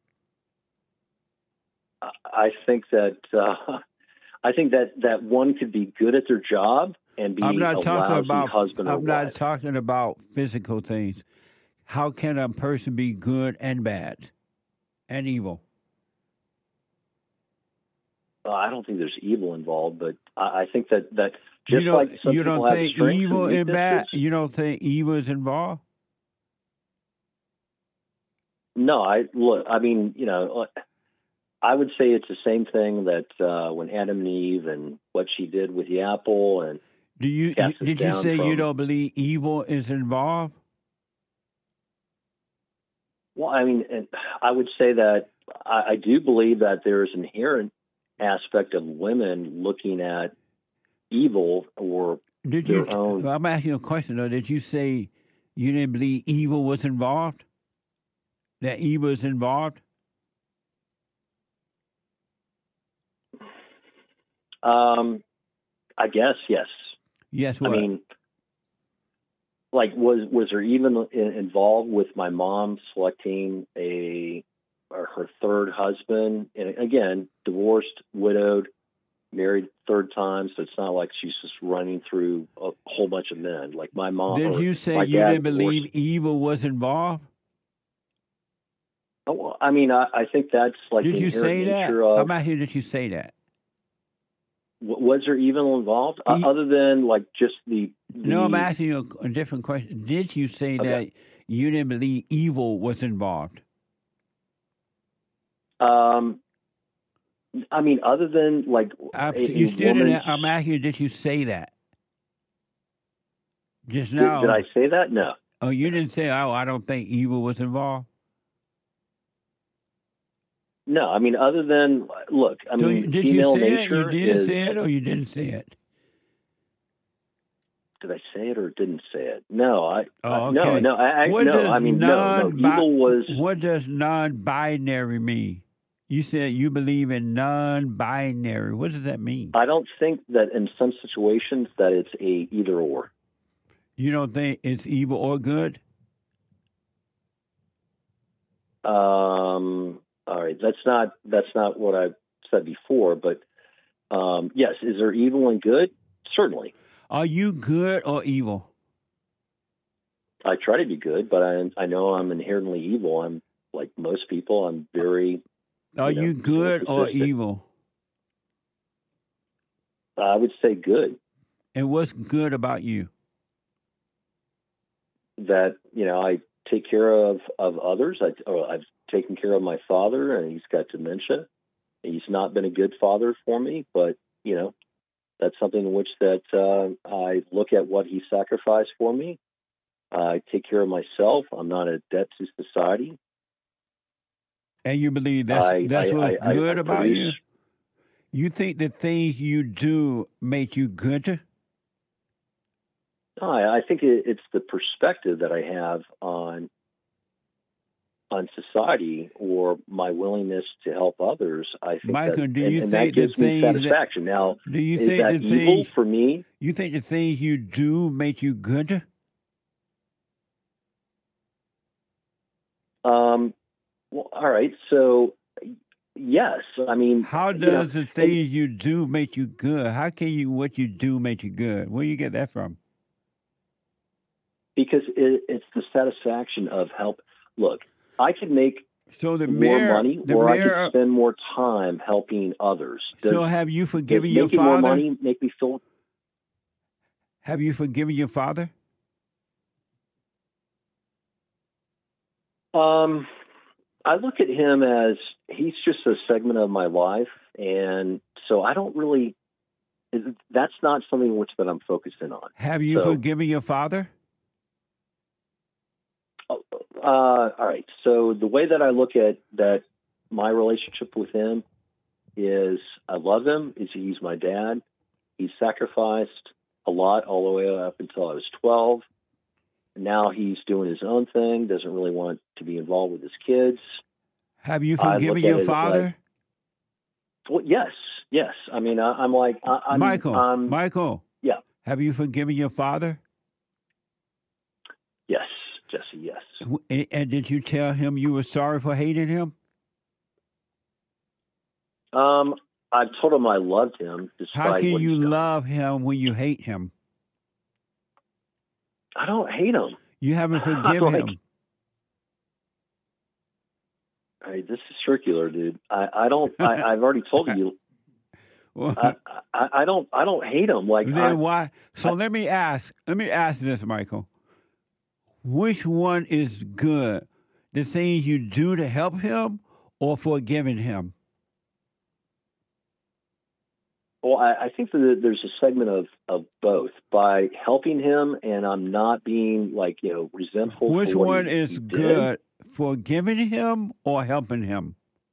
[SPEAKER 14] I think that uh, I think that, that one could be good at their job and be
[SPEAKER 2] I'm not
[SPEAKER 14] a
[SPEAKER 2] talking
[SPEAKER 14] lousy
[SPEAKER 2] about,
[SPEAKER 14] husband or
[SPEAKER 2] I'm not
[SPEAKER 14] wife.
[SPEAKER 2] talking about physical things. How can a person be good and bad and evil?
[SPEAKER 14] Uh, I don't think there's evil involved, but I, I think that, that just
[SPEAKER 2] you don't,
[SPEAKER 14] like some
[SPEAKER 2] you
[SPEAKER 14] people
[SPEAKER 2] don't
[SPEAKER 14] have
[SPEAKER 2] think
[SPEAKER 14] strengths
[SPEAKER 2] evil
[SPEAKER 14] and
[SPEAKER 2] is bad?
[SPEAKER 14] weaknesses.
[SPEAKER 2] You don't think evil is involved?
[SPEAKER 14] No, I look. I mean, you know, I would say it's the same thing that uh, when Adam and Eve and what she did with the apple and
[SPEAKER 2] do you
[SPEAKER 14] cast us
[SPEAKER 2] did you
[SPEAKER 14] down
[SPEAKER 2] say
[SPEAKER 14] from,
[SPEAKER 2] you don't believe evil is involved?
[SPEAKER 14] Well, I mean, and I would say that I, I do believe that there is an inherent aspect of women looking at evil or
[SPEAKER 2] Did
[SPEAKER 14] their
[SPEAKER 2] you?
[SPEAKER 14] own.
[SPEAKER 2] Well, I'm asking you a question though. Did you say you didn't believe evil was involved? That evil is involved?
[SPEAKER 14] Um, I guess yes.
[SPEAKER 2] Yes. What?
[SPEAKER 14] I mean, like, was was there even in, involved with my mom selecting a or her third husband? And again, divorced, widowed, married third time, so it's not like she's just running through a whole bunch of men. Like my mom.
[SPEAKER 2] Did you say you didn't believe evil was involved?
[SPEAKER 14] Oh, well, I mean, I, I think that's like
[SPEAKER 2] did
[SPEAKER 14] the
[SPEAKER 2] you say that?
[SPEAKER 14] nature of.
[SPEAKER 2] I'm not here. Did you say that?
[SPEAKER 14] Was there evil involved uh, other than like just the, the?
[SPEAKER 2] No, I'm asking you a, a different question. Did you say
[SPEAKER 14] okay.
[SPEAKER 2] that you didn't believe evil was involved?
[SPEAKER 14] Um, I mean, other than like
[SPEAKER 2] I'm,
[SPEAKER 14] a,
[SPEAKER 2] you
[SPEAKER 14] a
[SPEAKER 2] still
[SPEAKER 14] woman's...
[SPEAKER 2] didn't, I'm asking you, did you say that just now?
[SPEAKER 14] Did, did I say that? No.
[SPEAKER 2] Oh, you didn't say. Oh, I don't think evil was involved.
[SPEAKER 14] No, I mean, other than look, I
[SPEAKER 2] so
[SPEAKER 14] mean,
[SPEAKER 2] did
[SPEAKER 14] female
[SPEAKER 2] you say
[SPEAKER 14] nature
[SPEAKER 2] it? You did
[SPEAKER 14] is,
[SPEAKER 2] say it, or you didn't say it?
[SPEAKER 14] Did I say it or didn't say it? No, I.
[SPEAKER 2] Oh,
[SPEAKER 14] I
[SPEAKER 2] okay.
[SPEAKER 14] no, no, I, I
[SPEAKER 2] what
[SPEAKER 14] no.
[SPEAKER 2] Does
[SPEAKER 14] I mean, no, no. Evil was.
[SPEAKER 2] What does non-binary mean? You said you believe in non-binary. What does that mean?
[SPEAKER 14] I don't think that in some situations that it's a either or.
[SPEAKER 2] You don't think it's evil or good?
[SPEAKER 14] Um. All right, that's not that's not what I've said before, but um, yes, is there evil and good? Certainly.
[SPEAKER 2] Are you good or evil?
[SPEAKER 14] I try to be good, but I I know I'm inherently evil. I'm like most people. I'm very.
[SPEAKER 2] Are
[SPEAKER 14] you, know,
[SPEAKER 2] you good or
[SPEAKER 14] narcissistic.
[SPEAKER 2] evil?
[SPEAKER 14] I would say good.
[SPEAKER 2] And what's good about you?
[SPEAKER 14] That you know, I take care of of others. I, or I've taken care of my father, and he's got dementia. He's not been a good father for me, but you know, that's something in which that uh, I look at what he sacrificed for me. I take care of myself. I'm not a debt to society.
[SPEAKER 2] And you believe that's
[SPEAKER 14] I,
[SPEAKER 2] that's
[SPEAKER 14] I,
[SPEAKER 2] what's
[SPEAKER 14] I,
[SPEAKER 2] good
[SPEAKER 14] I
[SPEAKER 2] about
[SPEAKER 14] produce,
[SPEAKER 2] you? You think the things you do make you good?
[SPEAKER 14] I, I think it, it's the perspective that I have on on society or my willingness to help others, I think
[SPEAKER 2] Michael,
[SPEAKER 14] that,
[SPEAKER 2] do
[SPEAKER 14] and,
[SPEAKER 2] you
[SPEAKER 14] and
[SPEAKER 2] think
[SPEAKER 14] that gives
[SPEAKER 2] the
[SPEAKER 14] me
[SPEAKER 2] things
[SPEAKER 14] satisfaction.
[SPEAKER 2] That,
[SPEAKER 14] now,
[SPEAKER 2] do you
[SPEAKER 14] is
[SPEAKER 2] think
[SPEAKER 14] that
[SPEAKER 2] the
[SPEAKER 14] evil
[SPEAKER 2] things,
[SPEAKER 14] for me?
[SPEAKER 2] You think the things you do make you good?
[SPEAKER 14] Um. Well, all right. So, yes. I mean,
[SPEAKER 2] how does
[SPEAKER 14] you know,
[SPEAKER 2] the things and, you do make you good? How can you what you do make you good? Where you get that from?
[SPEAKER 14] Because it, it's the satisfaction of help. Look, I could make
[SPEAKER 2] so the
[SPEAKER 14] more
[SPEAKER 2] mayor,
[SPEAKER 14] money,
[SPEAKER 2] the
[SPEAKER 14] or
[SPEAKER 2] mayor,
[SPEAKER 14] I could spend more time helping others. Does,
[SPEAKER 2] so have you forgiven
[SPEAKER 14] does
[SPEAKER 2] your
[SPEAKER 14] making
[SPEAKER 2] father?
[SPEAKER 14] More money make me feel?
[SPEAKER 2] Have you forgiven your father?
[SPEAKER 14] Um, I look at him as he's just a segment of my life, and so I don't really. That's not something which that I'm focused in on.
[SPEAKER 2] Have you
[SPEAKER 14] so,
[SPEAKER 2] forgiven your father?
[SPEAKER 14] Uh, all right. So the way that I look at that, my relationship with him is I love him. Is he's my dad. He's sacrificed a lot all the way up until I was twelve. Now he's doing his own thing. Doesn't really want to be involved with his kids.
[SPEAKER 2] Have you forgiven your father?
[SPEAKER 14] Like, well, yes, yes. I mean, I, I'm like I, I'm,
[SPEAKER 2] Michael.
[SPEAKER 14] I'm,
[SPEAKER 2] Michael.
[SPEAKER 14] Yeah.
[SPEAKER 2] Have you forgiven your father?
[SPEAKER 14] Yes, Jesse. Yes.
[SPEAKER 2] And, and did you tell him you were sorry for hating him?
[SPEAKER 14] Um, I've told him I loved him. Despite
[SPEAKER 2] How can
[SPEAKER 14] what
[SPEAKER 2] you
[SPEAKER 14] he's done.
[SPEAKER 2] love him when you hate him?
[SPEAKER 14] I don't hate him.
[SPEAKER 2] You haven't forgiven
[SPEAKER 14] like,
[SPEAKER 2] him.
[SPEAKER 14] Hey, this is circular, dude. I, I don't. I, I've already told you.
[SPEAKER 2] Well,
[SPEAKER 14] I, I, I don't. I don't hate him. Like
[SPEAKER 2] then
[SPEAKER 14] I,
[SPEAKER 2] why? So
[SPEAKER 14] I,
[SPEAKER 2] let me ask. Let me ask this, Michael. Which one is good? The things you do to help him, or forgiving him?
[SPEAKER 14] Well, I, I think that there's a segment of, of both. By helping him, and I'm not being like you know resentful.
[SPEAKER 2] Which
[SPEAKER 14] for what
[SPEAKER 2] one
[SPEAKER 14] he,
[SPEAKER 2] is
[SPEAKER 14] he
[SPEAKER 2] good? Forgiving him or helping him?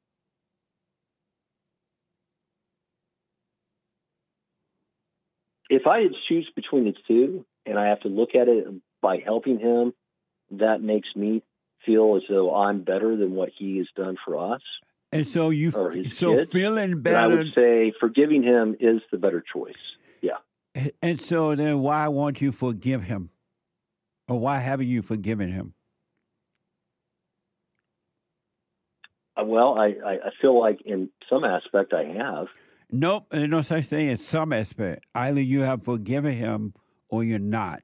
[SPEAKER 14] If I had to choose between the two, and I have to look at it by helping him, that makes me feel as though I'm better than what he has done for us.
[SPEAKER 2] And so you,
[SPEAKER 14] or his
[SPEAKER 2] so
[SPEAKER 14] kids,
[SPEAKER 2] feeling better.
[SPEAKER 14] I would say forgiving him is the better choice. Yeah.
[SPEAKER 2] And so then, why won't you forgive him, or why haven't you forgiven him?
[SPEAKER 14] Well, I, I, I feel like in some aspect I have.
[SPEAKER 2] Nope, there's no such thing as some aspect. Either you have forgiven him or you're not.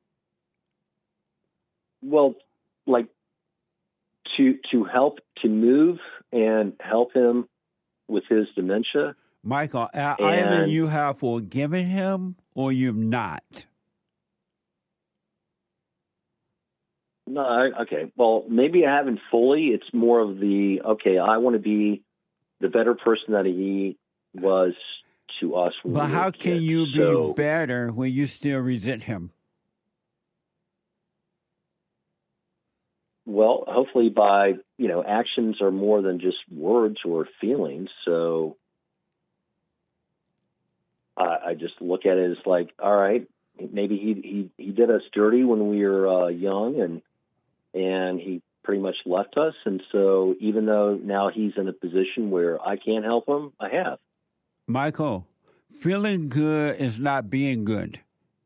[SPEAKER 14] Well, like to to help to move and help him with his dementia.
[SPEAKER 2] Michael,
[SPEAKER 14] and,
[SPEAKER 2] either you have forgiven him or you've not.
[SPEAKER 14] No, I, okay. Well, maybe I haven't fully. It's more of the, okay, I want to be the better person that he was to us. When
[SPEAKER 2] but
[SPEAKER 14] we
[SPEAKER 2] how
[SPEAKER 14] were
[SPEAKER 2] can
[SPEAKER 14] kids.
[SPEAKER 2] you be
[SPEAKER 14] so,
[SPEAKER 2] better when you still resent him?
[SPEAKER 14] Well, hopefully by, you know, actions are more than just words or feelings. So I, I just look at it as like, all right, maybe he, he, he did us dirty when we were uh, young and, and he pretty much left us. And so even though now he's in a position where I can't help him, I have.
[SPEAKER 2] Michael, feeling good is not being good.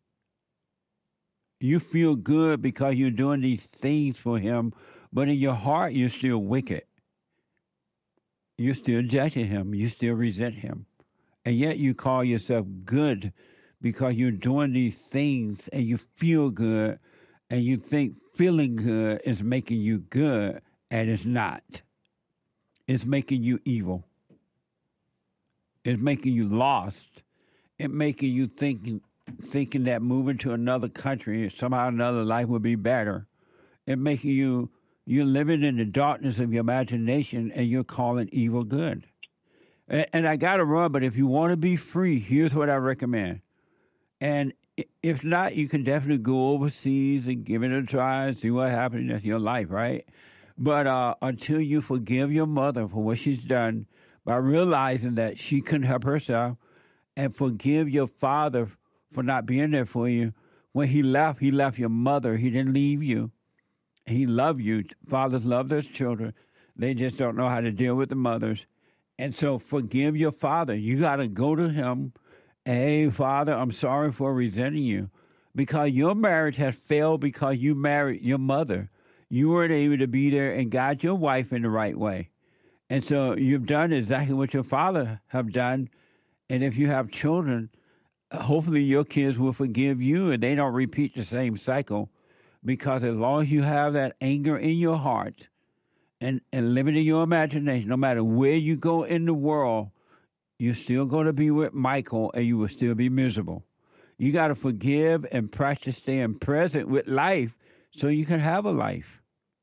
[SPEAKER 2] You feel good because you're doing these things for him, but in your heart, you're still wicked. You're still judging him. You still resent him. And yet you call yourself good because you're doing these things and you feel good and you think feeling good is making you good, and it's not. It's making you evil. It's making you lost. It's making you thinking thinking that moving to another country, somehow another life would be better. It's making you, you're living in the darkness of your imagination and you're calling evil good. And, and I got to run, but if you want to be free, here's what I recommend. And if not, you can definitely go overseas and give it a try and see what happens. That's your life, right? But uh, until you forgive your mother for what she's done by realizing that she couldn't help herself, and forgive your father for not being there for you. When he left, he left your mother. He didn't leave you. He loves you. Fathers love their children. They just don't know how to deal with the mothers. And so forgive your father. You got to go to him. Hey, Father, I'm sorry for resenting you. Because your marriage has failed because you married your mother. You weren't able to be there and guide your wife in the right way. And so you've done exactly what your father have done. And if you have children, hopefully your kids will forgive you and they don't repeat the same cycle. Because as long as you have that anger in your heart and, and limiting your imagination, no matter where you go in the world, you're still going to be with Michael and you will still be miserable. You got to forgive and practice staying present with life so you can have a life.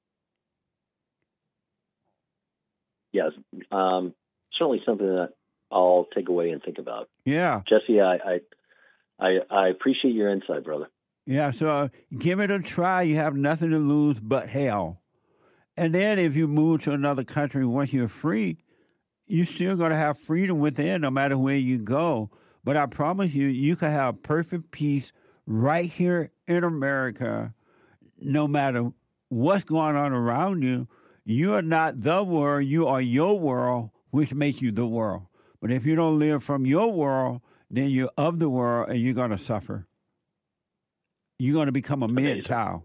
[SPEAKER 14] Yes, um, certainly something that I'll take away and think about.
[SPEAKER 2] Yeah.
[SPEAKER 14] Jesse, I I, I, I appreciate your insight, brother.
[SPEAKER 2] Yeah, so uh, give it a try. You have nothing to lose but hell. And then if you move to another country once you're free, you're still going to have freedom within no matter where you go. But I promise you, you can have perfect peace right here in America, no matter what's going on around you. You are not the world, you are your world, which makes you the world. But if you don't live from your world, then you're of the world and you're going to suffer. You're going to become a mid-child.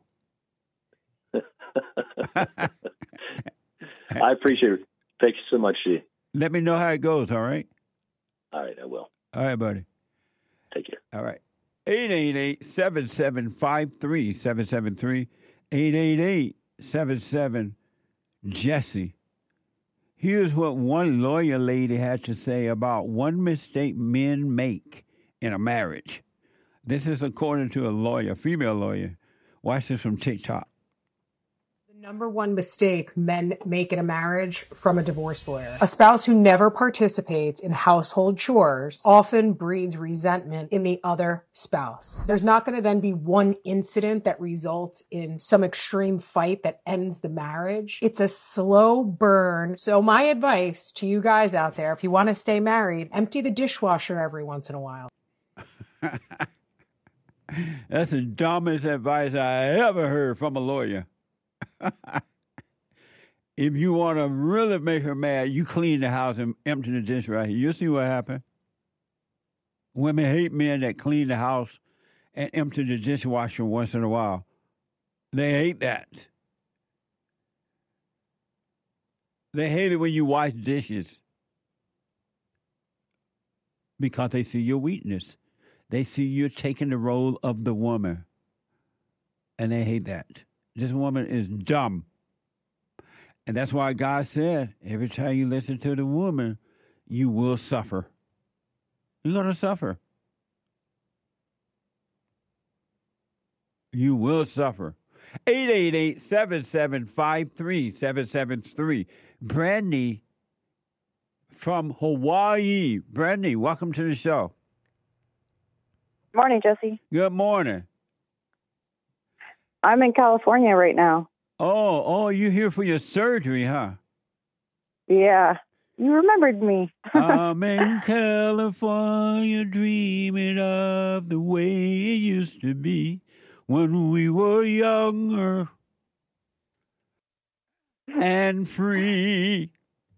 [SPEAKER 14] I appreciate it. Thank you so much, G.
[SPEAKER 2] Let me know how it goes, all right?
[SPEAKER 14] All right, I will.
[SPEAKER 2] All right, buddy.
[SPEAKER 14] Take care.
[SPEAKER 2] All right. eight eight eight, seven seven five, three seven seven three. eight eight eight, seven seven, Jesse. Here's what one lawyer lady had to say about one mistake men make in a marriage. This is according to a lawyer, female lawyer. Watch this from TikTok.
[SPEAKER 16] Number one mistake men make in a marriage from a divorce lawyer. A spouse who never participates in household chores often breeds resentment in the other spouse. There's not going to then be one incident that results in some extreme fight that ends the marriage. It's a slow burn. So my advice to you guys out there, if you want to stay married, empty the dishwasher every once in a while.
[SPEAKER 2] That's the dumbest advice I ever heard from a lawyer. If you want to really make her mad, you clean the house and empty the dish right here. You'll see what happens. Women hate men that clean the house and empty the dishwasher once in a while. They hate that. They hate it when you wash dishes because they see your weakness. They see you taking the role of the woman, and they hate that. This woman is dumb. And that's why God said, every time you listen to the woman, you will suffer. You're going to suffer. You will suffer. eight eight eight, seven seven five, three seven seven three. Brandy from Hawaii. Brandy, welcome to the show.
[SPEAKER 17] Morning, Jesse.
[SPEAKER 2] Good morning.
[SPEAKER 17] I'm in California right now.
[SPEAKER 2] Oh, oh, you're here for your surgery, huh?
[SPEAKER 17] Yeah. You remembered me.
[SPEAKER 2] I'm in California dreaming of the way it used to be when we were younger and free.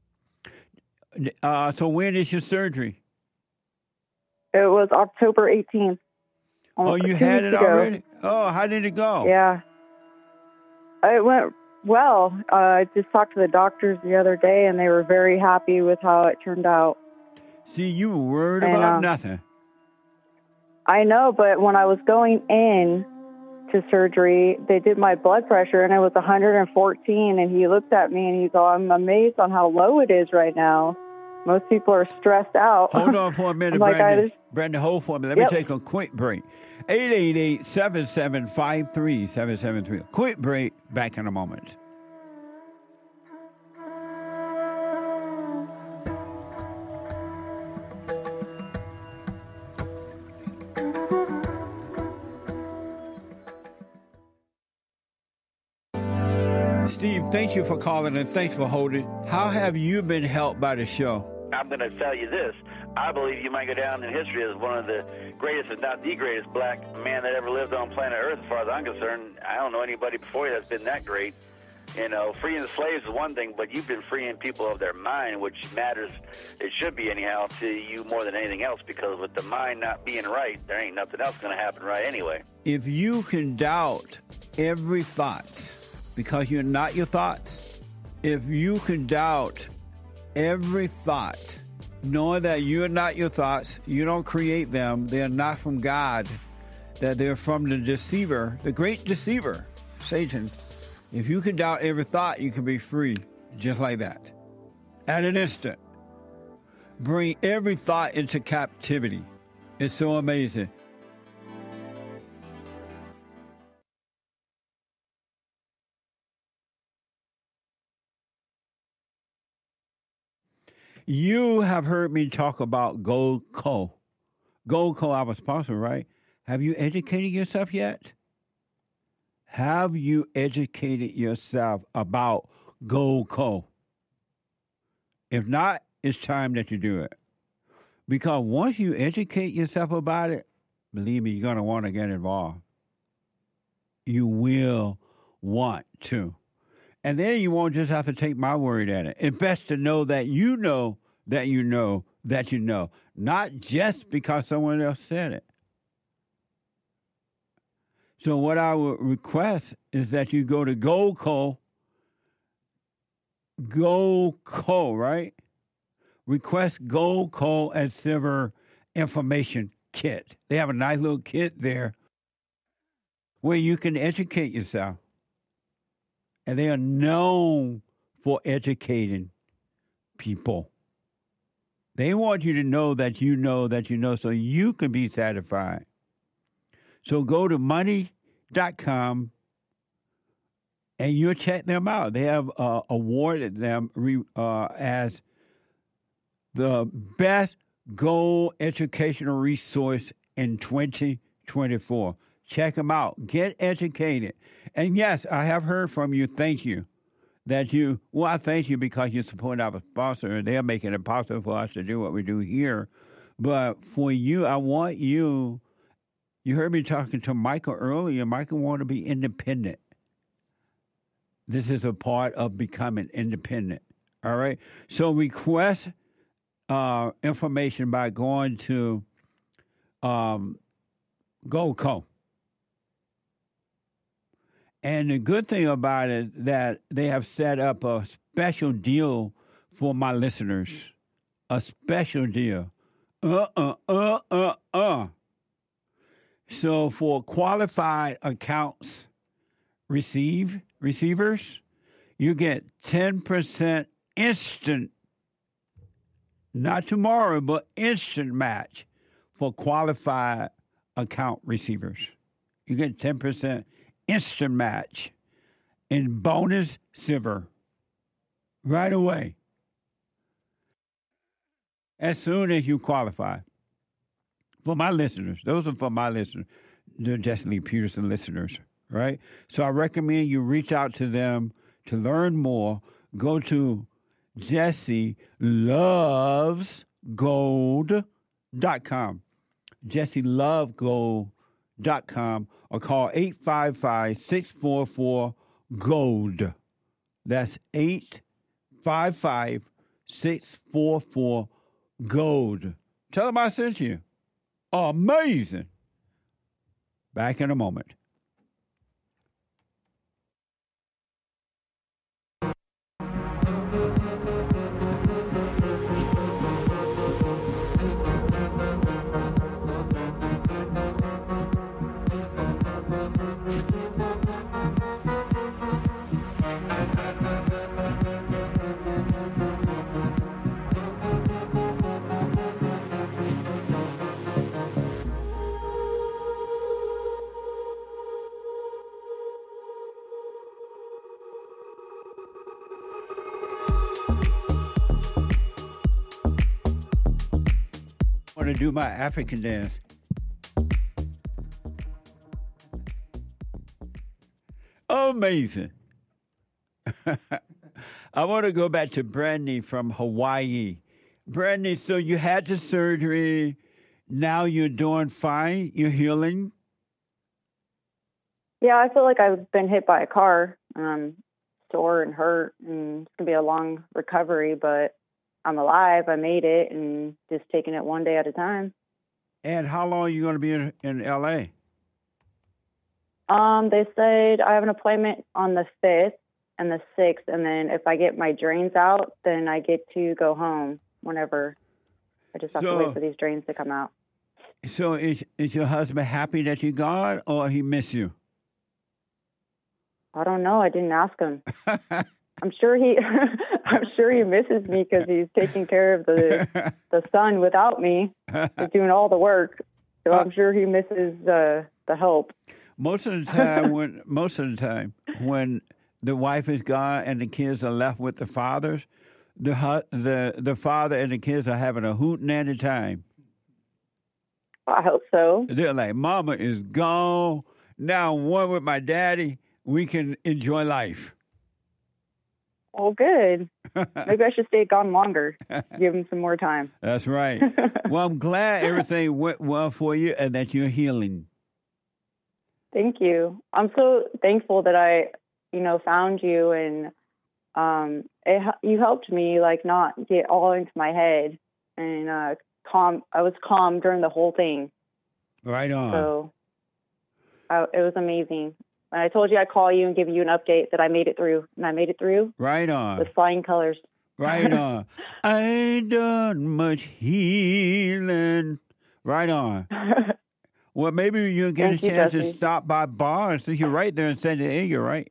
[SPEAKER 2] Uh, so when is your surgery?
[SPEAKER 17] It was October eighteenth.
[SPEAKER 2] Oh, you had it already? Oh, how did it go?
[SPEAKER 17] Yeah. It went well. Uh, I just talked to the doctors the other day, and they were very happy with how it turned out.
[SPEAKER 2] See, you were worried
[SPEAKER 17] and,
[SPEAKER 2] about
[SPEAKER 17] uh,
[SPEAKER 2] nothing.
[SPEAKER 17] I know, but when I was going in to surgery, they did my blood pressure, and it was one hundred fourteen, and he looked at me, and he's all, I'm amazed on how low it is right now. Most people are stressed out.
[SPEAKER 2] Hold on for a minute,
[SPEAKER 17] like,
[SPEAKER 2] Brandon. Brandon, hold for a minute. Let
[SPEAKER 17] Yep.
[SPEAKER 2] me take a quick break. eight eight eight, seven seven five, three seven seven three. Quick break. Back in a moment. Steve, thank you for calling and thanks for holding. How have you been helped by the show?
[SPEAKER 18] I'm going to tell you this. I believe you might go down in history as one of the greatest, if not the greatest, black man that ever lived on planet Earth, as far as I'm concerned. I don't know anybody before you that's been that great. You know, freeing the slaves is one thing, but you've been freeing people of their mind, which matters, it should be anyhow, to you more than anything else, because with the mind not being right, there ain't nothing else going to happen right anyway.
[SPEAKER 2] If you can doubt every thought because you're not your thoughts, if you can doubt every thought, knowing that you're not your thoughts, you don't create them, they're not from God, that they're from the deceiver, the great deceiver, Satan. If you can doubt every thought, you can be free just like that. At an instant. Bring every thought into captivity. It's so amazing. You have heard me talk about Gold Co. Gold Co, our sponsor, right? Have you educated yourself yet? Have you educated yourself about Gold Co? If not, it's time that you do it. Because once you educate yourself about it, believe me, you're going to want to get involved. You will want to. And then you won't just have to take my word at it. It's best to know that you know that you know that you know, not just because someone else said it. So what I would request is that you go to Gold Co. Gold Co, right? Request Gold Co and Silver Information Kit. They have a nice little kit there where you can educate yourself. And they are known for educating people. They want you to know that you know that you know so you can be satisfied. So go to money dot com and you'll check them out. They have uh, awarded them uh, as the best gold educational resource in twenty twenty-four. Check them out. Get educated. And yes, I have heard from you. Thank you. That you, well, I thank you because you support our sponsor. They're making it possible for us to do what we do here. But for you, I want you, you heard me talking to Michael earlier. Michael wanted to be independent. This is a part of becoming independent. All right? So request uh, information by going to um, Gold Co. And the good thing about it that they have set up a special deal for my listeners. A special deal. Uh, uh, uh, uh, uh. So for qualified accounts receive receivers, you get ten percent instant, not tomorrow, but instant match for qualified account receivers. You get ten percent instant match in bonus silver right away as soon as you qualify. For my listeners, those are for my listeners, the Jesse Lee Peterson listeners, right? So I recommend you reach out to them to learn more. Go to jesse loves gold dot com. jesse loves gold dot com or call eight five five, six four four, GOLD. That's eight five five, six four four, GOLD. Tell them I sent you. Amazing. Back in a moment. To do my African dance. Amazing. I want to go back to Brandy from Hawaii. Brittany, so you had the surgery. Now you're doing fine. You're healing.
[SPEAKER 17] Yeah, I feel like I've been hit by a car. Um, sore and hurt, and it's gonna be a long recovery. But I'm alive. I made it, and just taking it one day at a time.
[SPEAKER 2] And how long are you going to be in, in L A?
[SPEAKER 17] Um, they said I have an appointment on the fifth and the sixth, and then if I get my drains out, then I get to go home whenever. I just have
[SPEAKER 2] So-
[SPEAKER 17] to wait for these drains to come out.
[SPEAKER 2] So is is your husband happy that you're gone, or he miss you?
[SPEAKER 17] I don't know. I didn't ask him. I'm sure he, I'm sure he misses me because he's taking care of the the son without me. He's doing all the work, so I'm sure he misses uh, the help.
[SPEAKER 2] Most of the time, when most of the time when the wife is gone and the kids are left with the fathers, the hu- the the father and the kids are having a hootenanny time.
[SPEAKER 17] I hope so.
[SPEAKER 2] They're like, "Mama is gone. Now I'm one with my daddy. We can enjoy life."
[SPEAKER 17] Oh, good. Maybe I should stay gone longer. Give him some more time.
[SPEAKER 2] That's right. Well, I'm glad everything went well for you and that you're healing.
[SPEAKER 17] Thank you. I'm so thankful that I, you know, found you, and um, it, you helped me like not get all into my head, and uh, calm. I was calm during the whole thing.
[SPEAKER 2] Right on.
[SPEAKER 17] So I, it was amazing. And I told you I'd call you and give you an update that I made it through, and I made it through
[SPEAKER 2] Right on.
[SPEAKER 17] with flying colors.
[SPEAKER 2] Right on. I ain't done much healing. Right on. Well, maybe you'll get
[SPEAKER 17] Thank
[SPEAKER 2] a
[SPEAKER 17] you,
[SPEAKER 2] chance
[SPEAKER 17] Jesse.
[SPEAKER 2] to stop by Barnes since you're right there in San Diego, right?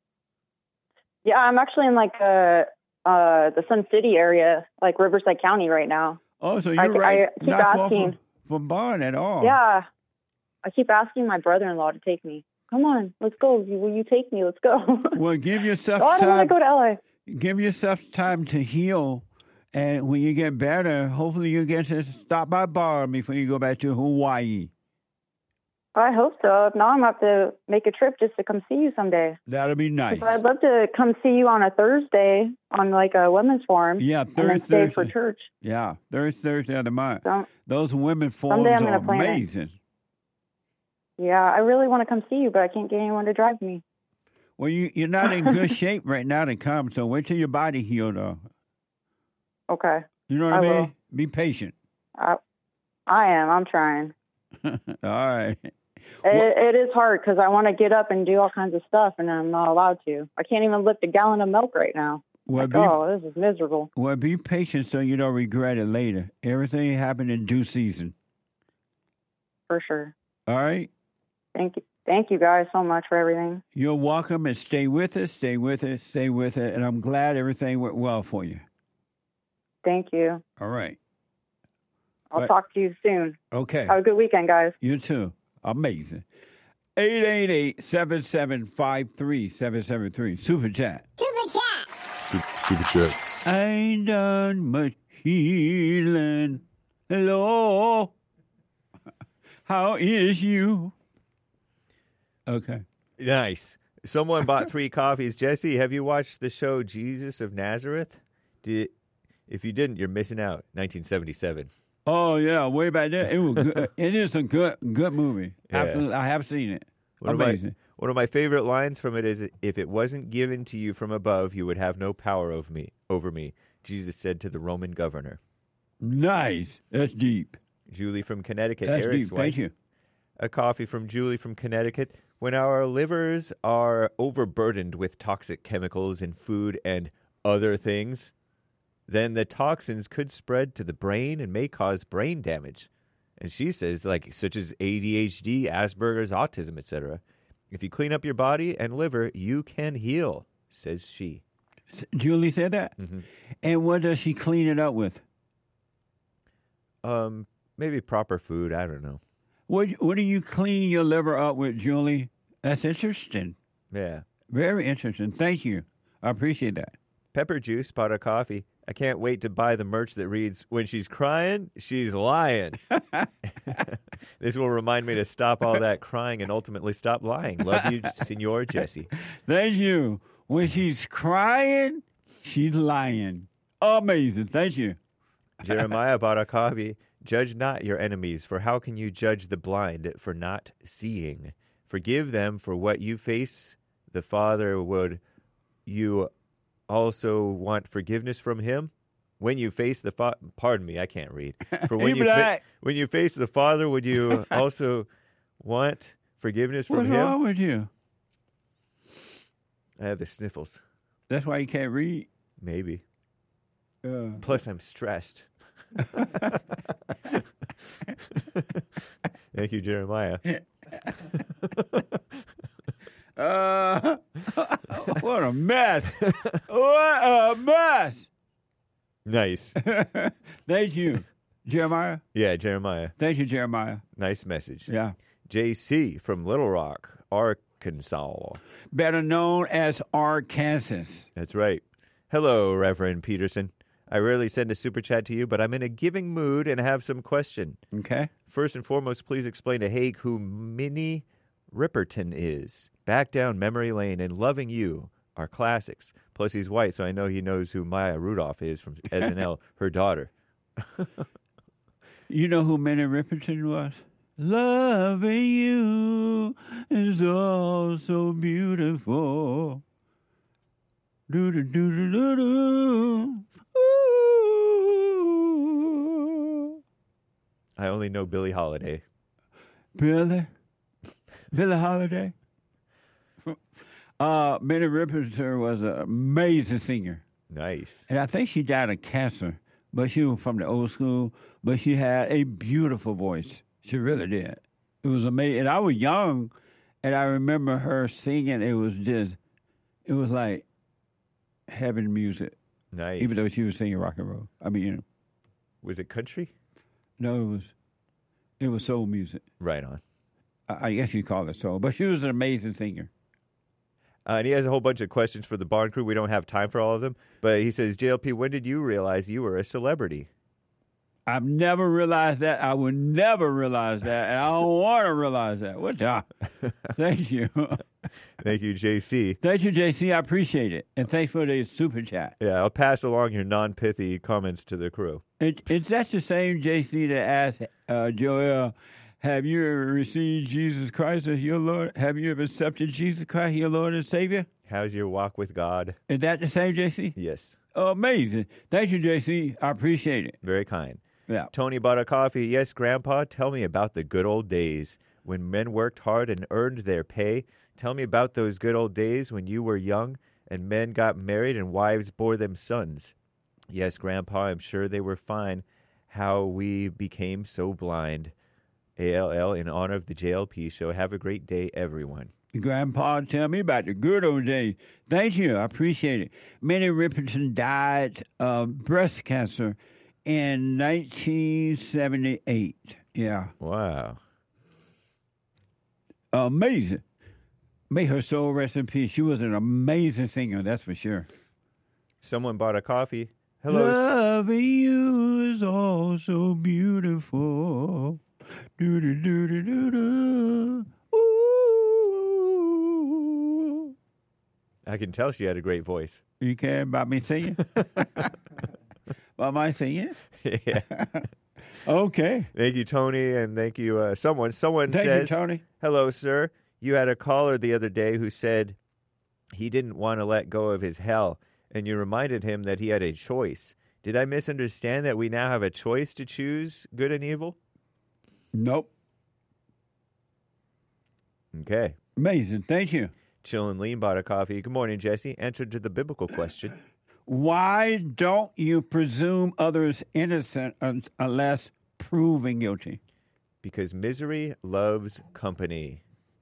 [SPEAKER 17] Yeah, I'm actually in like uh, uh, the Sun City area, like Riverside County right now.
[SPEAKER 2] Oh, so
[SPEAKER 17] I,
[SPEAKER 2] you're right.
[SPEAKER 17] I keep
[SPEAKER 2] Not far
[SPEAKER 17] asking.
[SPEAKER 2] from, from Barnes at all.
[SPEAKER 17] Yeah, I keep asking my brother-in-law to take me. Come on, let's go. Will you take me? Let's go.
[SPEAKER 2] Well, give yourself
[SPEAKER 17] oh, I don't want
[SPEAKER 2] time.
[SPEAKER 17] to go to L A.
[SPEAKER 2] Give yourself time to heal. And when you get better, hopefully you get to stop by Barnes before you go back to Hawaii.
[SPEAKER 17] I hope so. If not, I'm going to have to make a trip just to come see you someday.
[SPEAKER 2] That'll be nice.
[SPEAKER 17] 'Cause I'd love to come see you on a Thursday on like a women's forum.
[SPEAKER 2] Yeah,
[SPEAKER 17] and then
[SPEAKER 2] Thursday.
[SPEAKER 17] stay for church.
[SPEAKER 2] Yeah, Thursday, Thursday of the month.
[SPEAKER 17] So,
[SPEAKER 2] Those women forums
[SPEAKER 17] someday I'm
[SPEAKER 2] are
[SPEAKER 17] gonna plan it.
[SPEAKER 2] amazing.
[SPEAKER 17] yeah, I really want to come see you, but I can't get anyone to drive me.
[SPEAKER 2] Well, you, you're not in good shape right now to come, so wait till your body healed up.
[SPEAKER 17] Okay.
[SPEAKER 2] You know what I,
[SPEAKER 17] I
[SPEAKER 2] mean?
[SPEAKER 17] will.
[SPEAKER 2] Be patient.
[SPEAKER 17] I, I am. I'm trying.
[SPEAKER 2] All right.
[SPEAKER 17] It, it is hard because I want to get up and do all kinds of stuff, and I'm not allowed to. I can't even lift a gallon of milk right now.
[SPEAKER 2] Well,
[SPEAKER 17] Like,
[SPEAKER 2] be,
[SPEAKER 17] oh, this is miserable.
[SPEAKER 2] well, be patient so you don't regret it later. Everything happened in due season.
[SPEAKER 17] For sure.
[SPEAKER 2] All right?
[SPEAKER 17] Thank you. Thank you guys so much for everything.
[SPEAKER 2] You're welcome, and stay with us, stay with us, stay with it, and I'm glad everything went well for you.
[SPEAKER 17] Thank you.
[SPEAKER 2] All right.
[SPEAKER 17] I'll
[SPEAKER 2] Right.
[SPEAKER 17] talk to you soon.
[SPEAKER 2] Okay.
[SPEAKER 17] Have a good weekend, guys.
[SPEAKER 2] You too. Amazing. eight eight eight, seven seven five, three seven seven three. Super chat.
[SPEAKER 11] Super, super chats.
[SPEAKER 2] I ain't done much healing. Hello. How is you? Okay.
[SPEAKER 15] Nice. Someone bought three coffees. Jesse, have you watched the show Jesus of Nazareth? Did, if you didn't, you're missing out. nineteen seventy-seven.
[SPEAKER 2] Oh yeah, way back there. It was good. It is a good good movie.
[SPEAKER 15] Yeah.
[SPEAKER 2] Absolutely. I have seen it.
[SPEAKER 15] One
[SPEAKER 2] Amazing.
[SPEAKER 15] Of my, one of my favorite lines from it is, "If it wasn't given to you from above, you would have no power over me." Over me, Jesus said to the Roman governor.
[SPEAKER 2] Nice. That's deep.
[SPEAKER 15] Julie from Connecticut.
[SPEAKER 2] That's
[SPEAKER 15] Eric's
[SPEAKER 2] deep. Thank
[SPEAKER 15] wife.
[SPEAKER 2] you.
[SPEAKER 15] A coffee from Julie from Connecticut. When our livers are overburdened with toxic chemicals in food and other things, then the toxins could spread to the brain and may cause brain damage. And she says, like, such as A D H D, Asperger's, autism, et cetera. If you clean up your body and liver, you can heal, says she.
[SPEAKER 2] Julie said that?
[SPEAKER 15] Mm-hmm.
[SPEAKER 2] And what does she clean it up with?
[SPEAKER 15] Um, maybe proper food. I don't know.
[SPEAKER 2] What What do you clean your liver up with, Julie? That's interesting.
[SPEAKER 15] Yeah.
[SPEAKER 2] Very interesting. Thank you. I appreciate that.
[SPEAKER 15] Pepper Juice, pot of coffee. I can't wait to buy the merch that reads, "When she's crying, she's lying." This will remind me to stop all that crying and ultimately stop lying. Love you, Senor Jesse.
[SPEAKER 2] Thank you. When she's crying, she's lying. Amazing. Thank you.
[SPEAKER 15] Jeremiah bought a coffee. Judge not your enemies, for how can you judge the blind for not seeing? Forgive them for what you face. The Father, would you also want forgiveness from him? When you face the Father, pardon me, I can't read. For when you fa- when you face the Father, would you also want forgiveness from
[SPEAKER 2] What's
[SPEAKER 15] him?
[SPEAKER 2] What's wrong with you?
[SPEAKER 15] I have the sniffles.
[SPEAKER 2] That's why you can't read?
[SPEAKER 15] Maybe.
[SPEAKER 2] Uh,
[SPEAKER 15] Plus, I'm stressed. Thank you, Jeremiah.
[SPEAKER 2] uh, what a mess. What a mess.
[SPEAKER 15] Nice.
[SPEAKER 2] Thank you, Jeremiah.
[SPEAKER 15] Yeah, Jeremiah.
[SPEAKER 2] Thank you, Jeremiah.
[SPEAKER 15] Nice message.
[SPEAKER 2] Yeah.
[SPEAKER 15] J C from Little Rock, Arkansas.
[SPEAKER 2] Better known as Arkansas.
[SPEAKER 15] That's right. Hello, Reverend Peterson. I rarely send a super chat to you, but I'm in a giving mood and have some question.
[SPEAKER 2] Okay.
[SPEAKER 15] First and foremost, please explain to Haig who Minnie Riperton is. Back Down Memory Lane and Loving You are classics. Plus, he's white, so I know he knows who Maya Rudolph is from S N L, her daughter.
[SPEAKER 2] You know who Minnie Riperton was? Loving you is all so beautiful. Do do do do do do.
[SPEAKER 15] I only know Billie Holiday.
[SPEAKER 2] Billie? Billie Holiday? Uh, Minnie Riperton was an amazing singer.
[SPEAKER 15] Nice.
[SPEAKER 2] And I think she died of cancer, but she was from the old school, but she had a beautiful voice. She really did. It was amazing. And I was young, and I remember her singing. It was just, it was like heaven music.
[SPEAKER 15] Nice.
[SPEAKER 2] Even though she was singing rock and roll. I mean, you know.
[SPEAKER 15] Was it country?
[SPEAKER 2] No, it was, it was soul music.
[SPEAKER 15] Right on.
[SPEAKER 2] I, I guess you call it soul, but she was an amazing singer.
[SPEAKER 15] Uh, and he has a whole bunch of questions for the Barn Crew. We don't have time for all of them. But he says, J L P, when did you realize you were a celebrity?
[SPEAKER 2] I've never realized that. I would never realize that. And I don't want to realize that. What the? Thank you.
[SPEAKER 15] Thank you, J C.
[SPEAKER 2] Thank you, J C. I appreciate it. And thanks for the super chat.
[SPEAKER 15] Yeah, I'll pass along your non-pithy comments to the crew.
[SPEAKER 2] It, is that the same J C that asked uh, Joel, have you ever received Jesus Christ as your Lord? Have you ever accepted Jesus Christ, your Lord and Savior?
[SPEAKER 15] How's your walk with God?
[SPEAKER 2] Is that the same, J C?
[SPEAKER 15] Yes.
[SPEAKER 2] Oh, amazing. Thank you, J C. I appreciate it.
[SPEAKER 15] Very kind.
[SPEAKER 2] Yeah.
[SPEAKER 15] Tony bought a coffee. Yes, Grandpa, tell me about the good old days when men worked hard and earned their pay. Tell me about those good old days when you were young and men got married and wives bore them sons. Yes, Grandpa, I'm sure they were fine. How we became so blind. A L L in honor of the J L P show. Have a great day, everyone.
[SPEAKER 2] Grandpa, tell me about the good old days. Thank you. I appreciate it. Minnie Riperton died of breast cancer in nineteen seventy-eight. Yeah.
[SPEAKER 15] Wow.
[SPEAKER 2] Amazing. May her soul rest in peace. She was an amazing singer, that's for sure.
[SPEAKER 15] Someone bought a coffee. Hello.
[SPEAKER 2] Loving you is all so beautiful. Do do do do do do. Ooh.
[SPEAKER 15] I can tell she had a great voice.
[SPEAKER 2] You care about me singing? About my singing?
[SPEAKER 15] Yeah.
[SPEAKER 2] Okay.
[SPEAKER 15] Thank you, Tony, and thank you, uh, someone. Someone
[SPEAKER 2] Thank
[SPEAKER 15] says,
[SPEAKER 2] you, Tony.
[SPEAKER 15] Hello, sir. You had a caller the other day who said he didn't want to let go of his hell, and you reminded him that he had a choice. Did I misunderstand that we now have a choice to choose good and evil?
[SPEAKER 2] Nope.
[SPEAKER 15] Okay.
[SPEAKER 2] Amazing. Thank you.
[SPEAKER 15] Chill and Lean bought a coffee. Good morning, Jesse. Answer to the biblical question.
[SPEAKER 2] Why don't you presume others innocent un- unless proven guilty?
[SPEAKER 15] Because misery loves company.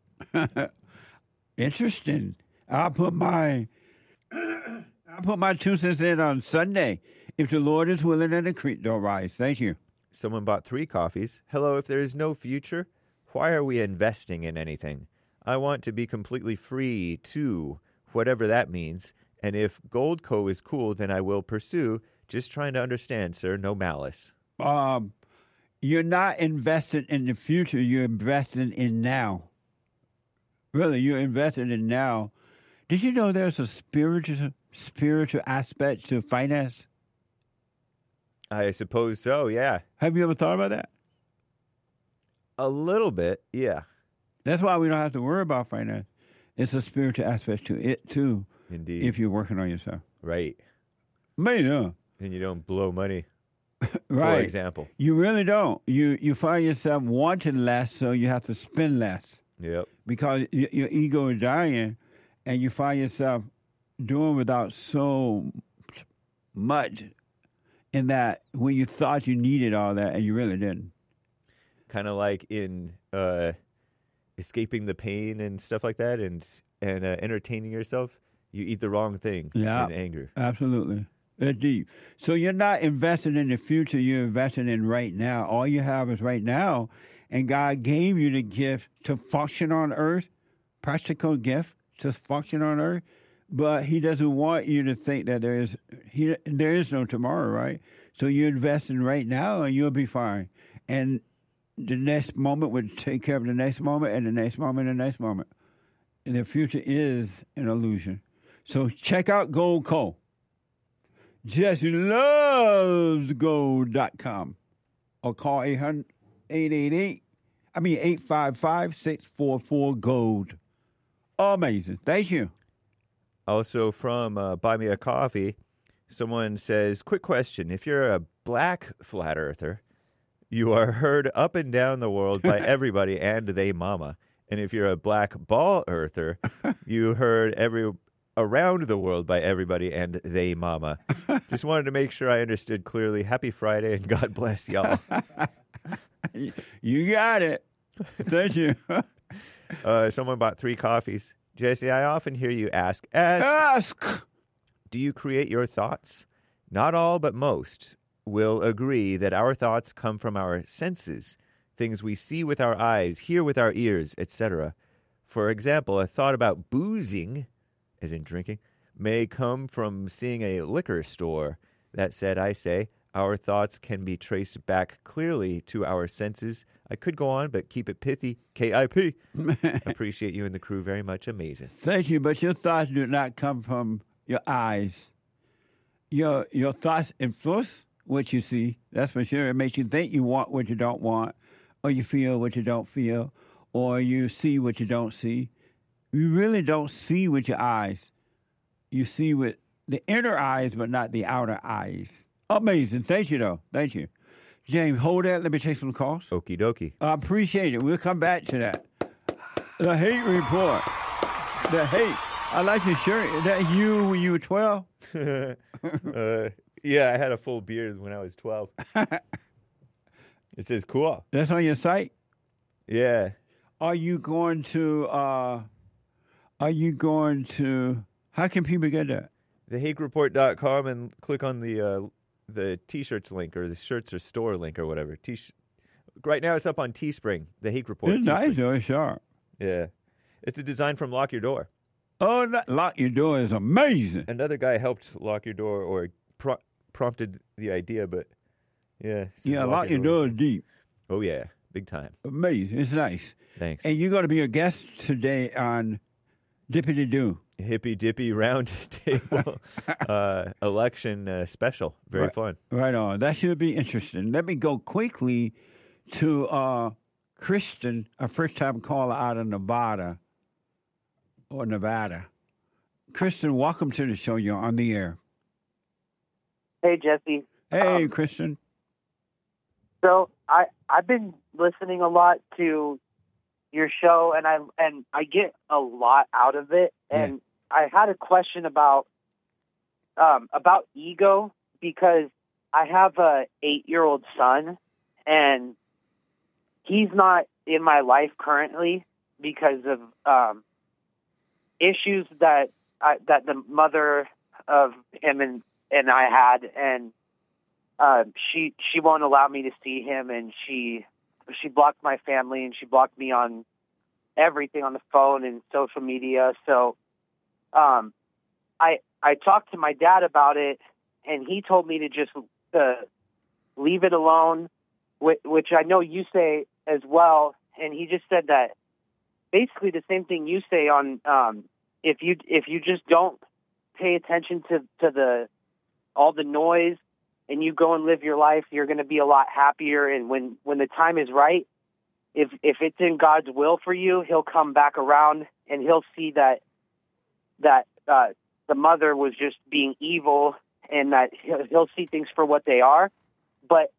[SPEAKER 2] Interesting. I'll put my I'll put my two cents in on Sunday. If the Lord is willing and the creek don't rise. Thank you.
[SPEAKER 15] Someone bought three coffees. Hello, if there is no future, why are we investing in anything? I want to be completely free too, whatever that means. And if Goldco is cool, then I will pursue. Just trying to understand, sir. No malice.
[SPEAKER 2] Um, you're not invested in the future. You're investing in now. Really, you're invested in now. Did you know there's a spiritual spiritual aspect to finance?
[SPEAKER 15] I suppose so, yeah.
[SPEAKER 2] Have you ever thought about that?
[SPEAKER 15] A little bit, yeah.
[SPEAKER 2] That's why we don't have to worry about finance. It's a spiritual aspect to it, too.
[SPEAKER 15] Indeed.
[SPEAKER 2] If you're working on yourself.
[SPEAKER 15] Right.
[SPEAKER 2] Maybe not.
[SPEAKER 15] And you don't blow money,
[SPEAKER 2] Right.
[SPEAKER 15] for example.
[SPEAKER 2] You really don't. You you find yourself wanting less, so you have to spend less.
[SPEAKER 15] Yep.
[SPEAKER 2] Because y- your ego is dying, and you find yourself doing without so much in that when you thought you needed all that, and you really didn't.
[SPEAKER 15] Kind of like in uh, escaping the pain and stuff like that, and and uh, entertaining yourself. You eat the wrong thing
[SPEAKER 2] Yeah.
[SPEAKER 15] in anger.
[SPEAKER 2] Absolutely. That's deep. So you're not investing in the future, you're investing in right now. All you have is right now. And God gave you the gift to function on earth, practical gift to function on earth. But he doesn't want you to think that there is he, there is no tomorrow, right? So you invest in right now and you'll be fine. And the next moment would take care of the next moment and the next moment and the next moment. And the future is an illusion. So check out Gold Co. Jesse loves gold dot com or call eight hundred, eight eight eight, I mean eight five five, six four four, gold. Amazing. Thank you.
[SPEAKER 15] Also from uh, Buy Me a Coffee, someone says, quick question. If you're a black flat earther, you are heard up and down the world by everybody and they mama. And if you're a black ball earther, you heard every around the world by everybody and they mama. Just wanted to make sure I understood clearly. Happy Friday and God bless y'all.
[SPEAKER 2] You got it. Thank you.
[SPEAKER 15] uh, someone bought three coffees. Jesse, I often hear you ask, ask,
[SPEAKER 2] ask,
[SPEAKER 15] do you create your thoughts? Not all, but most will agree that our thoughts come from our senses, things we see with our eyes, hear with our ears, et cetera. For example, a thought about boozing, as in drinking, may come from seeing a liquor store. That said, I say, our thoughts can be traced back clearly to our senses. I could go on, but keep it pithy. K I P. Appreciate you and the crew very much. Amazing.
[SPEAKER 2] Thank you, but your thoughts do not come from your eyes. Your your thoughts influence what you see. That's for sure. It makes you think you want what you don't want, or you feel what you don't feel, or you see what you don't see. You really don't see with your eyes. You see with the inner eyes, but not the outer eyes. Amazing. Thank you, though. Thank you. James, hold that. Let me take some calls.
[SPEAKER 15] Okie dokie.
[SPEAKER 2] I appreciate it. We'll come back to that. The hate report. The hate. I like your shirt. Is that you when you were twelve?
[SPEAKER 15] uh, yeah, I had a full beard when I was twelve. It says cool.
[SPEAKER 2] That's on your site?
[SPEAKER 15] Yeah.
[SPEAKER 2] Are you going to, uh, are you going to, how can people get that?
[SPEAKER 15] the hake report dot com and click on the uh, the T-shirts link or the shirts or store link or whatever. T- right now it's up on Teespring, the Hake Report.
[SPEAKER 2] It's nice, though. It's sharp.
[SPEAKER 15] Yeah. It's a design from Lock Your Door.
[SPEAKER 2] Oh, that Lock Your Door is amazing.
[SPEAKER 15] Another guy helped Lock Your Door or pro- prompted the idea, but yeah.
[SPEAKER 2] Yeah, Lock Your Door is deep.
[SPEAKER 15] Oh, yeah. Big time.
[SPEAKER 2] Amazing. It's nice.
[SPEAKER 15] Thanks.
[SPEAKER 2] And you're going to be a guest today on Dippity Doo.
[SPEAKER 15] Hippy Dippy Round Table uh, election uh, special. Very
[SPEAKER 2] right,
[SPEAKER 15] fun.
[SPEAKER 2] Right on. That should be interesting. Let me go quickly to uh, Kristen, a first-time caller out of Nevada or Nevada. Kristen, welcome to the show. You're on the air.
[SPEAKER 19] Hey, Jesse.
[SPEAKER 2] Hey,
[SPEAKER 19] um,
[SPEAKER 2] Kristen.
[SPEAKER 19] So I I've been listening a lot to your show, and I and I get a lot out of it. And yeah. I had a question about um, about ego, because I have a eight-year-old son, and he's not in my life currently because of um, issues that I, that the mother of him and, and I had, and uh, she she won't allow me to see him, and she she blocked my family, and she blocked me on everything, on the phone and social media. So um, I I talked to my dad about it, and he told me to just uh, leave it alone, which, which I know you say as well. And he just said that basically the same thing you say on um, if you if you just don't pay attention to, to the all the noise and you go and live your life, you're going to be a lot happier. And when, when the time is right, if if it's in God's will for you, he'll come back around and he'll see that that uh, the mother was just being evil, and that he'll, he'll see things for what they are. But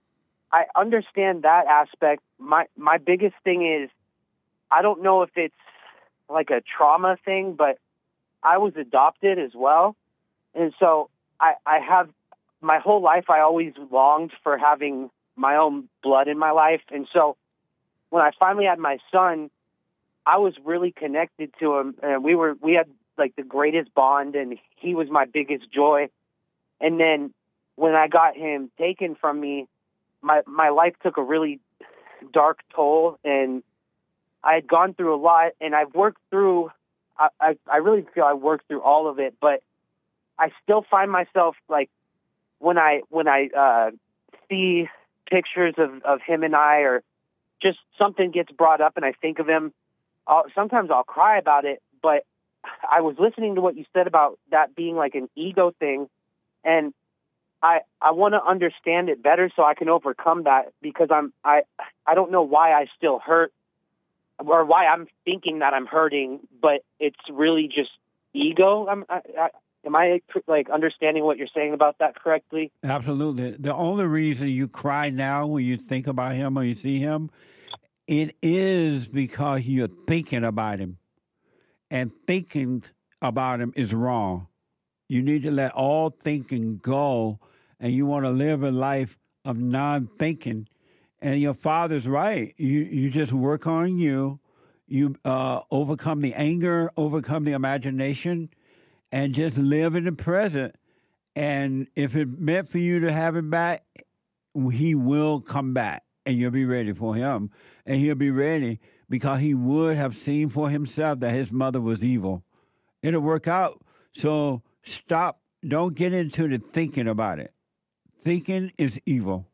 [SPEAKER 19] I understand that aspect. My my biggest thing is, I don't know if it's like a trauma thing, but I was adopted as well. And so I, I have, my whole life, I always longed for having my own blood in my life. And so when I finally had my son, I was really connected to him, and we were, we had like the greatest bond, and he was my biggest joy. And then when I got him taken from me, my, my life took a really dark toll, and I had gone through a lot, and I've worked through, I, I, I really feel I worked through all of it, but I still find myself like when I, when I, uh, see pictures of, of him and I, or just something gets brought up and I think of him, I'll, sometimes I'll cry about it. But I was listening to what you said about that being like an ego thing, and I I want to understand it better so I can overcome that, because I'm I I don't know why I still hurt, or why I'm thinking that I'm hurting, but it's really just ego. I'm, I, I, am I like understanding what you're saying about that correctly?
[SPEAKER 2] Absolutely. The only reason you cry now when you think about him or you see him, it is because you're thinking about him. And thinking about him is wrong. You need to let all thinking go, and you want to live a life of non-thinking. And your father's right. You you just work on you. You uh, overcome the anger, overcome the imagination, and just live in the present. And if it meant for you to have him back, he will come back, and you'll be ready for him. And he'll be ready because he would have seen for himself that his mother was evil. It'll work out. So stop. Don't get into the thinking about it. Thinking is evil.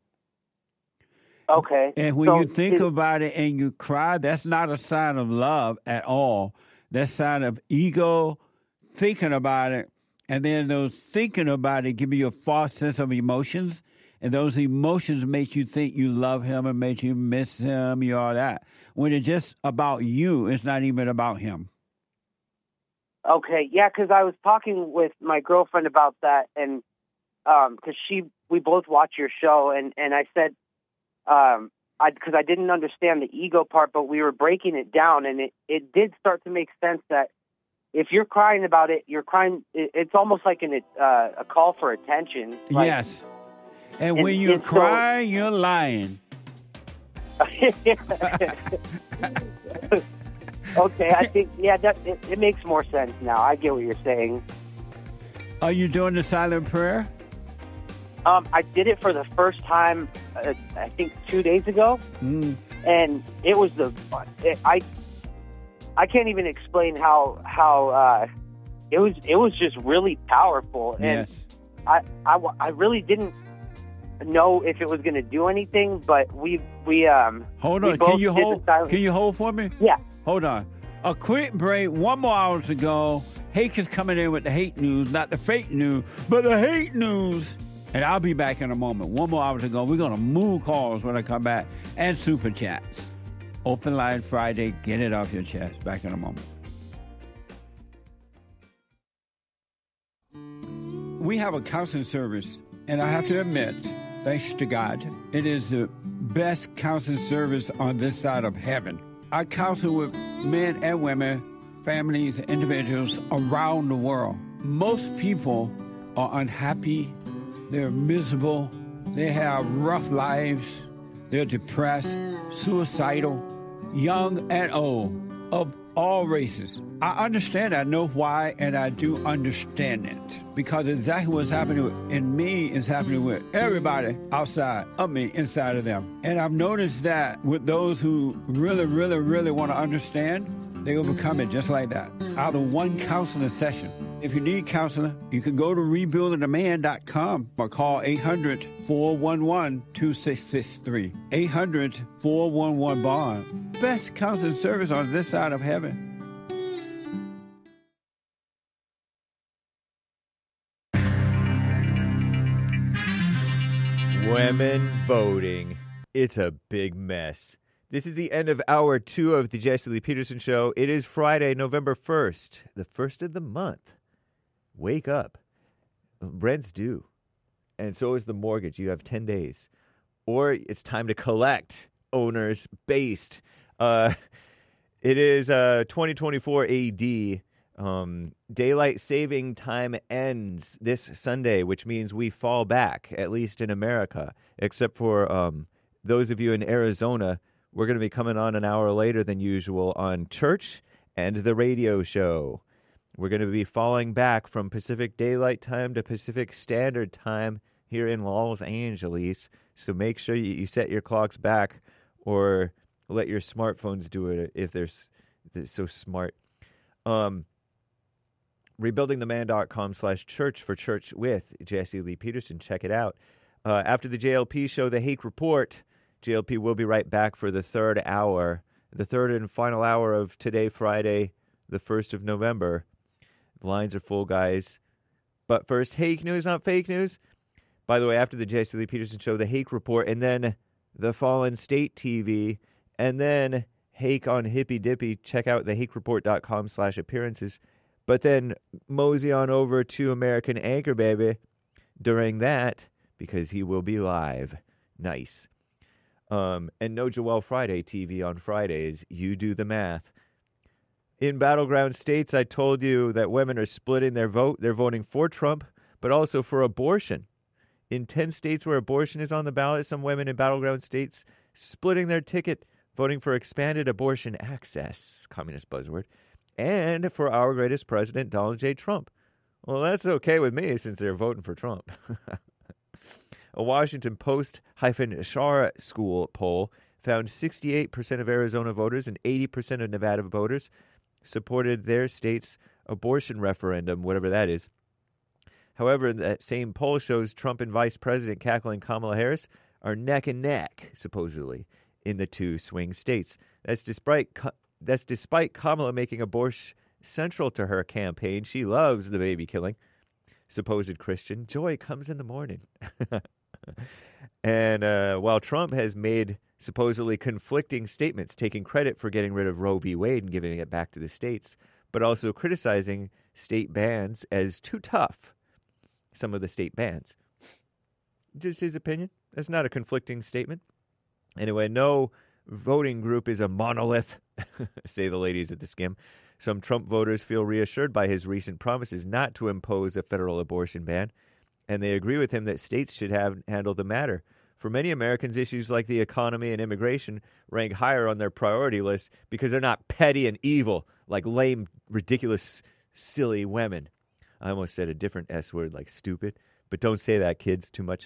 [SPEAKER 19] Okay.
[SPEAKER 2] And when
[SPEAKER 19] so
[SPEAKER 2] you think
[SPEAKER 19] is,
[SPEAKER 2] about it and you cry, that's not a sign of love at all. That's a sign of ego, thinking about it. And then those thinking about it give you a false sense of emotions. And those emotions make you think you love him and make you miss him, you all that. When it's just about you, it's not even about him.
[SPEAKER 19] Okay, yeah, because I was talking with my girlfriend about that, and because um, she, we both watch your show, and, and I said, um, I because I didn't understand the ego part, but we were breaking it down, and it, it did start to make sense that if you're crying about it, you're crying, it, it's almost like an, uh, a call for attention. Like,
[SPEAKER 2] yes. And,
[SPEAKER 19] and
[SPEAKER 2] when you
[SPEAKER 19] and
[SPEAKER 2] cry,
[SPEAKER 19] so,
[SPEAKER 2] you're lying.
[SPEAKER 19] Okay, I think, yeah, that it, it makes more sense now. I get what you're saying.
[SPEAKER 2] Are you doing the silent prayer?
[SPEAKER 19] Um, I did it for the first time, uh, I think, two days ago,
[SPEAKER 2] mm.
[SPEAKER 19] and it was the it, I I can't even explain how how uh, it was. It was just really powerful, and
[SPEAKER 2] yes.
[SPEAKER 19] I, I I really didn't know if it was going to do anything, but we we um
[SPEAKER 2] hold
[SPEAKER 19] we
[SPEAKER 2] on.
[SPEAKER 19] both
[SPEAKER 2] Can you
[SPEAKER 19] did
[SPEAKER 2] hold?
[SPEAKER 19] the silent...
[SPEAKER 2] Can you hold for me?
[SPEAKER 19] Yeah.
[SPEAKER 2] Hold on. A quick break. One more hour to go. Hake is coming in with the hate news, not the fake news, but the hate news. And I'll be back in a moment. One more hour to go. We're going to move calls when I come back, and super chats. Open Line Friday. Get it off your chest. Back in a moment. We have a counseling service, and I have to admit, thanks to God, it is the best counseling service on this side of heaven. I counsel with men and women, families, individuals around the world. Most people are unhappy. They're miserable. They have rough lives. They're depressed, suicidal, young and old, of all races. I understand, I know why, and I do understand it. Because exactly what's happening in me is happening with everybody outside of me, inside of them. And I've noticed that with those who really, really, really want to understand, they overcome it just like that, out of one counseling session. If you need counseling, you can go to rebuilding a man dot com or call eight hundred, four one one, two six six three. eight hundred, four one one, bond. Best counseling service on this side of heaven.
[SPEAKER 15] Women voting. It's a big mess. This is the end of hour two of the Jesse Lee Peterson Show. It is Friday, November first, the first of the month. Wake up. Rent's due. And so is the mortgage. You have ten days. Or it's time to collect. Owners based. Uh, it is uh, twenty twenty-four A D. Um, daylight saving time ends this Sunday, which means we fall back, at least in America, except for um, those of you in Arizona. We're going to be coming on an hour later than usual on church and the radio show. We're going to be falling back from Pacific Daylight Time to Pacific Standard Time here in Los Angeles. So make sure you, you set your clocks back, or let your smartphones do it if they're, they're so smart. Um, rebuildingtheman.com slash church for church with Jesse Lee Peterson. Check it out. Uh, after the J L P show, The Hake Report, J L P will be right back for the third hour, the third and final hour of today, Friday, the first of November. The lines are full, guys. But first, Hake News, not fake news. By the way, after the Jesse Lee Peterson show, The Hake Report, and then The Fallen State T V, and then Hake on Hippy Dippy. Check out thehakereport.com slash appearances. But then mosey on over to American Anchor Baby during that, because he will be live. Nice. Um, and no Joel Friday T V on Fridays. You do the math. In battleground states, I told you that women are splitting their vote. They're voting for Trump, but also for abortion. In ten states where abortion is on the ballot, some women in battleground states splitting their ticket, voting for expanded abortion access, communist buzzword, and for our greatest president, Donald J. Trump. Well, that's okay with me since they're voting for Trump. A Washington Post-Shara School poll found sixty-eight percent of Arizona voters and eighty percent of Nevada voters supported their state's abortion referendum, whatever that is. However, that same poll shows Trump and Vice President Kathleen Kamala Harris are neck and neck, supposedly, in the two swing states. That's despite that's despite Kamala making abortion central to her campaign. She loves the baby killing. Supposed Christian. Joy comes in the morning. And uh, while Trump has made supposedly conflicting statements, taking credit for getting rid of Roe v. Wade and giving it back to the states, but also criticizing state bans as too tough, some of the state bans. Just his opinion. That's not a conflicting statement. Anyway, no voting group is a monolith, say the ladies at the Skim. Some Trump voters feel reassured by his recent promises not to impose a federal abortion ban, and they agree with him that states should have handled the matter. For many Americans, issues like the economy and immigration rank higher on their priority list because they're not petty and evil like lame, ridiculous, silly women. I almost said a different S word like stupid, but don't say that, kids, too much.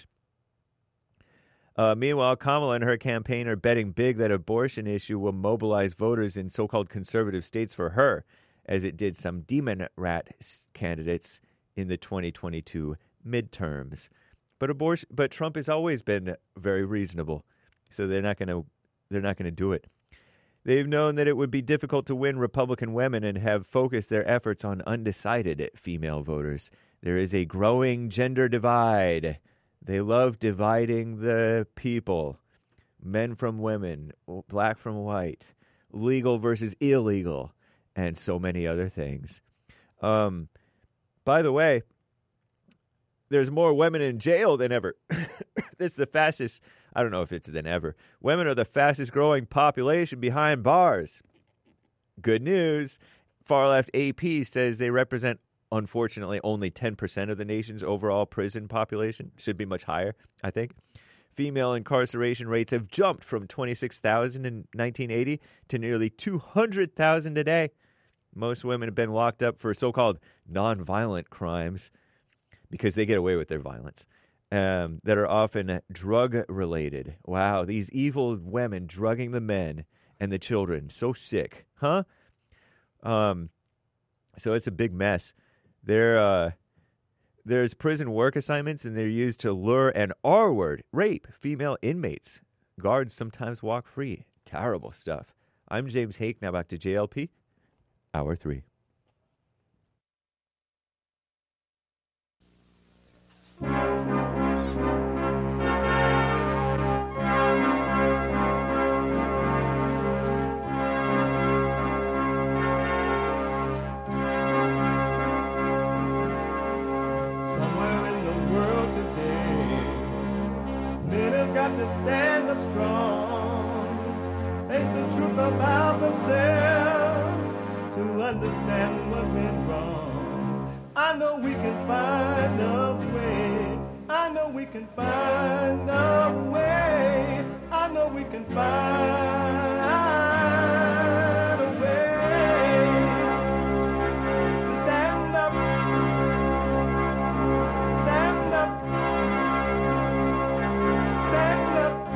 [SPEAKER 15] Uh, meanwhile, Kamala and her campaign are betting big that abortion issue will mobilize voters in so-called conservative states for her, as it did some demon rat candidates in the twenty twenty-two midterms. But abortion, but Trump has always been very reasonable, so they're not going to they're not going to do it. They've known that it would be difficult to win Republican women and have focused their efforts on undecided female voters. There is a growing gender divide. They love dividing the people, men from women, black from white, legal versus illegal, and so many other things. Um, by the way, there's more women in jail than ever. It's the fastest, I don't know if it's than ever. Women are the fastest growing population behind bars. Good news. Far left A P says they represent, unfortunately, only ten percent of the nation's overall prison population. Should be much higher, I think. Female incarceration rates have jumped from twenty-six thousand in nineteen eighty to nearly two hundred thousand today. Most women have been locked up for so-called nonviolent crimes because they get away with their violence, um, that are often drug-related. Wow, these evil women drugging the men and the children. So sick, huh? Um, so it's a big mess. There, uh, there's prison work assignments, and they're used to lure and R-word, rape female inmates. Guards sometimes walk free. Terrible stuff. I'm James Hake. Now back to J L P, Hour three.
[SPEAKER 1] have to stand up strong, face the truth about themselves, to understand what went wrong. I know we can find a way. I know we can find a way. I know we can find a way to stand up, stand up, stand up.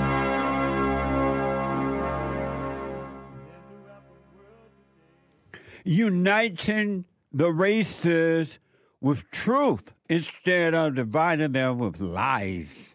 [SPEAKER 2] Uniting the races with truth instead of dividing them with lies.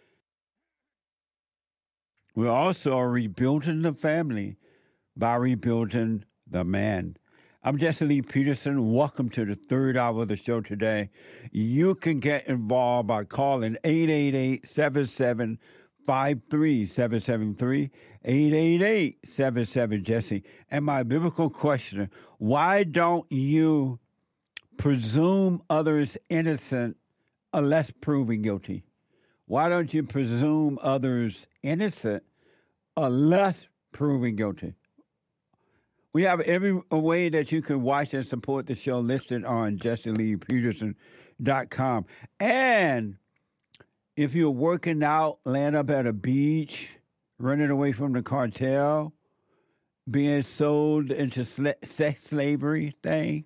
[SPEAKER 2] We're also rebuilding the family by rebuilding the man. I'm Jesse Lee Peterson. Welcome to the third hour of the show today. You can get involved by calling eight eight eight, seven seven five three, seven seven three, eight eight eight, seven seven, Jesse. And my biblical question, why don't you presume others innocent unless proven guilty? Why don't you presume others innocent unless proven guilty? We have every way that you can watch and support the show listed on jesse lee peterson dot com. And if you're working out, laying up at a beach, running away from the cartel, being sold into sl- sex slavery thing,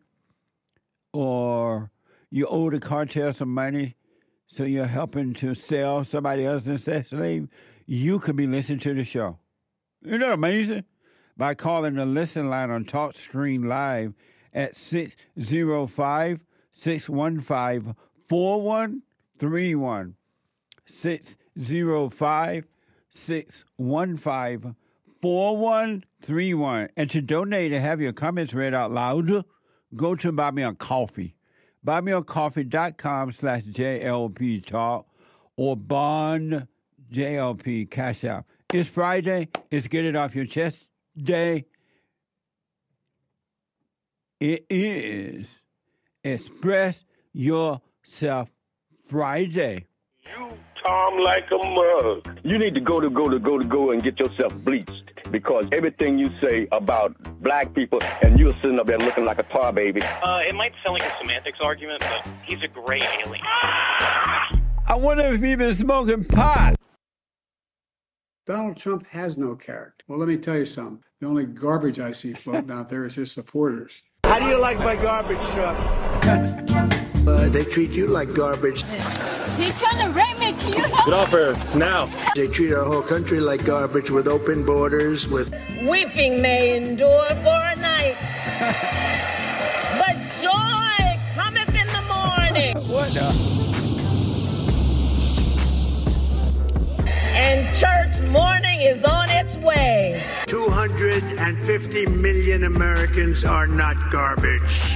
[SPEAKER 2] or you owe the cartel some money, so you're helping to sell somebody else in sex slave, you could be listening to the show. Isn't that amazing? By calling the listen line on TalkStream Live at six oh five, six one five, four one three one. six oh five, six one five, four one three one. And to donate and have your comments read out loud, go to Buy Me a Coffee. buymeacoffee.com slash JLP Talk or Bond J L P Cash Out. It's Friday. It's Get It Off Your Chest Day. It is Express Yourself Friday.
[SPEAKER 3] Tom like a mug. You need to go to go to go to go and get yourself bleached because everything you say about black people and you're sitting up there looking like a tar baby.
[SPEAKER 4] Uh, it might sound like a semantics argument, but he's a gray alien.
[SPEAKER 2] I wonder if he's been smoking pot.
[SPEAKER 5] Donald Trump has no character. Well, let me tell you something. The only garbage I see floating out there is his supporters.
[SPEAKER 6] How do you like my garbage truck?
[SPEAKER 7] Uh, they treat you like garbage.
[SPEAKER 8] They're trying to rape me, you know?
[SPEAKER 7] Get off her now. They treat our whole country like garbage with open borders, with...
[SPEAKER 8] Weeping may endure for a night, but joy cometh in the morning.
[SPEAKER 2] What the?
[SPEAKER 8] And church morning is on its way.
[SPEAKER 7] two hundred fifty million Americans are not garbage.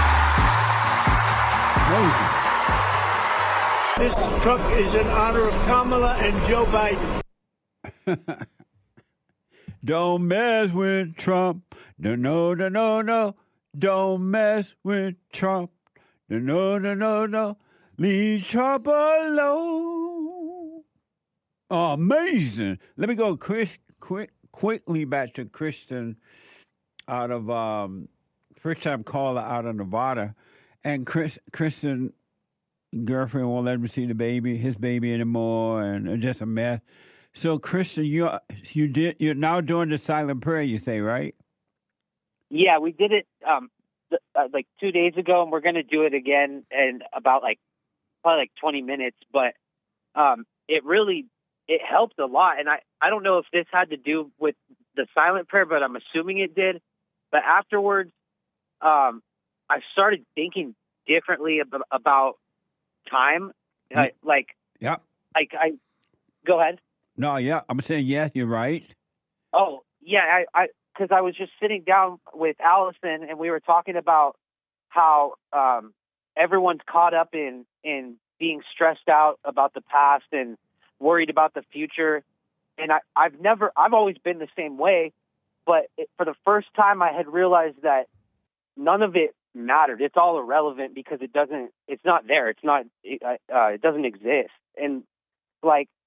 [SPEAKER 6] This truck is in honor of Kamala and Joe Biden.
[SPEAKER 2] Don't mess with Trump. No, no, no, no, no. Don't mess with Trump. No, no, no, no, no. Leave Trump alone. Oh, amazing. Let me go Chris, quick, quickly back to Kristen out of, um, first time caller out of Nevada. And Chris, Kristen, girlfriend won't let him see the baby, his baby anymore, and just a mess. So, Kristen, you you did you're now doing the silent prayer. You say, right?
[SPEAKER 19] Yeah, we did it um th- uh, like two days ago, and we're going to do it again in about like probably like twenty minutes. But um, it really it helped a lot, and I I don't know if this had to do with the silent prayer, but I'm assuming it did. But afterwards, um, I started thinking differently ab- about time.
[SPEAKER 2] Mm.
[SPEAKER 19] Uh, like,
[SPEAKER 2] yeah,
[SPEAKER 19] like I go ahead.
[SPEAKER 2] No, yeah, I'm saying yes. You're right.
[SPEAKER 19] Oh, yeah, I, I, because I was just sitting down with Allison, and we were talking about how um, everyone's caught up in in being stressed out about the past and worried about the future. And I, I've never, I've always been the same way, but it, for the first time, I had realized that none of it mattered. It's all irrelevant because it doesn't, it's not there. It's not, it, uh, it doesn't exist. And like,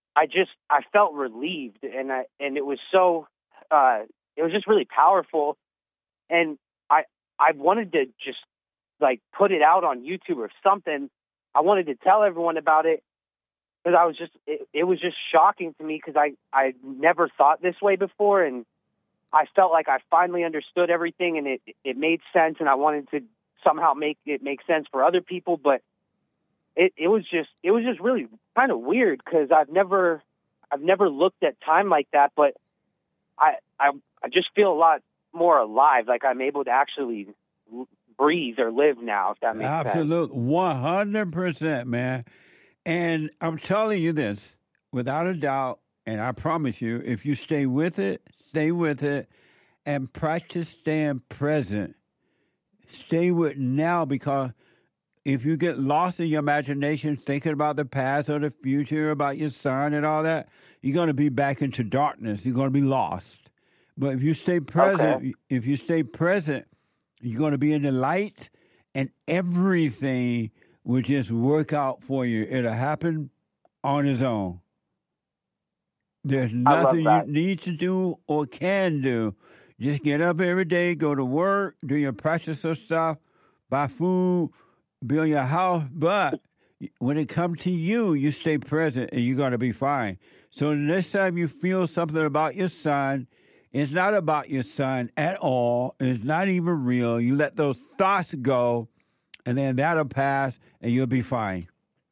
[SPEAKER 19] I just I felt relieved, and I and it was so uh, it was just really powerful, and I I wanted to just like put it out on YouTube or something. I wanted to tell everyone about it because I was just it, it was just shocking to me because I I never thought this way before, and I felt like I finally understood everything, and it it made sense, and I wanted to somehow make it make sense for other people, but it it was just it was just really kind of weird because I've never I've never looked at time like that, but I I I just feel a lot more alive, like I'm able to actually l- breathe or live now, if that makes sense.
[SPEAKER 2] Absolutely, one hundred percent, man. And I'm telling you this without a doubt, and I promise you, if you stay with it, stay with it, and practice staying present. Stay with now, because if you get lost in your imagination, thinking about the past or the future, about your son and all that, you're going to be back into darkness. You're going to be lost. But if you stay present,
[SPEAKER 19] Okay.
[SPEAKER 2] if you stay present, you're going to be in the light, and everything will just work out for you. It'll happen on its own. There's
[SPEAKER 19] I love
[SPEAKER 2] nothing you
[SPEAKER 19] that.
[SPEAKER 2] need to do or can do. Just get up every day, go to work, do your practical stuff, buy food, build your house. But when it comes to you, you stay present and you're going to be fine. So the next time you feel something about your son, it's not about your son at all. It's not even real. You let those thoughts go, and then that'll pass and you'll be fine.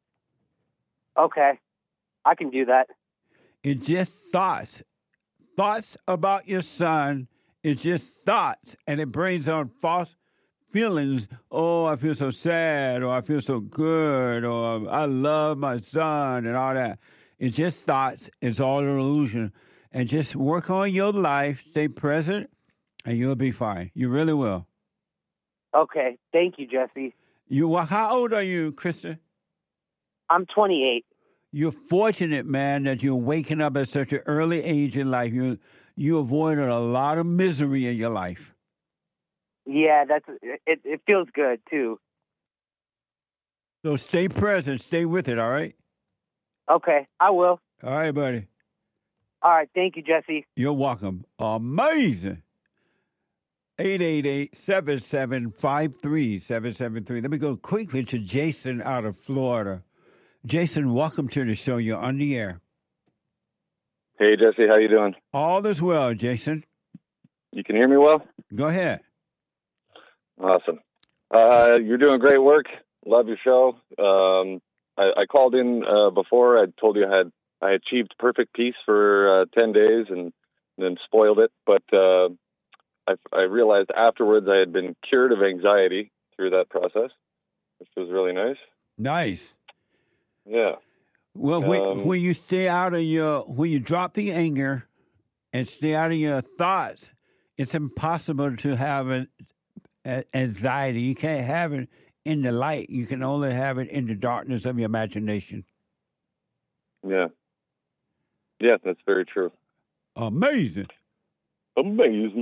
[SPEAKER 19] Okay, I can do that.
[SPEAKER 2] It's just thoughts. Thoughts about your son. It's just thoughts, and it brings on false feelings. Oh, I feel so sad, or I feel so good, or I love my son, and all that. It's just thoughts. It's all an illusion. And just work on your life, stay present, and you'll be fine. You really will.
[SPEAKER 19] Okay, thank you, Jesse.
[SPEAKER 2] You, well, how old are you, Krista?
[SPEAKER 19] I'm twenty-eight.
[SPEAKER 2] You're fortunate, man, that you're waking up at such an early age in life. You you avoided a lot of misery in your life.
[SPEAKER 19] Yeah, that's it. It feels good too.
[SPEAKER 2] So stay present, stay with it, all right?
[SPEAKER 19] Okay, I will.
[SPEAKER 2] All right, buddy.
[SPEAKER 19] All right, thank you, Jesse.
[SPEAKER 2] You're welcome. Amazing. eight eight eight, seven seven five, three seven seven three. Let me go quickly to Jason out of Florida. Jason, welcome to the show. You're on the air.
[SPEAKER 20] Hey, Jesse, how you doing?
[SPEAKER 2] All is well, Jason.
[SPEAKER 20] You can hear me well?
[SPEAKER 2] Go ahead.
[SPEAKER 20] Awesome. Uh, you're doing great work. Love your show. Um, I, I called in uh, before. I told you I had I achieved perfect peace for uh, ten days and then spoiled it. But uh, I, I realized afterwards I had been cured of anxiety through that process, which was really nice.
[SPEAKER 2] Nice.
[SPEAKER 20] Yeah.
[SPEAKER 2] Well, when,
[SPEAKER 20] Um,
[SPEAKER 2] when you stay out of your, when you drop the anger and stay out of your thoughts, it's impossible to have an a, anxiety. You can't have it in the light. You can only have it in the darkness of your imagination.
[SPEAKER 20] Yeah. Yeah, that's very true.
[SPEAKER 2] Amazing.
[SPEAKER 20] Amazing.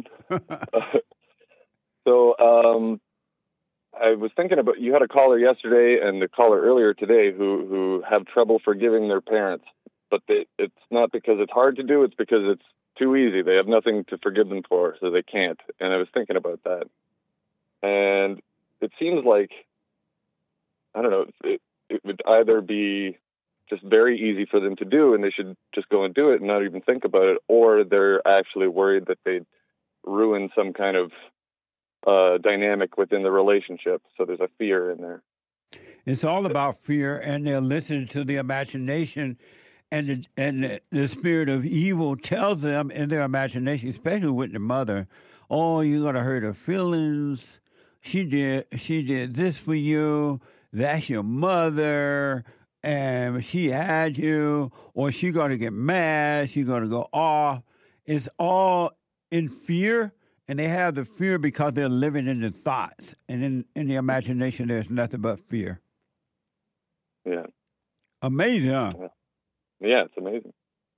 [SPEAKER 20] So, um, I was thinking about, you had a caller yesterday and a caller earlier today who, who have trouble forgiving their parents, but they, it's not because it's hard to do, it's because it's too easy. They have nothing to forgive them for, so they can't. And I was thinking about that. And it seems like, I don't know, it, it would either be just very easy for them to do and they should just go and do it and not even think about it, or they're actually worried that they'd ruin some kind of uh, dynamic within the relationship. So there's a fear in there.
[SPEAKER 2] It's all about fear, and they'll listen to the imagination, and the, and the, the spirit of evil tells them in their imagination, especially with the mother, oh, you're going to hurt her feelings. She did, she did this for you. That's your mother, and she had you, or she's going to get mad. She's going to go off. It's all in fear. And they have the fear because they're living in the thoughts. And in, in the imagination, there's nothing but fear.
[SPEAKER 20] Yeah.
[SPEAKER 2] Amazing, huh?
[SPEAKER 20] Yeah, it's amazing.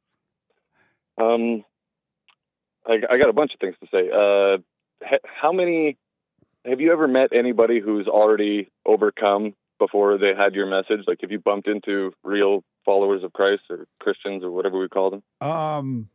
[SPEAKER 20] Um, I, I got a bunch of things to say. Uh, how many, have you ever met anybody who's already overcome before they had your message? Like, have you bumped into real followers of Christ or Christians or whatever we call them?
[SPEAKER 2] Um,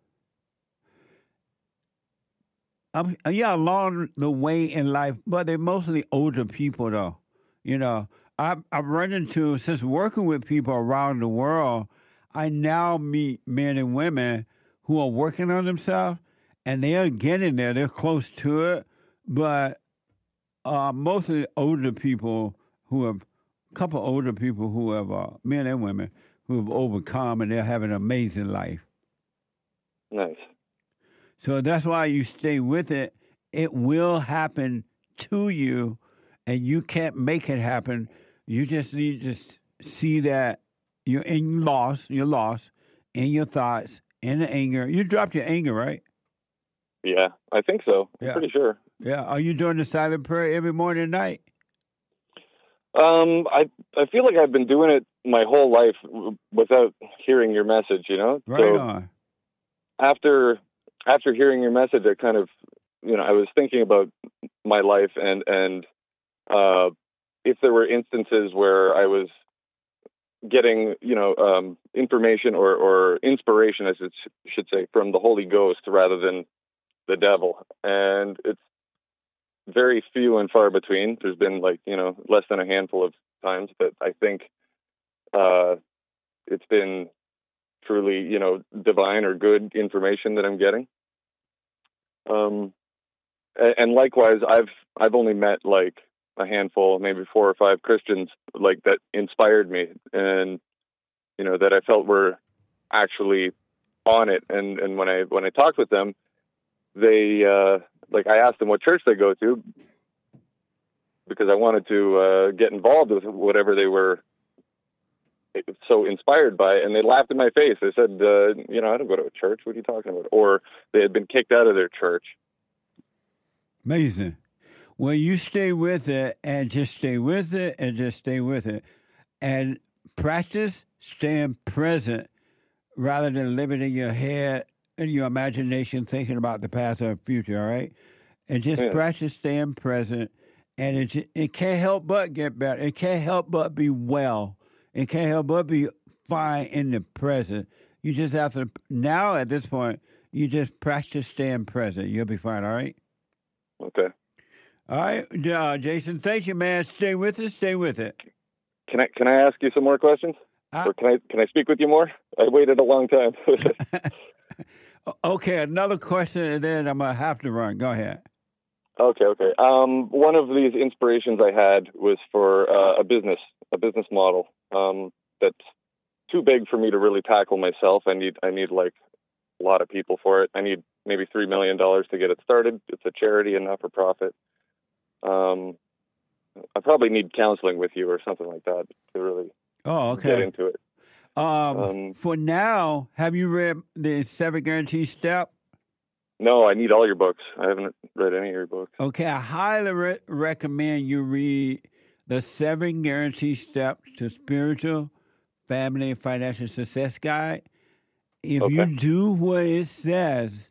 [SPEAKER 2] um, yeah, along the way in life, but they're mostly older people, though. You know, I've, I've run into, since working with people around the world, I now meet men and women who are working on themselves, and they are getting there. They're close to it, but uh, mostly older people who have, a couple older people who have, uh, men and women, who have overcome, and they're having an amazing life.
[SPEAKER 20] Nice.
[SPEAKER 2] So that's why you stay with it. It will happen to you, and you can't make it happen. You just need to see that you're in loss, you're lost in your thoughts, in the anger. You dropped your anger, right?
[SPEAKER 20] Yeah, I think so. I'm
[SPEAKER 2] Yeah.
[SPEAKER 20] pretty sure.
[SPEAKER 2] Yeah. Are you doing the silent prayer every morning and night?
[SPEAKER 20] Um, I I feel like I've been doing it my whole life w- without hearing your message, you know?
[SPEAKER 2] Right
[SPEAKER 20] so
[SPEAKER 2] on.
[SPEAKER 20] After after hearing your message, I kind of, you know, I was thinking about my life and, and uh, if there were instances where I was getting, you know, um, information or, or inspiration, as it sh- should say, from the Holy Ghost rather than the devil. And it's very few and far between. There's been like, you know, less than a handful of times, but I think uh, it's been truly, you know, divine or good information that I'm getting. Um, and, and likewise, I've I've only met like a handful, maybe four or five Christians like that inspired me, and you know that I felt were actually on it. And and when I when I talked with them, they uh, like I asked them what church they go to because I wanted to uh, get involved with whatever they were so inspired by, and they laughed in my face. They said, uh, you know, I don't go to a church. What are you talking about? Or they had been kicked out of their church.
[SPEAKER 2] Amazing. Well, you stay with it and just stay with it and just stay with it. And practice staying present rather than living in your head, in your imagination, thinking about the past or future, all right? And just
[SPEAKER 20] Yeah.
[SPEAKER 2] practice staying present. And it, ju- it can't help but get better. It can't help but be well. It can't help but be fine in the present. You just have to, now at this point, you just practice staying present. You'll be fine, all right?
[SPEAKER 20] Okay.
[SPEAKER 2] All right, uh, Jason, thank you, man. Stay with it, stay with it.
[SPEAKER 20] Can I can I ask you some more questions?
[SPEAKER 2] Uh,
[SPEAKER 20] or can I can I speak with you more? I waited a long time.
[SPEAKER 2] Okay, another question, and then I'm going to have to run. Go ahead.
[SPEAKER 20] Okay, okay. Um, one of these inspirations I had was for uh, a business, a business model um, that's too big for me to really tackle myself. I need, I need like a lot of people for it. I need maybe three million dollars to get it started. It's a charity and not for profit. Um, I probably need counseling with you or something like that to really
[SPEAKER 2] Oh, okay.
[SPEAKER 20] get into it.
[SPEAKER 2] Um,
[SPEAKER 20] Um,
[SPEAKER 2] for now, have you read the Seven Guarantee Step?
[SPEAKER 20] No, I need all your books. I haven't read any of your books.
[SPEAKER 2] Okay, I highly re- recommend you read the Seven Guarantee Steps to Spiritual, Family, and Financial Success Guide. If
[SPEAKER 20] Okay.
[SPEAKER 2] you do what it says,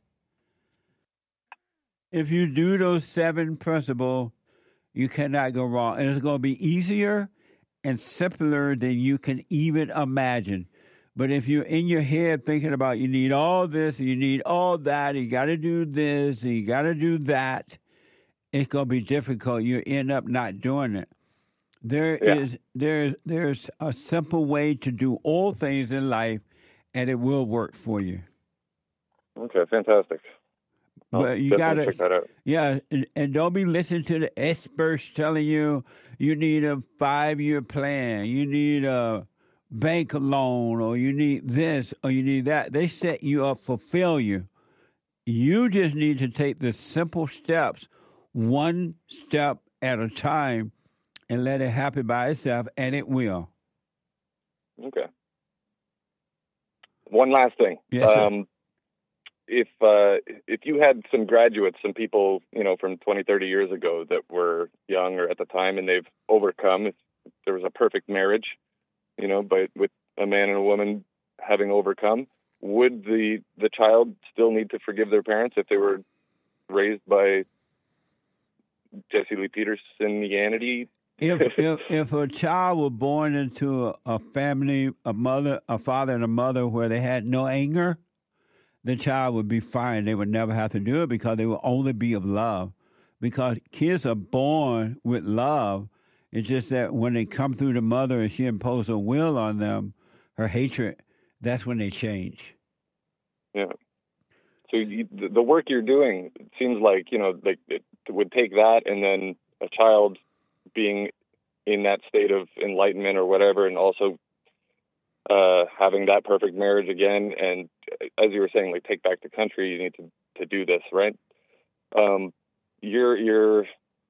[SPEAKER 2] if you do those seven principles, you cannot go wrong. And it's going to be easier and simpler than you can even imagine. But if you're in your head thinking about you need all this, you need all that, you got to do this, and you got to do that, it's going to be difficult. You end up not doing it. There
[SPEAKER 20] Yeah.
[SPEAKER 2] is there there's a simple way to do all things in life, and it will work for you.
[SPEAKER 20] Okay, fantastic. I'll
[SPEAKER 2] But you
[SPEAKER 20] definitely
[SPEAKER 2] gotta,
[SPEAKER 20] check that out.
[SPEAKER 2] yeah, and, and don't be listening to the experts telling you you need a five-year plan, you need a bank loan, or you need this, or you need that. They set you up for failure. You just need to take the simple steps, one step at a time, and let it happen by itself, and it will.
[SPEAKER 20] Okay. One last thing.
[SPEAKER 2] Yes, sir.
[SPEAKER 20] Um, if uh, if you had some graduates, some people, you know, from twenty, thirty years ago that were young or at the time, and they've overcome, if there was a perfect marriage, you know, but with a man and a woman having overcome, would the the child still need to forgive their parents if they were raised by Jesse Lee Petersonianity
[SPEAKER 2] if if if a child were born into a, a family, a mother, a father, and a mother where they had no anger, the child would be fine. They would never have to do it because they would only be of love. Because kids are born with love. It's just that when they come through the mother and she imposes a will on them, her hatred, that's when they change.
[SPEAKER 20] Yeah. So you, the work you're doing, it seems like, you know, like it would take that and then a child being in that state of enlightenment or whatever, and also uh, having that perfect marriage again. And as you were saying, like, take back the country, you need to, to do this, right? Um, your your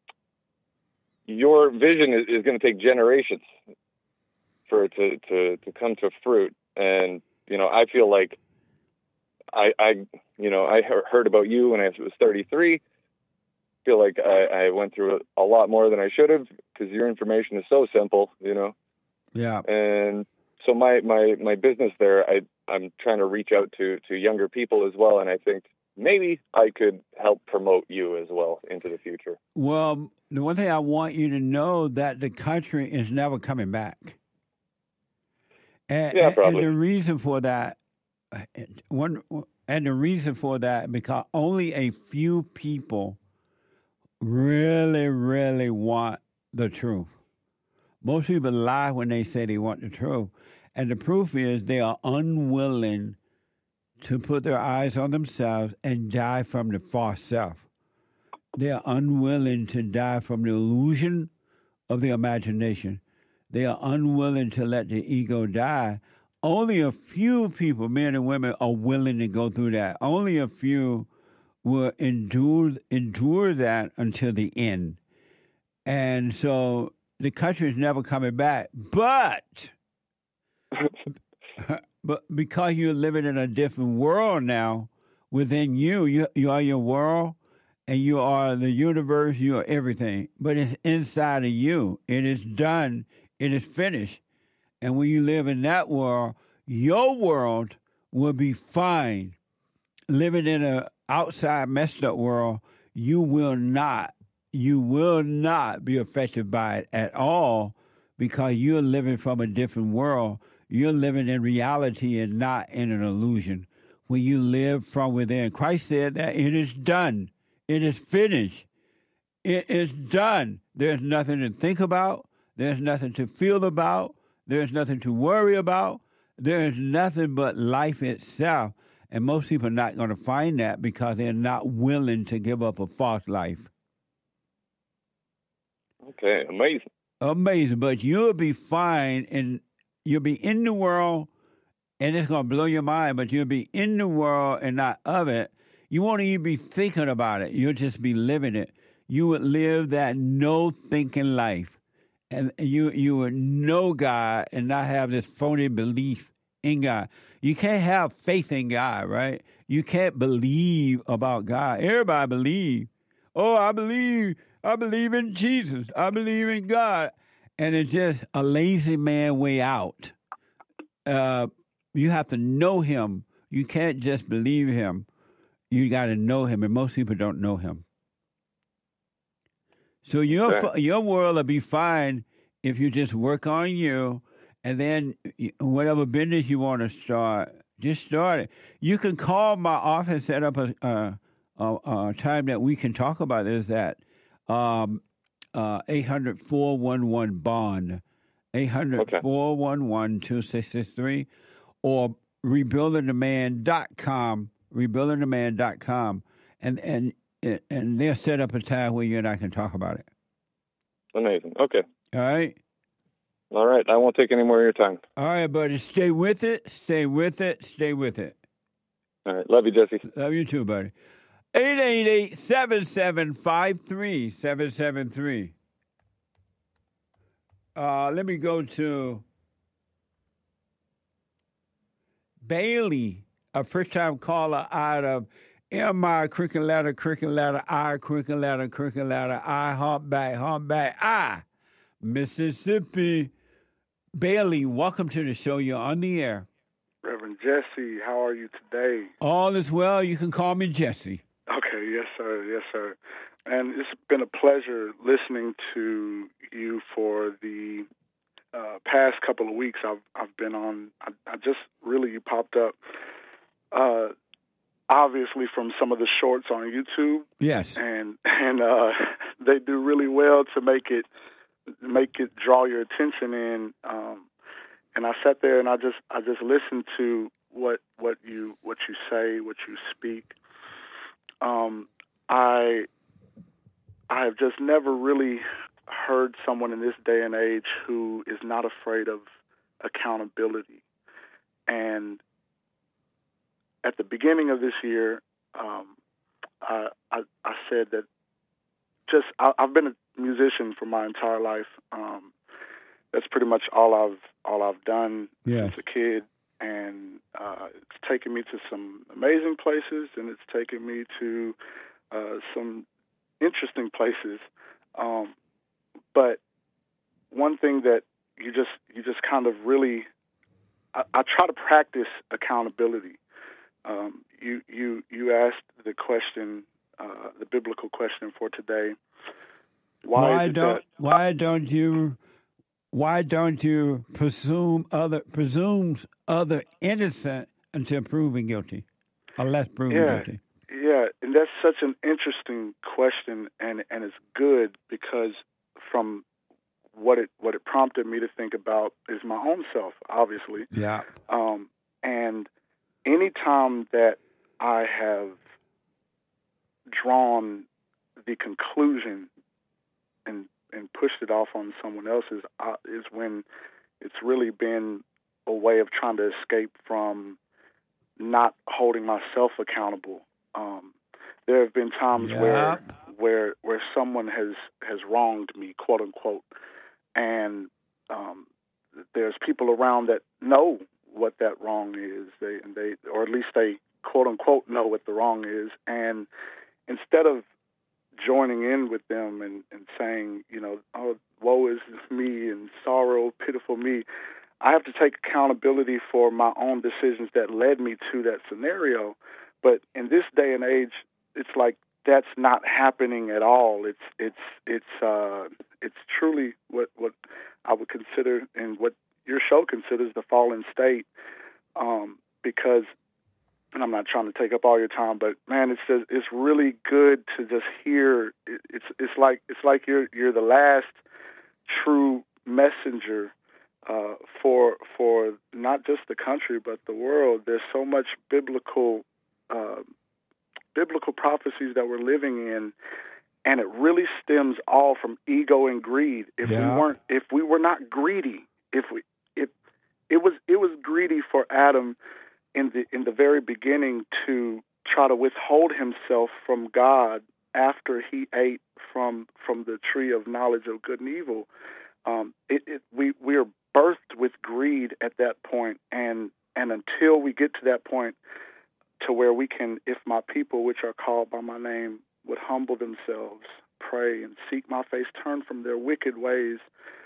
[SPEAKER 20] your vision is, is going to take generations for it to, to, to come to fruit. And, you know, I feel like I, I you know, I heard about you when I was thirty-three. Feel like I, I went through a lot more than I should have because your information is so simple, you know?
[SPEAKER 2] Yeah.
[SPEAKER 20] And so my, my, my business there, I, I'm trying to reach out to, to younger people as well. And I think maybe I could help promote you as well into the future.
[SPEAKER 2] Well, the one thing I want you to know that the country is never coming back. And,
[SPEAKER 20] yeah,
[SPEAKER 2] and,
[SPEAKER 20] probably.
[SPEAKER 2] and the reason for that, one, and the reason for that, because only a few people really, really want the truth. Most people lie when they say they want the truth. And the proof is they are unwilling to put their eyes on themselves and die from the false self. They are unwilling to die from the illusion of the imagination. They are unwilling to let the ego die. Only a few people, men and women, are willing to go through that. Only a few will endure endure that until the end. And so the country is never coming back. But, but because you're living in a different world now, within you, you, you are your world, and you are the universe, you are everything. But it's inside of you. It is done. It is finished. And when you live in that world, your world will be fine. Living in a outside messed up world, you will not, you will not be affected by it at all because you're living from a different world. You're living in reality and not in an illusion. When you live from within, Christ said that it is done. It is finished. It is done. There's nothing to think about. There's nothing to feel about. There's nothing to worry about. There's nothing but life itself. And most people are not going to find that because they're not willing to give up a false life.
[SPEAKER 20] Okay, amazing.
[SPEAKER 2] Amazing. But you'll be fine, and you'll be in the world, and it's going to blow your mind, but you'll be in the world and not of it. You won't even be thinking about it. You'll just be living it. You would live that no-thinking life. And you you would know God and not have this phony belief in God. You can't have faith in God, right? You can't believe about God. Everybody believe. Oh, I believe. I believe in Jesus. I believe in God. And it's just a lazy man way out. Uh, you have to know him. You can't just believe him. You got to know him, and most people don't know him. So your
[SPEAKER 20] Okay.
[SPEAKER 2] your world will be fine if you just work on you, and then whatever business you want to start, just start it. You can call my office, set up a, a, a, a time that we can talk about this at um, uh, eight hundred, four one one, BOND, eight hundred, four one one, two six six three, or rebuilding the man dot com, rebuilding the man dot com, and, and and they'll set up a time where you and I can talk about it.
[SPEAKER 20] Amazing. Okay.
[SPEAKER 2] All right?
[SPEAKER 20] All right. I won't take any more of your time.
[SPEAKER 2] All right, buddy. Stay with it. Stay with it. Stay with it.
[SPEAKER 20] All right. Love you, Jesse.
[SPEAKER 2] Love you too, buddy. eight eight eight, seven seven five, three seven seven three. Uh, let me go to Bailey, a first-time caller out of M I, cricket letter, cricket letter, I, cricket letter, cricket letter, I, humpback, humpback, I, Mississippi. Bailey, welcome to the show. You're on the air.
[SPEAKER 21] Reverend Jesse, how are you today?
[SPEAKER 2] All is well. You can call me Jesse.
[SPEAKER 21] Okay, yes, sir, yes, sir. and it's been a pleasure listening to you for the uh, past couple of weeks. I've I've been on. I, I just really you popped up, uh, obviously from some of the shorts on YouTube.
[SPEAKER 2] Yes,
[SPEAKER 21] and and uh, they do really well to make it make it draw your attention in. Um, and I sat there and I just I just listened to what what you what you say, what you speak. Um, I I have just never really heard someone in this day and age who is not afraid of accountability. And at the beginning of this year, um, I, I, I said that just I, I've been a musician for my entire life. Um, that's pretty much all I've all I've done
[SPEAKER 2] yeah.
[SPEAKER 21] since a kid, and uh, it's taken me to some amazing places, and it's taken me to uh, some interesting places. Um, but one thing that you just you just kind of really I, I try to practice accountability. Um, you you you asked the question, uh, the biblical question for today. Why,
[SPEAKER 2] why
[SPEAKER 21] is it
[SPEAKER 2] don't
[SPEAKER 21] that,
[SPEAKER 2] Why don't you Why don't you presume other presumes other innocent until proven guilty, or less proven
[SPEAKER 21] yeah,
[SPEAKER 2] guilty?
[SPEAKER 21] Yeah, and that's such an interesting question, and, and it's good because from what it what it prompted me to think about is my own self, obviously.
[SPEAKER 2] Yeah.
[SPEAKER 21] Um, and any time that I have drawn the conclusion and and pushed it off on someone else is, uh, is when it's really been a way of trying to escape from not holding myself accountable. Um, there have been times
[SPEAKER 2] yep.
[SPEAKER 21] where where where someone has, has wronged me, quote unquote, and um, there's people around that know what that wrong is. They and they or at least they quote unquote know what the wrong is, and instead of joining in with them and, and saying, you know, oh, woe is me and sorrow, pitiful me, I have to take accountability for my own decisions that led me to that scenario. But in this day and age, it's like that's not happening at all. It's it's it's uh, it's truly what what I would consider and what your show considers the fallen state, um, because. And I'm not trying to take up all your time, but man, it's just, it's really good to just hear. It, it's it's like it's like you're you're the last true messenger uh, for for not just the country but the world. There's so much biblical uh, biblical prophecies that we're living in, and it really stems all from ego and greed. If
[SPEAKER 2] yeah.
[SPEAKER 21] we weren't, if we were not greedy, if we if it was it was greedy for Adam. In the in the very beginning, to try to withhold himself from God after he ate from from the tree of knowledge of good and evil, um, it, it, we we are birthed with greed at that point, and and until we get to that point, to where we can, if my people which are called by my name would humble themselves, pray, and seek my face, turn from their wicked ways.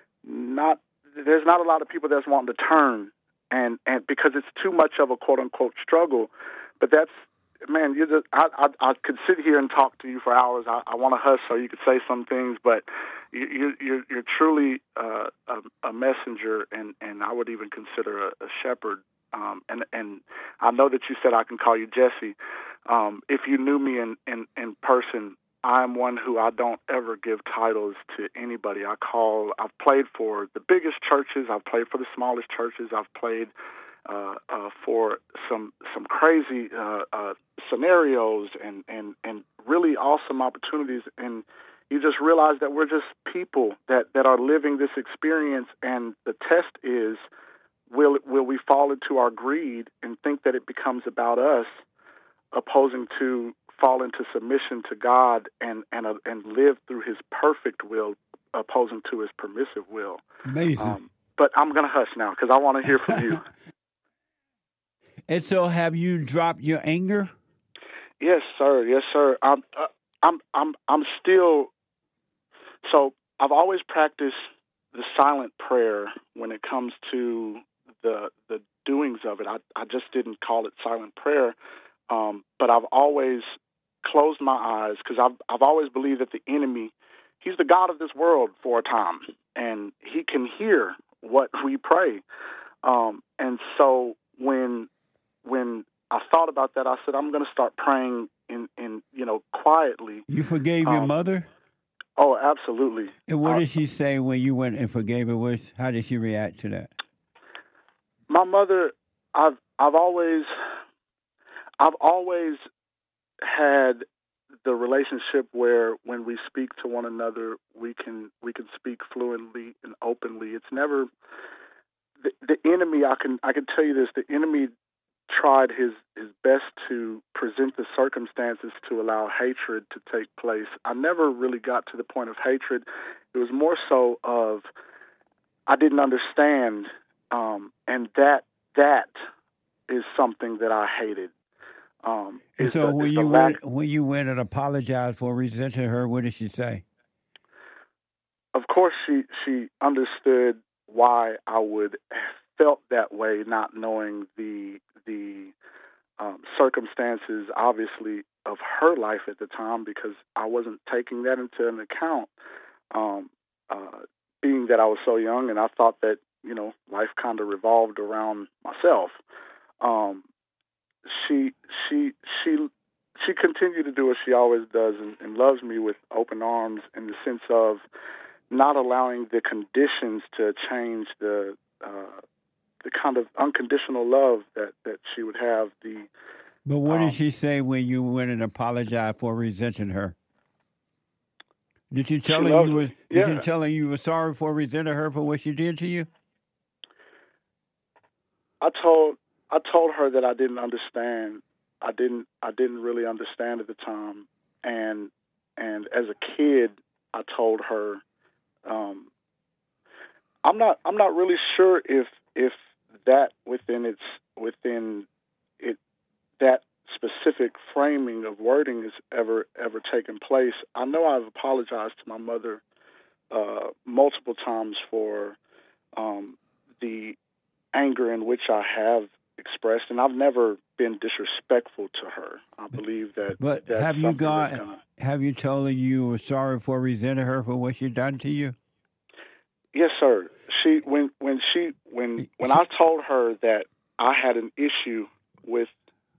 [SPEAKER 21] Not there's not a lot of people that's wanting to turn. And and because it's too much of a quote unquote struggle, but that's man, you just I, I I could sit here and talk to you for hours. I, I want to hush so you could say some things, but you, you you're you're truly uh, a, a messenger, and, and I would even consider a, a shepherd. Um, and and I know that you said I can call you Jesse. Um, if you knew me in, in, in person, I'm one who I don't ever give titles to anybody. I call, I've played for the biggest churches. I've played for the smallest churches. I've played uh, uh, for some some crazy uh, uh, scenarios and, and, and really awesome opportunities. And you just realize that we're just people that, that are living this experience. And the test is, will will we fall into our greed and think that it becomes about us, opposing to fall into submission to God and and uh, and live through His perfect will, opposing to His permissive will.
[SPEAKER 2] Amazing.
[SPEAKER 21] Um, but I'm going to hush now because I want to hear from you.
[SPEAKER 2] And so, have you dropped your anger?
[SPEAKER 21] Yes, sir. Yes, sir. I'm uh, I'm I'm I'm still. So I've always practiced the silent prayer when it comes to the the doings of it. I I just didn't call it silent prayer, um, but I've always closed my eyes, because I've I've always believed that the enemy, he's the God of this world for a time, and he can hear what we pray. Um, and so when when I thought about that, I said, I'm going to start praying in, in you know quietly.
[SPEAKER 2] You forgave your
[SPEAKER 21] Um,
[SPEAKER 2] mother?
[SPEAKER 21] Oh, absolutely.
[SPEAKER 2] And what
[SPEAKER 21] Uh,
[SPEAKER 2] did she say when you went and forgave her? What- How did she react to that?
[SPEAKER 21] My mother, I've I've always I've always had the relationship where when we speak to one another, we can we can speak fluently and openly. It's never the, the enemy. I can I can tell you this: the enemy tried his his best to present the circumstances to allow hatred to take place. I never really got to the point of hatred. It was more so of I didn't understand, um, and that that is something that I hated. Um,
[SPEAKER 2] And
[SPEAKER 21] is
[SPEAKER 2] so
[SPEAKER 21] the,
[SPEAKER 2] when
[SPEAKER 21] is the
[SPEAKER 2] you
[SPEAKER 21] lack-
[SPEAKER 2] went when you went and apologized for resenting her, what did she say?
[SPEAKER 21] Of course, she she understood why I would have felt that way, not knowing the the um, circumstances, obviously, of her life at the time, because I wasn't taking that into an account. Um, uh, being that I was so young, and I thought that you know life kind of revolved around myself. Um, she she she she continued to do what she always does, and, and loves me with open arms, in the sense of not allowing the conditions to change the uh, the kind of unconditional love that, that she would have. The
[SPEAKER 2] But what
[SPEAKER 21] Um,
[SPEAKER 2] did she say when you went and apologized for resenting her? Did you tell
[SPEAKER 21] She
[SPEAKER 2] her
[SPEAKER 21] loves
[SPEAKER 2] you
[SPEAKER 21] me.
[SPEAKER 2] were? Did you
[SPEAKER 21] Yeah.
[SPEAKER 2] tell her you were sorry for resenting her for what she did to you?
[SPEAKER 21] I told I told her that I didn't understand. I didn't I didn't really understand at the time, and and as a kid, I told her, um, I'm not I'm not really sure if if that within its within it that specific framing of wording has ever ever taken place. I know I've apologized to my mother uh, multiple times for um, the anger in which I have expressed, and I've never been disrespectful to her. I believe that.
[SPEAKER 2] But
[SPEAKER 21] that's
[SPEAKER 2] have you
[SPEAKER 21] something
[SPEAKER 2] gone?
[SPEAKER 21] that's gonna-
[SPEAKER 2] Have you told her you were sorry for resenting her for what she done to you?
[SPEAKER 21] Yes, sir. She when when she when when I told her that I had an issue with.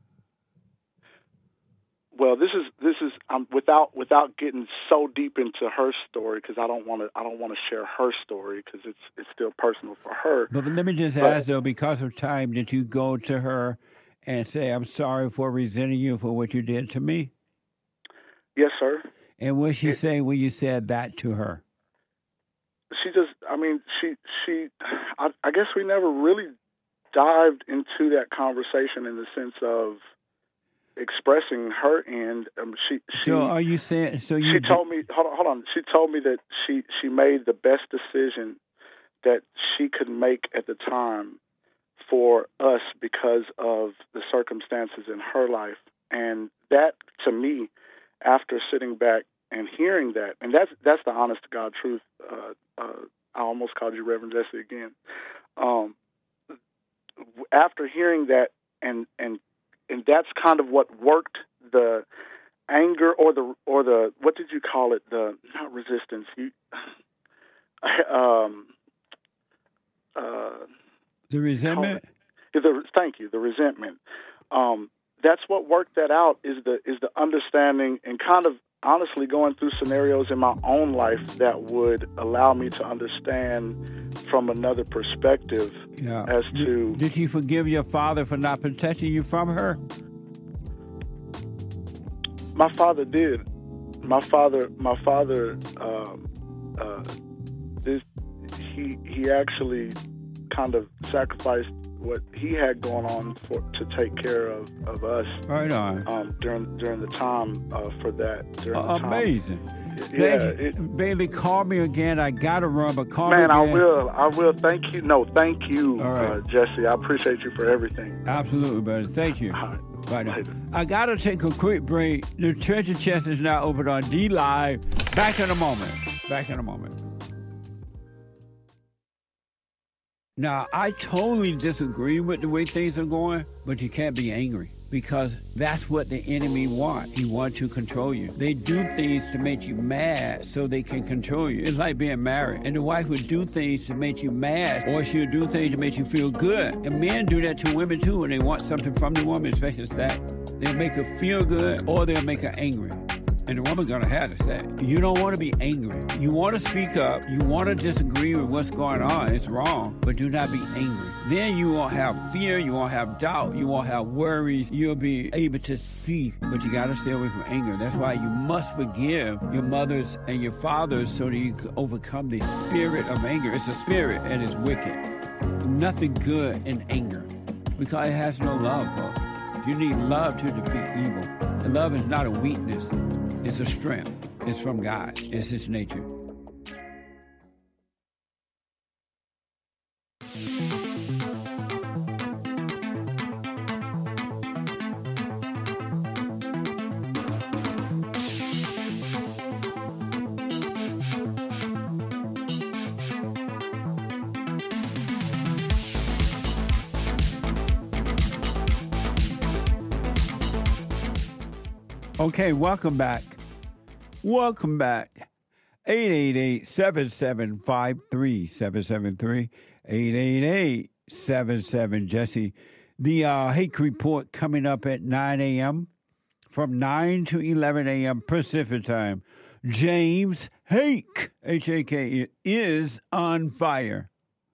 [SPEAKER 21] Well, this is this is um, without without getting so deep into her story, because I don't want to I don't want to share her story, because it's it's still personal for her.
[SPEAKER 2] But, but let me just
[SPEAKER 21] But-
[SPEAKER 2] ask though, because of time, did you go to her and say, "I'm sorry for resenting you for what you did to me"?
[SPEAKER 21] Yes, sir.
[SPEAKER 2] And what she say when you said that to her?
[SPEAKER 21] She just, I mean, she she, I, I guess we never really dived into that conversation in the sense of expressing her end. Um, she she.
[SPEAKER 2] So are you saying? So you
[SPEAKER 21] She told me, hold on, hold on. She told me that she, she made the best decision that she could make at the time for us because of the circumstances in her life. And that, to me, after sitting back and hearing that, and that's that's the honest to God truth. Uh, uh, I almost called you Reverend Jesse again. Um, after hearing that, and and and that's kind of what worked the anger or the or the what did you call it? The not resistance. You um uh
[SPEAKER 2] The resentment.
[SPEAKER 21] the thank you the resentment. Um, that's what worked that out is the is the understanding and kind of honestly going through scenarios in my own life that would allow me to understand from another perspective
[SPEAKER 2] Yeah.
[SPEAKER 21] as to
[SPEAKER 2] Did you forgive your father for not protecting you from her?
[SPEAKER 21] my father did. My father, my father, um, uh, this he he actually kind of sacrificed what he had going on for to take care of, of us.
[SPEAKER 2] Right on.
[SPEAKER 21] Um, during during the time uh, for that. During
[SPEAKER 2] Uh,
[SPEAKER 21] the time.
[SPEAKER 2] amazing.
[SPEAKER 21] Yeah,
[SPEAKER 2] Thank you.
[SPEAKER 21] it-
[SPEAKER 2] Baby, call me again. I gotta run, but call
[SPEAKER 21] man,
[SPEAKER 2] me
[SPEAKER 21] I
[SPEAKER 2] again.
[SPEAKER 21] will. I will. Thank you. No, thank you,
[SPEAKER 2] All right.
[SPEAKER 21] uh, Jesse. I appreciate you for everything.
[SPEAKER 2] Absolutely, brother. Thank you. Right now. I gotta take a quick break. The treasure chest is now open on D Live. Back in a moment. Back in a moment. Now, I totally disagree with the way things are going, but you can't be angry. because that's what the enemy wants. He wants to control you. They do things to make you mad so they can control you. It's like being married. And the wife would do things to make you mad, or she'll do things to make you feel good. And men do that to women too when they want something from the woman, especially sex. They'll make her feel good or they'll make her angry. And the woman's gonna have to say, you don't want to be angry. You want to speak up. You want to disagree with what's going on. It's wrong, but do not be angry. Then you won't have fear. You won't have doubt. You won't have worries. You'll be able to see, but you got to stay away from anger. That's why you must forgive your mothers and your fathers so that you can overcome the spirit of anger. It's a spirit and it's wicked. Nothing good in anger because it has no love, folks. You need love to defeat evil. And love is not a weakness. It's a strength. It's from God. It's His nature. Okay, welcome back. Welcome back. eight eight eight, seven seven five, three seven seven three. eight eight eight, seven seven, Jesse. The uh, Hake Report coming up at nine a.m. from nine to eleven a.m. Pacific time. James Hake, H A K, is on fire.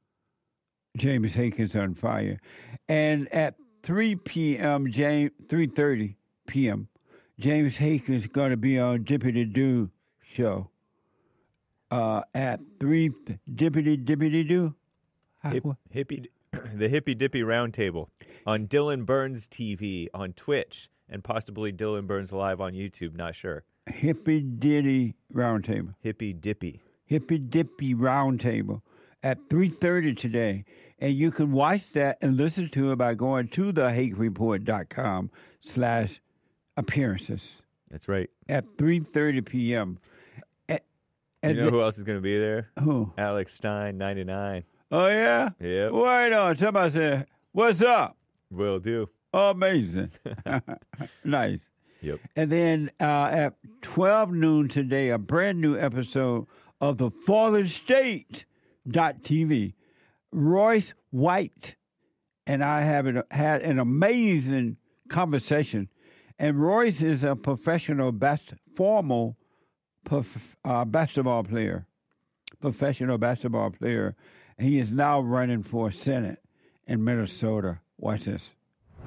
[SPEAKER 2] James Hake is on fire. And at three p.m., James, three thirty p.m., James Hake is going to be on Dippity Doo show uh, at three Dippity Dippity Doo.
[SPEAKER 15] Hip, hippie, the Hippy Dippy Roundtable on Dylan Burns T V on Twitch and possibly Dylan Burns Live on YouTube. Not sure.
[SPEAKER 2] Hippy Diddy Roundtable.
[SPEAKER 15] Hippy Dippy.
[SPEAKER 2] Hippy Dippy Roundtable at three thirty today. And you can watch that and listen to it by going to the hake report dot com slash appearances.
[SPEAKER 15] That's right.
[SPEAKER 2] At three thirty p.m. At,
[SPEAKER 15] you know
[SPEAKER 2] the,
[SPEAKER 15] who else is going to be there?
[SPEAKER 2] Who?
[SPEAKER 15] Alex Stein, ninety-nine.
[SPEAKER 2] Oh, yeah?
[SPEAKER 15] Yeah.
[SPEAKER 2] Right on. Somebody said, what's up?
[SPEAKER 15] Will do.
[SPEAKER 2] Amazing. Nice.
[SPEAKER 15] Yep.
[SPEAKER 2] And then uh, at twelve noon today, a brand new episode of the Fallen State dot T V. Royce White and I have an, had an amazing conversation. And Royce is a professional, best formal prof, uh, basketball player, professional basketball player. And he is now running for Senate in Minnesota. Watch this.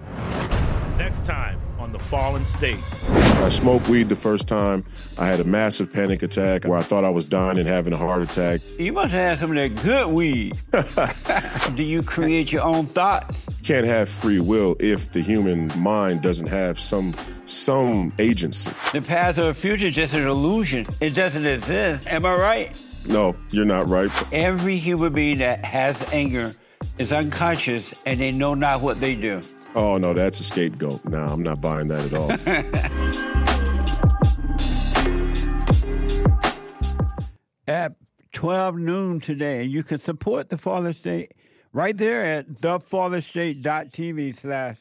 [SPEAKER 10] Next time on The Fallen State.
[SPEAKER 11] I smoked weed the first time. I had a massive panic attack where I thought I was dying and having a heart attack.
[SPEAKER 2] You must have some of that good weed. Do you create your own thoughts?
[SPEAKER 11] Can't have free will if the human mind doesn't have some some agency.
[SPEAKER 2] The past or the future is just an illusion. It doesn't exist. Am I right?
[SPEAKER 11] No, you're not right.
[SPEAKER 2] Every human being that has anger is unconscious and they know not what they do.
[SPEAKER 11] Oh, no, that's a scapegoat. No, I'm not buying that
[SPEAKER 2] at all. At twelve noon today, you can support the Fallen State right there at the fallen state dot T V slash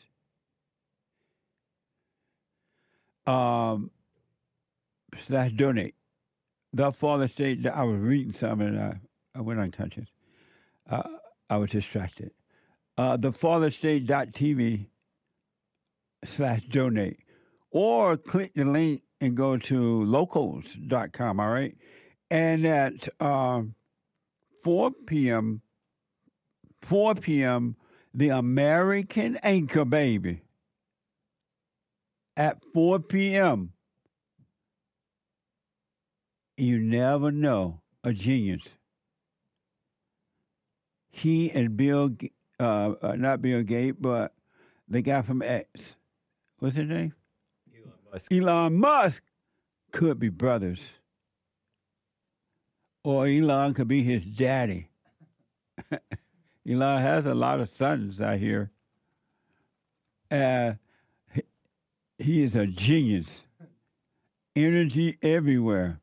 [SPEAKER 2] um slash donate. The Fallen State. I was reading something and I, I went unconscious. Uh, I was distracted. Uh, the fallen state dot T V slash donate. Or click the link and go to locals dot com, all right? And at um, four p.m., four p.m., the American Anchor Baby. At four p.m., you never know, a genius. He and Bill Uh, uh, not Bill Gates, but the guy from X. What's his name?
[SPEAKER 15] Elon Musk.
[SPEAKER 2] Elon Musk could be brothers. Or Elon could be his daddy. Elon has a lot of sons, I hear. Uh, he, he is a genius. Energy everywhere.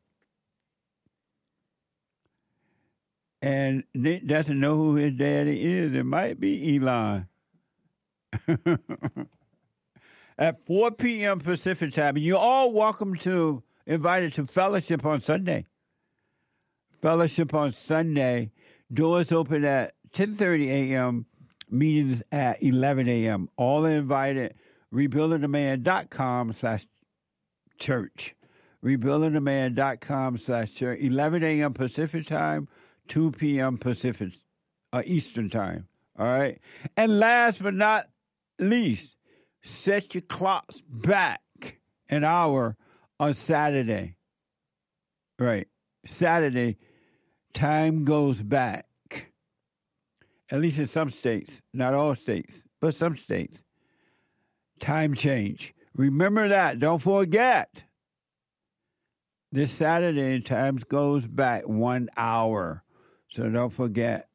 [SPEAKER 2] And Nick doesn't know who his daddy is. It might be Elon. at four p.m. Pacific time. And you're all welcome to, invited to fellowship on Sunday. Fellowship on Sunday. Doors open at ten thirty a.m., meetings at eleven a.m. All are invited. rebuilding the man dot com slash church. rebuilding the man dot com slash church. eleven a.m. Pacific time, two p.m. Pacific uh, Eastern time. All right? And last but not least, set your clocks back an hour on Saturday. Right. Saturday, time goes back. At least in some states, not all states, but some states. Time change. Remember that. Don't forget. This Saturday, time goes back one hour. So don't forget.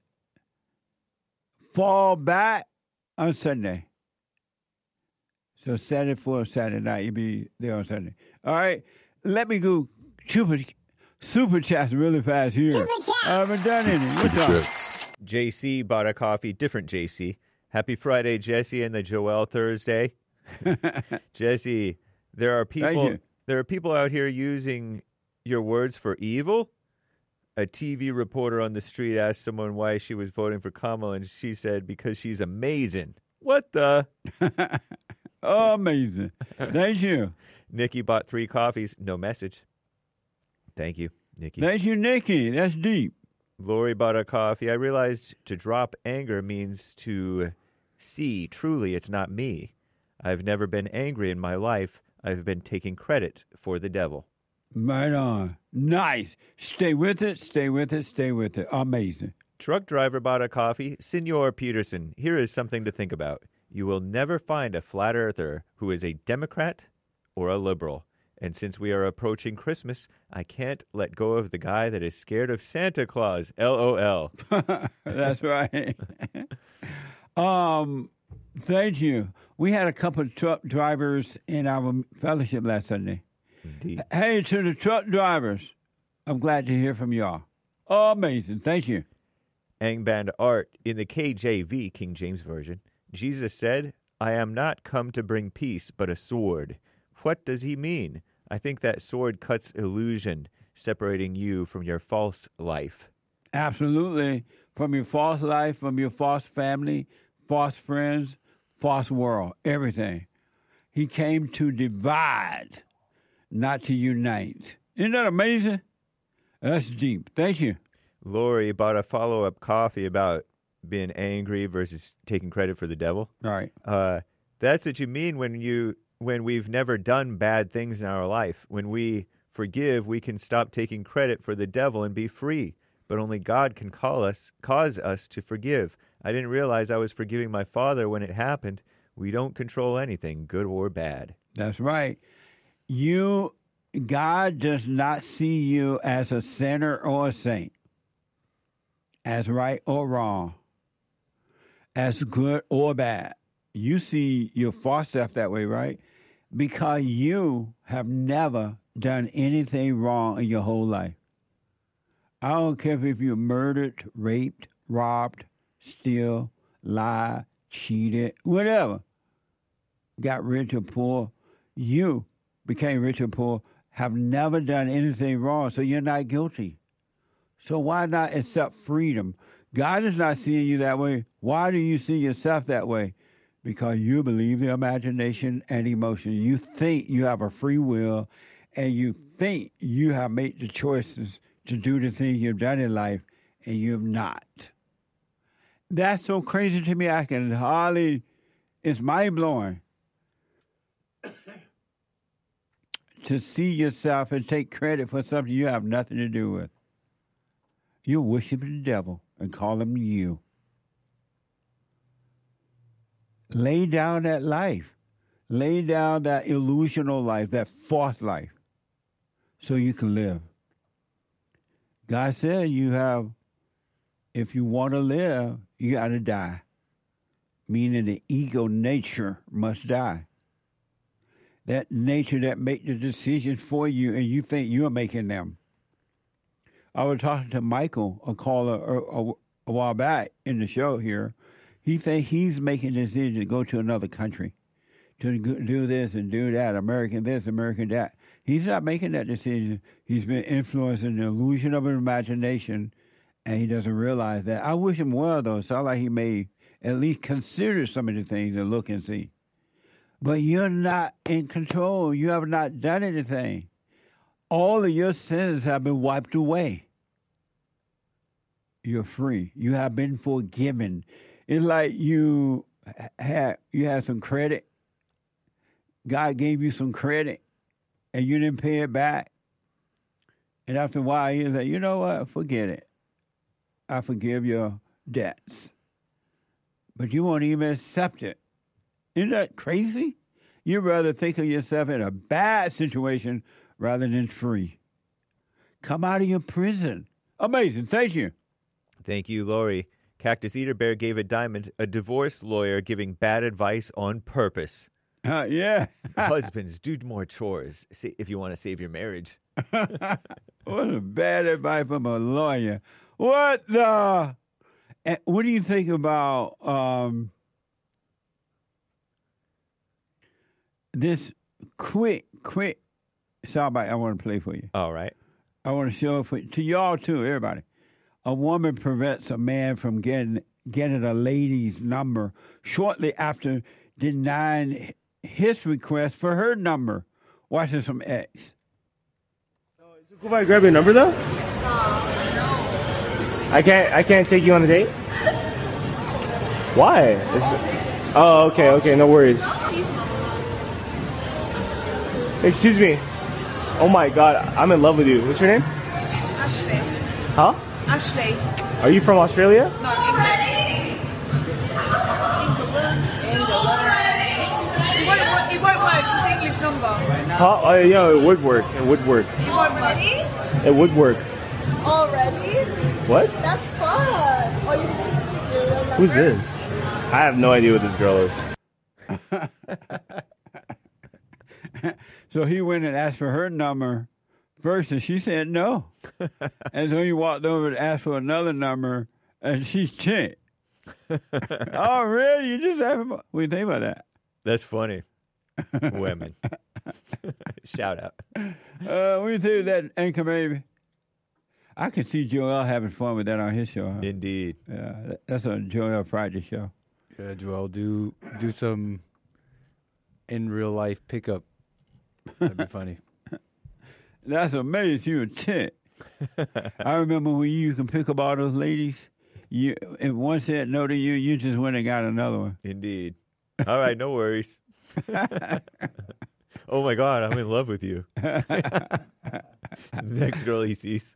[SPEAKER 2] Fall back on Sunday. So Saturday for Saturday night, you'll be there on Sunday. All right. Let me go super, super chats really fast here. Super chat. I haven't done any. What's up?
[SPEAKER 15] J C bought a coffee. Different J C. Happy Friday, Jesse, and the Joel Thursday. Jesse, there are people. There are people out here using your words for evil. A T V reporter on the street asked someone why she was voting for Kamala, and she said because she's amazing. What the?
[SPEAKER 2] Oh, amazing. Thank you.
[SPEAKER 15] Nikki bought three coffees. No message. Thank you, Nikki.
[SPEAKER 2] Thank you, Nikki. That's deep.
[SPEAKER 15] Lori bought a coffee. I realized to drop anger means to see truly it's not me. I've never been angry in my life. I've been taking credit for the devil.
[SPEAKER 2] Right on. Nice. Stay with it, stay with it, stay with it. Amazing.
[SPEAKER 15] Truck driver bought a coffee. Senor Peterson, here is something to think about. You will never find a flat earther who is a Democrat or a liberal. And since we are approaching Christmas, I can't let go of the guy that is scared of Santa Claus. L O L.
[SPEAKER 2] That's right. um, thank you. We had a couple of truck drivers in our fellowship last Sunday.
[SPEAKER 15] Indeed.
[SPEAKER 2] Hey, to the truck drivers, I'm glad to hear from y'all. Oh, amazing. Thank you.
[SPEAKER 15] Angband Art, in the K J V, King James Version, Jesus said, I am not come to bring peace, but a sword. What does he mean? I think that sword cuts illusion, separating you from your false life.
[SPEAKER 2] Absolutely. From your false life, from your false family, false friends, false world, everything. He came to divide, not to unite. Isn't that amazing? That's deep. Thank you.
[SPEAKER 15] Lori bought a follow-up coffee about being angry versus taking credit for the devil.
[SPEAKER 2] All right.
[SPEAKER 15] Uh, that's what you mean when you when we've never done bad things in our life. When we forgive, we can stop taking credit for the devil and be free. But only God can call us, cause us to forgive. I didn't realize I was forgiving my father when it happened. We don't control anything, good or bad.
[SPEAKER 2] That's right. You, God does not see you as a sinner or a saint, as right or wrong, as good or bad. You see your false self that way, right? Because you have never done anything wrong in your whole life. I don't care if you murdered, raped, robbed, steal, lied, cheated, whatever. Got rich or poor. You became rich or poor, have never done anything wrong, so you're not guilty. So why not accept freedom? God is not seeing you that way. Why do you see yourself that way? Because you believe the imagination and emotion. You think you have a free will, and you think you have made the choices to do the things you've done in life, and you have not. That's so crazy to me. I can hardly, it's mind-blowing to see yourself and take credit for something you have nothing to do with. You're worshiping the devil and call him you. Lay down that life. Lay down that illusional life, that false life, so you can live. God said you have, if you want to live, you got to die. Meaning the ego nature must die. That nature that make the decisions for you and you think you're making them. I was talking to Michael, a caller, a, a, a while back in the show here. He said he's making a decision to go to another country, to go- do this and do that, American this, American that. He's not making that decision. He's been influenced in the illusion of his imagination, and he doesn't realize that. I wish him well, though. It sounds like he may at least consider some of the things and look and see. But you're not in control. You have not done anything. All of your sins have been wiped away. You're free. You have been forgiven. It's like you had you had some credit. God gave you some credit, and you didn't pay it back. And after a while, you say, you know what? Forget it. I forgive your debts. But you won't even accept it. Isn't that crazy? You'd rather think of yourself in a bad situation rather than free. Come out of your prison. Amazing. Thank you.
[SPEAKER 15] Thank you, Lori. Cactus Eater Bear gave a diamond, a divorce lawyer giving bad advice on purpose.
[SPEAKER 2] Uh, yeah.
[SPEAKER 15] Husbands, do more chores sa- if you want to save your marriage.
[SPEAKER 2] What a bad advice from a lawyer. What the? And what do you think about um, this quick, quick soundbite I want to play for you?
[SPEAKER 15] All right.
[SPEAKER 2] I want to show it for, to y'all, too, everybody. A woman prevents a man from getting getting a lady's number shortly after denying his request for her number. Watch this from X.
[SPEAKER 9] Cool if I grab your number though? I can't. I can't take you on a date. Why? It's, oh, okay, okay, no worries. Excuse me. Oh my God, I'm in love with you. What's your name?
[SPEAKER 22] Ashley.
[SPEAKER 9] Huh?
[SPEAKER 22] Ashley.
[SPEAKER 9] Are you from Australia?
[SPEAKER 22] No, England. England. It won't work. It won't work. It's English number.
[SPEAKER 9] Huh? Oh yeah, it would work. It would work.
[SPEAKER 22] You already?
[SPEAKER 9] It would work.
[SPEAKER 22] Already?
[SPEAKER 9] What?
[SPEAKER 22] That's fun. Oh, you think this is your real number?
[SPEAKER 9] Who's this? I have no idea what this girl is.
[SPEAKER 2] So he went and asked for her number first, and she said no. And so he walked over to ask for another number, and she's checked. Oh, really? You just have him? What do you think about that?
[SPEAKER 15] That's funny. Women. Shout out.
[SPEAKER 2] Uh, what do you think of that, Anchor Baby? I can see Joel having fun with that on his show. Huh?
[SPEAKER 15] Indeed.
[SPEAKER 2] Yeah, that- that's a Joel Friday show.
[SPEAKER 12] Yeah, Joel, do do some in real life pickup. That'd be funny.
[SPEAKER 2] That's amazing. You a chick. I remember when you can pick up all those ladies. You, if one said no to you, you just went and got another one.
[SPEAKER 15] Indeed. All right, no worries. Oh my God, I'm in love with you. Next girl he sees.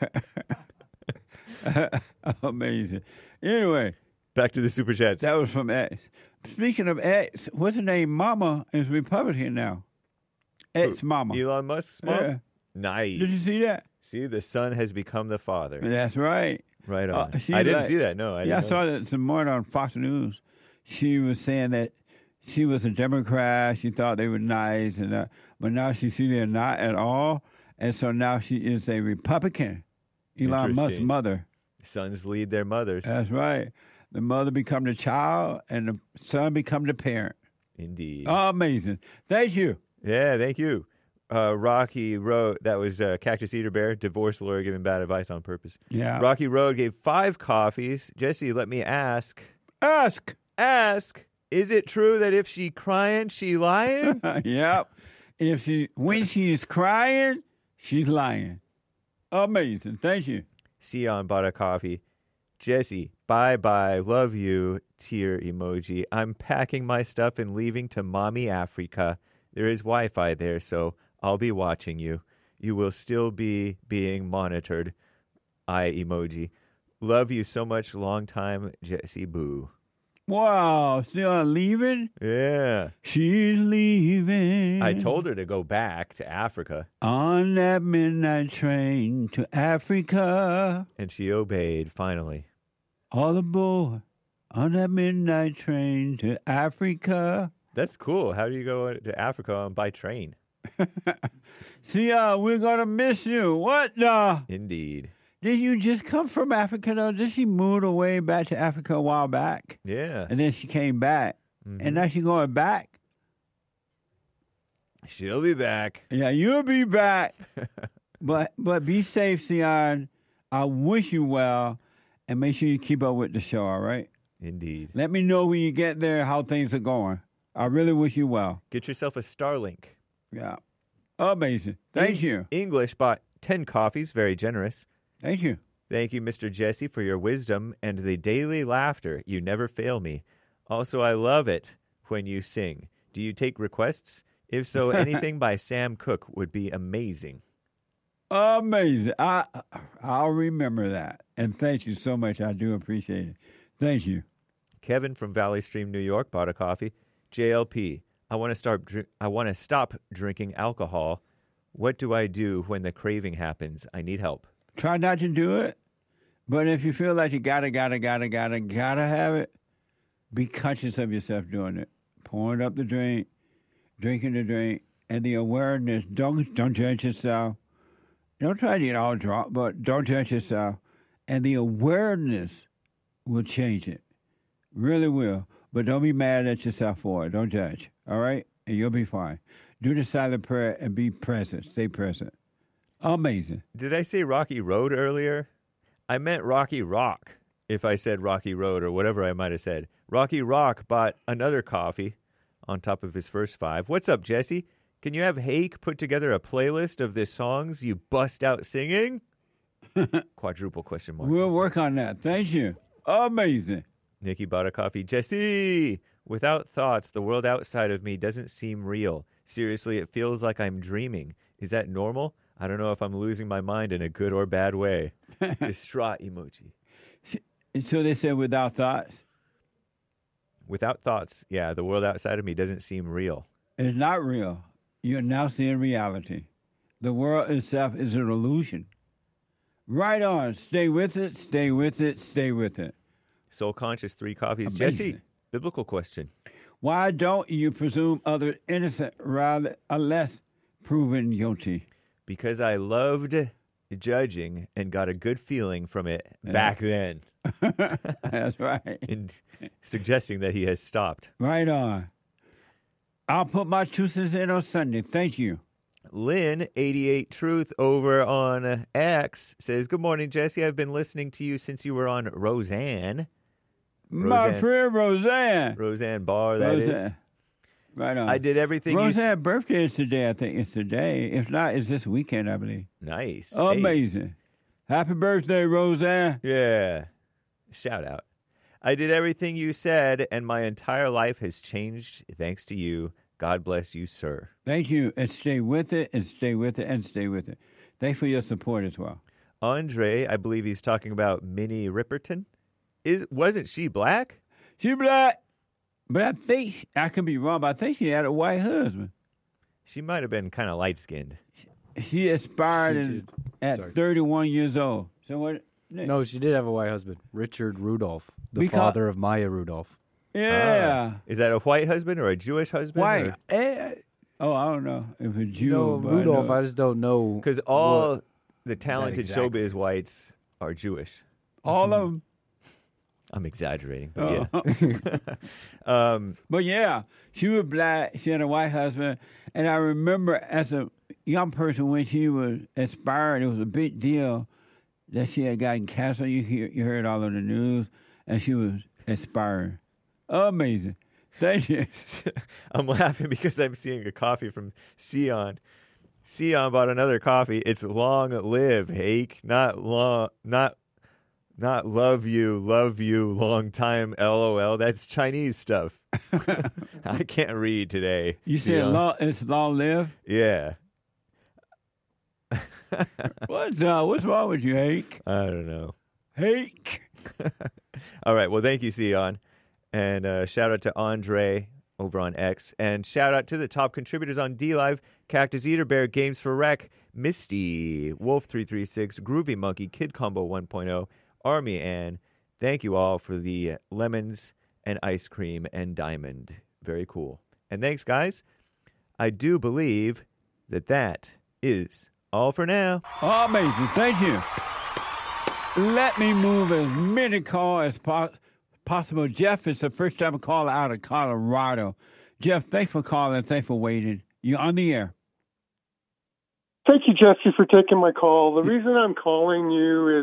[SPEAKER 2] Amazing. Anyway.
[SPEAKER 15] Back to the Super Chats.
[SPEAKER 2] That was from X. Speaking of X, what's her name? Mama is Republican now. X Mama.
[SPEAKER 15] Elon Musk's mom?
[SPEAKER 2] Yeah.
[SPEAKER 15] Nice.
[SPEAKER 2] Did you see that?
[SPEAKER 15] See, the son has become the father.
[SPEAKER 2] That's right.
[SPEAKER 15] Right on.
[SPEAKER 2] Uh, she
[SPEAKER 15] I didn't
[SPEAKER 2] like-
[SPEAKER 15] see that, no. I
[SPEAKER 2] yeah, I
[SPEAKER 15] didn't
[SPEAKER 2] saw
[SPEAKER 15] know.
[SPEAKER 2] that some morning on Fox News. She was saying that she was a Democrat. She thought they were nice, and uh, but now she see they're not at all. And so now she is a Republican. Elon Musk's
[SPEAKER 15] Interesting.
[SPEAKER 2] mother.
[SPEAKER 15] Sons lead their mothers.
[SPEAKER 2] That's right. The mother become the child, and the son become the parent.
[SPEAKER 15] Indeed.
[SPEAKER 2] Oh, amazing. Thank you.
[SPEAKER 15] Yeah, thank you. Uh, Rocky Road, that was uh, Cactus Eater Bear, divorce lawyer giving bad advice on purpose.
[SPEAKER 2] Yeah.
[SPEAKER 15] Rocky Road gave five coffees. Jesse, let me ask.
[SPEAKER 2] Ask.
[SPEAKER 15] Ask. Is it true that if she crying, she lying?
[SPEAKER 2] Yep. If she when she's crying, she's lying. Amazing. Thank you.
[SPEAKER 15] Sion bought a coffee. Jesse, bye-bye. Love you. Tear emoji. I'm packing my stuff and leaving to mommy Africa. There is Wi-Fi there, so I'll be watching you. You will still be being monitored. Eye emoji. Love you so much. Long time, Jesse Boo.
[SPEAKER 2] Wow. Still leaving?
[SPEAKER 15] Yeah.
[SPEAKER 2] She's leaving.
[SPEAKER 15] I told her to go back to Africa,
[SPEAKER 2] On that midnight train to Africa.
[SPEAKER 15] and she obeyed, finally.
[SPEAKER 2] All aboard. On that midnight train to Africa.
[SPEAKER 15] That's cool. How do you go to Africa by train?
[SPEAKER 2] See, uh, we're going to miss you. What the?
[SPEAKER 15] Indeed.
[SPEAKER 2] Did you just come from Africa, though? Did she move away back to Africa a while back?
[SPEAKER 15] Yeah.
[SPEAKER 2] And then she came back.
[SPEAKER 15] Mhm.
[SPEAKER 2] And now she's going back?
[SPEAKER 15] She'll be back.
[SPEAKER 2] Yeah, you'll be back. but but be safe, Sion. I wish you well, and make sure you keep up with the show, all right?
[SPEAKER 15] Indeed.
[SPEAKER 2] Let me know when you get there how things are going. I really wish you well.
[SPEAKER 15] Get yourself a Starlink.
[SPEAKER 2] Yeah. Amazing. Thank
[SPEAKER 15] Eng-
[SPEAKER 2] you.
[SPEAKER 15] English bought ten coffees. Very generous.
[SPEAKER 2] Thank you.
[SPEAKER 15] Thank you, Mister Jesse, for your wisdom and the daily laughter. You never fail me. Also, I love it when you sing. Do you take requests? If so, anything by Sam Cooke would be amazing.
[SPEAKER 2] Amazing. I, I'll remember that. And thank you so much. I do appreciate it. Thank you.
[SPEAKER 15] Kevin from Valley Stream, New York, bought a coffee. J L P, I want to start. Dr- I want to stop drinking alcohol. What do I do when the craving happens? I need help.
[SPEAKER 2] Try not to do it. But if you feel like you gotta, gotta, gotta, gotta, gotta have it, be conscious of yourself doing it. Pouring up the drink, drinking the drink, and the awareness. Don't don't judge yourself. Don't try to get all drunk, but don't judge yourself. And the awareness will change it. Really will. But don't be mad at yourself for it. Don't judge. All right? And you'll be fine. Do the silent prayer and be present. Stay present. Amazing.
[SPEAKER 15] Did I say Rocky Road earlier? I meant Rocky Rock, if I said Rocky Road or whatever I might have said. Rocky Rock bought another coffee on top of his first five. What's up, Jesse? Can you have Hake put together a playlist of the songs you bust out singing? Quadruple question mark.
[SPEAKER 2] We'll work on that. Thank you. Amazing.
[SPEAKER 15] Nikki bought a coffee. Jesse, without thoughts, the world outside of me doesn't seem real. Seriously, it feels like I'm dreaming. Is that normal? I don't know if I'm losing my mind in a good or bad way. Distraught emoji.
[SPEAKER 2] So they said without thoughts?
[SPEAKER 15] Without thoughts, yeah, the world outside of me doesn't seem real.
[SPEAKER 2] It's not real. You're now seeing reality. The world itself is an illusion. Right on. Stay with it, stay with it, stay with it.
[SPEAKER 15] Soul Conscious, three coffees.
[SPEAKER 2] Amazing.
[SPEAKER 15] Jesse, biblical question.
[SPEAKER 2] Why don't you presume others innocent rather unless proven guilty?
[SPEAKER 15] Because I loved judging and got a good feeling from it
[SPEAKER 2] Yeah.
[SPEAKER 15] back then.
[SPEAKER 2] That's right.
[SPEAKER 15] And suggesting that he has stopped.
[SPEAKER 2] Right on. I'll put my two cents in on Sunday. Thank you.
[SPEAKER 15] Lynn, eighty-eight Truth, over on X, says, good morning, Jesse. I've been listening to you since you were on Roseanne.
[SPEAKER 2] My
[SPEAKER 15] Roseanne.
[SPEAKER 2] friend Roseanne.
[SPEAKER 15] Roseanne Barr, that is.
[SPEAKER 2] Roseanne. Right on.
[SPEAKER 15] I did everything you
[SPEAKER 2] Roseanne's
[SPEAKER 15] s-
[SPEAKER 2] birthday is today, I think. It's today. If not, it's this weekend, I believe.
[SPEAKER 15] Nice.
[SPEAKER 2] Amazing. Happy birthday, Roseanne.
[SPEAKER 15] Yeah. Shout out. I did everything you said, and my entire life has changed thanks to you. God bless you, sir.
[SPEAKER 2] Thank you. And stay with it, and stay with it, and stay with it. Thanks for your support as well.
[SPEAKER 15] Andre, I believe he's talking about Minnie Riperton. Is Wasn't she black?
[SPEAKER 2] She black. But I think, she, I could be wrong, but I think she had a white husband.
[SPEAKER 15] She might have been kind of light-skinned.
[SPEAKER 2] She expired
[SPEAKER 12] She
[SPEAKER 2] in,
[SPEAKER 12] did.
[SPEAKER 2] at
[SPEAKER 12] Sorry.
[SPEAKER 2] thirty-one years old. So what?
[SPEAKER 12] No, she did have a white husband, Richard Rudolph, the
[SPEAKER 2] Because-
[SPEAKER 12] father of Maya Rudolph.
[SPEAKER 2] Yeah.
[SPEAKER 15] Ah. Is that a white husband or a Jewish husband?
[SPEAKER 2] White.
[SPEAKER 15] or-
[SPEAKER 2] Eh, oh, I don't know if it's Jew.
[SPEAKER 12] You know,
[SPEAKER 2] but
[SPEAKER 12] Rudolph,
[SPEAKER 2] know.
[SPEAKER 12] I just don't know.
[SPEAKER 15] Because all
[SPEAKER 12] what
[SPEAKER 15] the talented
[SPEAKER 12] exactly
[SPEAKER 15] showbiz whites are Jewish.
[SPEAKER 2] All of them.
[SPEAKER 15] I'm exaggerating, but
[SPEAKER 2] Oh.
[SPEAKER 15] yeah. um,
[SPEAKER 2] But yeah, she was black. She had a white husband. And I remember as a young person when she was expired, it was a big deal that she had gotten cancer. You hear, you heard all on the news, and she was expiring. Amazing. Thank you.
[SPEAKER 15] I'm laughing because I'm seeing a coffee from Sion. Sion bought another coffee. It's long live, Hake. Not long, not, not love you, love you, long time, LOL. That's Chinese stuff. I can't read today.
[SPEAKER 2] You said
[SPEAKER 15] Sion.
[SPEAKER 2] long, it's long live?
[SPEAKER 15] Yeah.
[SPEAKER 2] What's, uh, what's wrong with you, Hake?
[SPEAKER 15] I don't know.
[SPEAKER 2] Hake.
[SPEAKER 15] All right. Well, thank you, Sion. And uh, shout out to Andre over on X. And shout out to the top contributors on D-Live, Cactus Eater Bear, Games for Rec, Misty, Wolf three three six, Groovy Monkey, Kid Combo one point oh, Army Ann. Thank you all for the lemons and ice cream and diamond. Very cool. And thanks, guys. I do believe that that is all for now.
[SPEAKER 2] Amazing. Thank you. Let me move as many calls as po- possible. Jeff is the first time caller out of Colorado. Jeff, thanks for calling. Thanks for waiting. You're on the air.
[SPEAKER 13] Thank you, Jesse, for taking my call. The reason I'm calling you is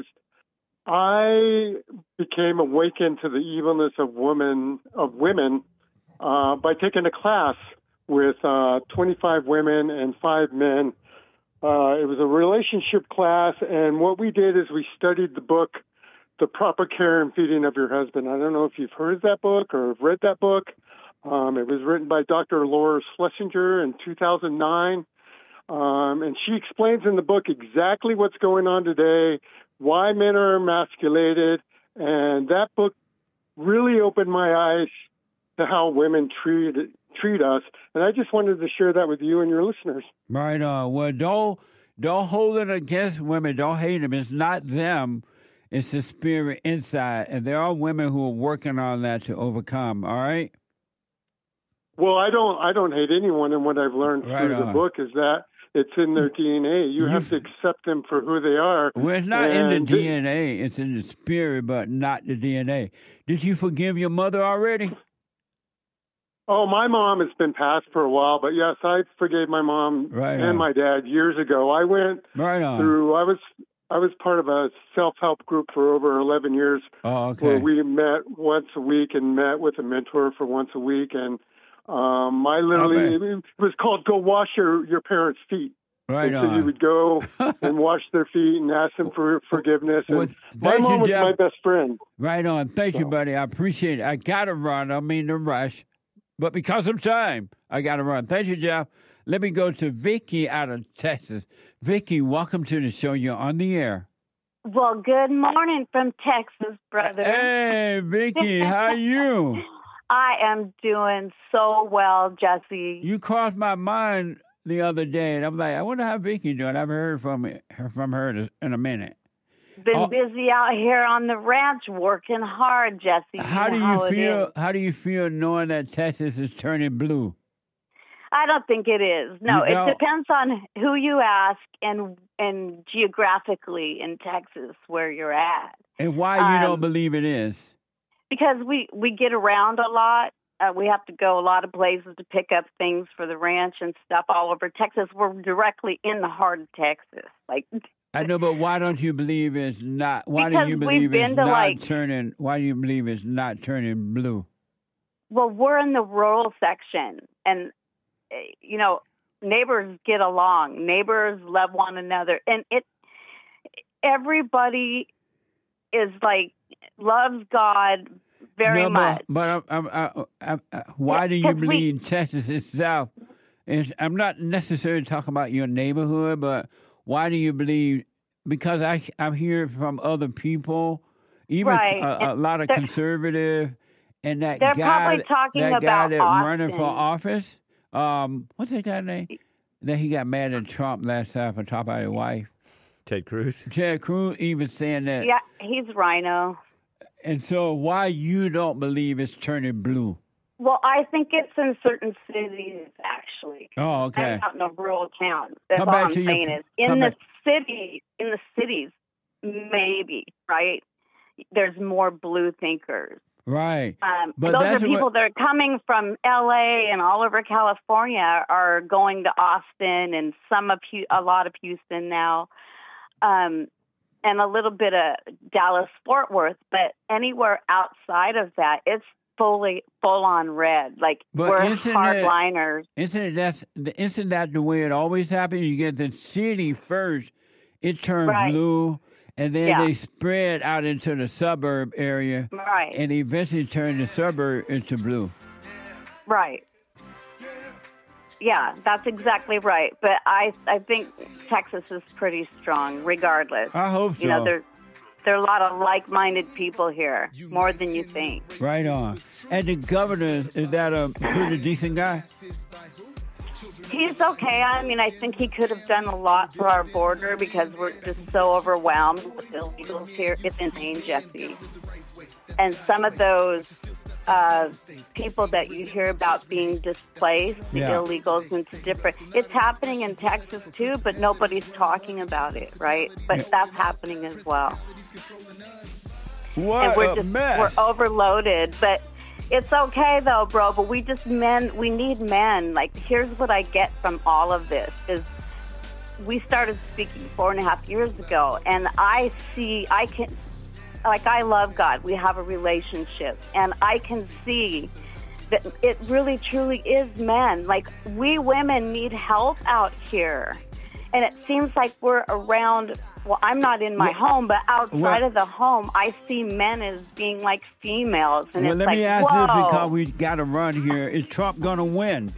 [SPEAKER 13] I became awakened to the evilness of women of women uh, by taking a class with uh, twenty-five women and five men. Uh, it was a relationship class, and what we did is we studied the book, The Proper Care and Feeding of Your Husband. I don't know if you've heard that book or have read that book. Um, it was written by Doctor Laura Schlesinger in two thousand nine. Um, and she explains in the book exactly what's going on today, why men are emasculated. And that book really opened my eyes to how women treat treat us. And I just wanted to share that with you and your listeners.
[SPEAKER 2] Right on. Well, don't, don't hold it against women. Don't hate them. It's not them. It's the spirit inside. And there are women who are working on that to overcome. All right?
[SPEAKER 13] Well, I don't I don't hate anyone. And what I've learned
[SPEAKER 2] Right
[SPEAKER 13] through
[SPEAKER 2] on.
[SPEAKER 13] the book is that it's in their D N A. You have to accept them for who they are.
[SPEAKER 2] Well, it's not in the
[SPEAKER 13] And
[SPEAKER 2] D N A. It's in the spirit, but not the D N A. Did you forgive your mother already?
[SPEAKER 13] Oh, my mom has been passed for a while, but yes, I forgave my mom
[SPEAKER 2] Right
[SPEAKER 13] and
[SPEAKER 2] on.
[SPEAKER 13] my dad years ago. I went
[SPEAKER 2] Right on.
[SPEAKER 13] through. I was I was part of a self-help group for over eleven years,
[SPEAKER 2] Oh, okay.
[SPEAKER 13] where we met once a week and met with a mentor for once a week, and um, I literally it was called "Go Wash Your Your Parents' Feet."
[SPEAKER 2] Right
[SPEAKER 13] and so
[SPEAKER 2] on.
[SPEAKER 13] you would go and wash their feet and ask them for forgiveness. And
[SPEAKER 2] Well,
[SPEAKER 13] my
[SPEAKER 2] thank you,
[SPEAKER 13] mom was
[SPEAKER 2] Jeff.
[SPEAKER 13] my best friend.
[SPEAKER 2] Right on. Thank you, buddy. I appreciate it. I got to run. I don't mean to rush, but because of time, I got to run. Thank you, Jeff. Let me go to Vicky out of Texas. Vicky, welcome to the show. You're on the air.
[SPEAKER 14] Well, good morning from Texas, brother.
[SPEAKER 2] Hey, Vicky, how are you?
[SPEAKER 14] I am doing so well, Jesse.
[SPEAKER 2] You crossed my mind the other day, and I'm like, I wonder how Vicky doing. I haven't heard from her, from her in a minute.
[SPEAKER 14] Been
[SPEAKER 2] Oh.
[SPEAKER 14] busy out here on the ranch working hard, Jesse.
[SPEAKER 2] How do
[SPEAKER 14] know
[SPEAKER 2] you
[SPEAKER 14] how it
[SPEAKER 2] feel?
[SPEAKER 14] is.
[SPEAKER 2] How do you feel knowing that Texas is turning blue?
[SPEAKER 14] I don't think it is. No,
[SPEAKER 2] You
[SPEAKER 14] it
[SPEAKER 2] don't?
[SPEAKER 14] depends on who you ask and and geographically in Texas where you're at.
[SPEAKER 2] And why you
[SPEAKER 14] Um,
[SPEAKER 2] don't believe it is?
[SPEAKER 14] Because we we get around a lot. Uh, we have to go a lot of places to pick up things for the ranch and stuff all over Texas. We're directly in the heart of Texas. Like,
[SPEAKER 2] I know, but why don't you believe it's not? Why
[SPEAKER 14] Because
[SPEAKER 2] do you
[SPEAKER 14] we've
[SPEAKER 2] believe
[SPEAKER 14] been
[SPEAKER 2] it's
[SPEAKER 14] to,
[SPEAKER 2] not
[SPEAKER 14] like-
[SPEAKER 2] turning? Why do you believe it's not turning blue?
[SPEAKER 14] well, we're in the rural section, and eh, you know, neighbors get along. Neighbors love one another, and it. Everybody is like loves God very
[SPEAKER 2] no,
[SPEAKER 14] much.
[SPEAKER 2] But, but I'm, I'm, I'm, I'm, why
[SPEAKER 14] Yeah,
[SPEAKER 2] do you
[SPEAKER 14] 'cause we-
[SPEAKER 2] believe Texas is south? It's, I'm not necessarily talking about your neighborhood, but why do you believe? Because I I'm hearing from other people, even
[SPEAKER 14] Right.
[SPEAKER 2] a, a
[SPEAKER 14] And
[SPEAKER 2] lot of
[SPEAKER 14] they're-
[SPEAKER 2] conservative, and that
[SPEAKER 14] They're
[SPEAKER 2] guy,
[SPEAKER 14] probably talking
[SPEAKER 2] that guy
[SPEAKER 14] about
[SPEAKER 2] that running for
[SPEAKER 14] Austin.
[SPEAKER 2] office. Um, what's that guy's name? That he got mad at Trump last time for talking about his wife.
[SPEAKER 15] Ted Cruz.
[SPEAKER 2] Ted Cruz even saying that.
[SPEAKER 14] Yeah, he's Rhino.
[SPEAKER 2] And so, why you don't believe it's turning blue?
[SPEAKER 14] Well, I think it's in certain cities, actually.
[SPEAKER 2] Oh, okay.
[SPEAKER 14] I'm out in a rural town. That's
[SPEAKER 2] Come
[SPEAKER 14] all
[SPEAKER 2] back
[SPEAKER 14] I'm
[SPEAKER 2] to your-
[SPEAKER 14] saying is in
[SPEAKER 2] come
[SPEAKER 14] the
[SPEAKER 2] back-
[SPEAKER 14] city, in the cities, maybe, right? There's more blue thinkers.
[SPEAKER 2] Right.
[SPEAKER 14] Um,
[SPEAKER 2] But
[SPEAKER 14] those are
[SPEAKER 2] that's
[SPEAKER 14] people
[SPEAKER 2] what-
[SPEAKER 14] that are coming from L A and all over California are going to Austin and some of Hu- a lot of Houston now, um, and a little bit of Dallas Fort Worth. But anywhere outside of that, it's fully full on red. Like
[SPEAKER 2] But
[SPEAKER 14] we're
[SPEAKER 2] isn't it-
[SPEAKER 14] hardliners.
[SPEAKER 2] Isn't it that's isn't that the way it always happens? You get the city first, it turns
[SPEAKER 14] Right.
[SPEAKER 2] blue, and then
[SPEAKER 14] Yeah.
[SPEAKER 2] they spread out into the suburb area,
[SPEAKER 14] Right.
[SPEAKER 2] and eventually turn the suburb into blue.
[SPEAKER 14] Right. Yeah, that's exactly right. But I I think Texas is pretty strong, regardless.
[SPEAKER 2] I hope
[SPEAKER 14] You know,
[SPEAKER 2] so.
[SPEAKER 14] there there are a lot of like-minded people here, more than you think.
[SPEAKER 2] Right on. And the governor, is that a pretty decent guy?
[SPEAKER 14] He's okay. I mean, I think he could have done a lot for our border because we're just so overwhelmed with illegals here. It's insane, Jesse. And some of those uh, people that you hear about being displaced, the
[SPEAKER 2] Yeah.
[SPEAKER 14] illegals into different, it's happening in Texas too, but nobody's talking about it, right? But
[SPEAKER 2] Yeah.
[SPEAKER 14] that's happening as well.
[SPEAKER 2] What
[SPEAKER 14] and we're
[SPEAKER 2] a
[SPEAKER 14] just
[SPEAKER 2] mess.
[SPEAKER 14] we're overloaded. But It's okay though, bro, but we just men, we need men. Like, here's what I get from all of this is we started speaking four and a half years ago, and I see, I can, like, I love God. We have a relationship, and I can see that it really, truly is men. Like, we women need help out here. And it seems like we're around, well, I'm not in my
[SPEAKER 2] well,
[SPEAKER 14] home, but outside
[SPEAKER 2] well,
[SPEAKER 14] of the home, I see men as being like females. And
[SPEAKER 2] well,
[SPEAKER 14] it's
[SPEAKER 2] let
[SPEAKER 14] like,
[SPEAKER 2] me ask
[SPEAKER 14] whoa.
[SPEAKER 2] this because we got to run here. Is Trump going to win?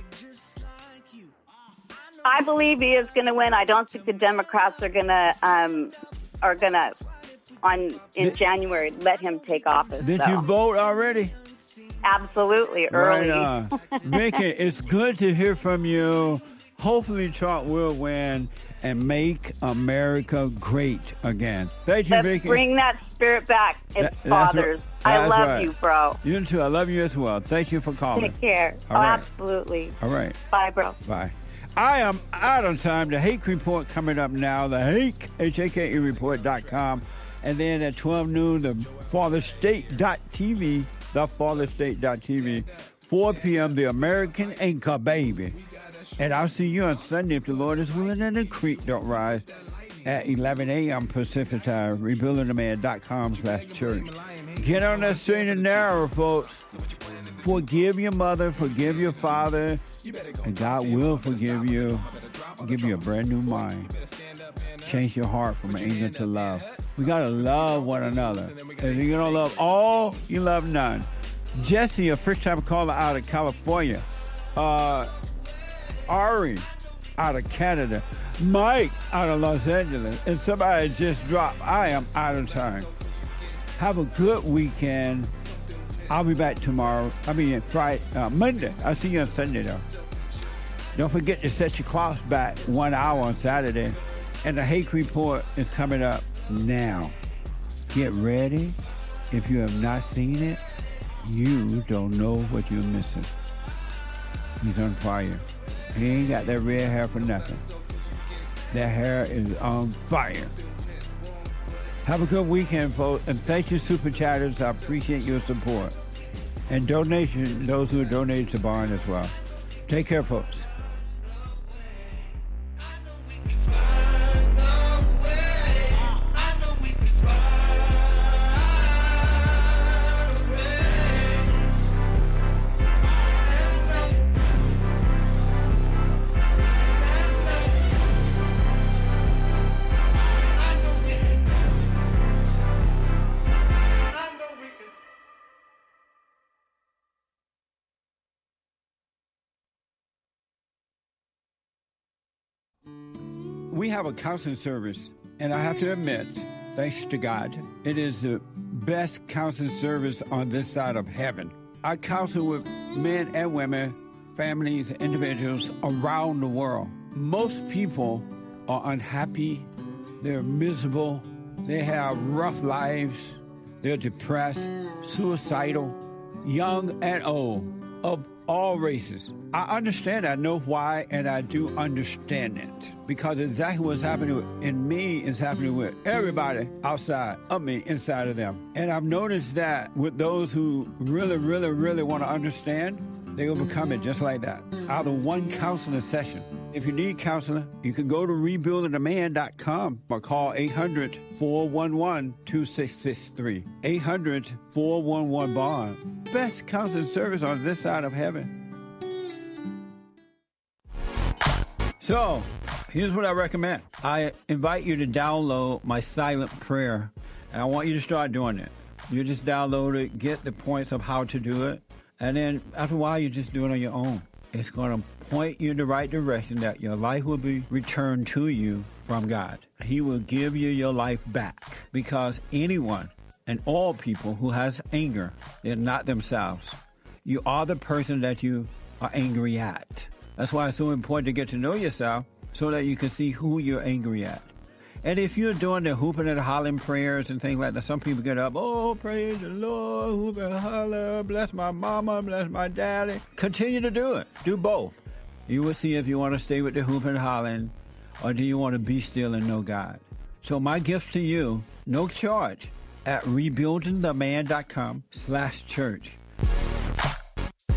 [SPEAKER 14] I believe he is going to win. I don't think the Democrats are going to, um, are going to, on in
[SPEAKER 2] did,
[SPEAKER 14] January, let him take office.
[SPEAKER 2] Did
[SPEAKER 14] so.
[SPEAKER 2] you vote already?
[SPEAKER 14] Absolutely, early.
[SPEAKER 2] Right on. Vicky, it's good to hear from you. Hopefully Trump will win and make America great again. Thank you,
[SPEAKER 14] Let's
[SPEAKER 2] Vicky.
[SPEAKER 14] bring that spirit back. It's
[SPEAKER 2] That- that's
[SPEAKER 14] fathers.
[SPEAKER 2] right.
[SPEAKER 14] I
[SPEAKER 2] That's
[SPEAKER 14] love
[SPEAKER 2] right.
[SPEAKER 14] you, bro.
[SPEAKER 2] You too. I love you as well. Thank you for calling.
[SPEAKER 14] Take care.
[SPEAKER 2] All
[SPEAKER 14] oh,
[SPEAKER 2] right.
[SPEAKER 14] absolutely.
[SPEAKER 2] All right.
[SPEAKER 14] Bye, bro.
[SPEAKER 2] Bye. I am out on time. The Hake Report coming up now. The Hake, H A K E report dot com. And then at twelve noon, the father state dot t v, the father state dot t v. four p.m., the American Anchor Baby. And I'll see you on Sunday if the Lord is willing and the creek don't rise at eleven a.m. Pacific time. rebuilding the man dot com slash church. Get on that straight and narrow, folks. Forgive your mother, forgive your father, and God will forgive you. Give you a brand new mind. Change your heart from anger to love. We got to love one another. If you don't love all, you love none. Jesse, a first-time caller out of California. Uh, Ari, out of Canada. Mike, out of Los Angeles. And somebody just dropped. I am out of time. Have a good weekend. I'll be back tomorrow. I mean, Friday, uh, Monday. I'll see you on Sunday, though. Don't forget to set your clocks back one hour on Saturday. And the Hake Report is coming up now. Get ready. If you have not seen it, you don't know what you're missing. He's on fire. He ain't got that red hair for nothing. That hair is on fire. Have a good weekend, folks. And thank you, Super Chatters. I appreciate your support. And donation, those who donate to Barn as well. Take care, folks. We have a counseling service, and I have to admit, thanks to God, it is the best counseling service on this side of heaven. I counsel with men and women, families, individuals around the world. Most people are unhappy, they're miserable, they have rough lives, they're depressed, suicidal, young and old, of all races. I understand, I know why, and I do understand it. Because exactly what's happening in me is happening with everybody outside of me, inside of them. And I've noticed that with those who really, really, really want to understand, they overcome it just like that, out of one counseling session. If you need counseling, you can go to rebuilding the man dot com or call eight hundred, four one one, two six six three. eight hundred, four one one, bond. Best counseling service on this side of heaven. So, here's what I recommend. I invite you to download my silent prayer, and I want you to start doing it. You just download it, get the points of how to do it, and then after a while, you just do it on your own. It's going to point you in the right direction that your life will be returned to you from God. He will give you your life back, because anyone and all people who has anger, they're not themselves. You are the person that you are angry at. That's why it's so important to get to know yourself so that you can see who you're angry at. And if you're doing the hooping and hollering prayers and things like that, some people get up, oh, praise the Lord, hoop and holler, bless my mama, bless my daddy. Continue to do it. Do both. You will see if you want to stay with the hooping and hollering, or do you want to be still and know God. So my gift to you, no charge, at rebuilding the man dot com slash church.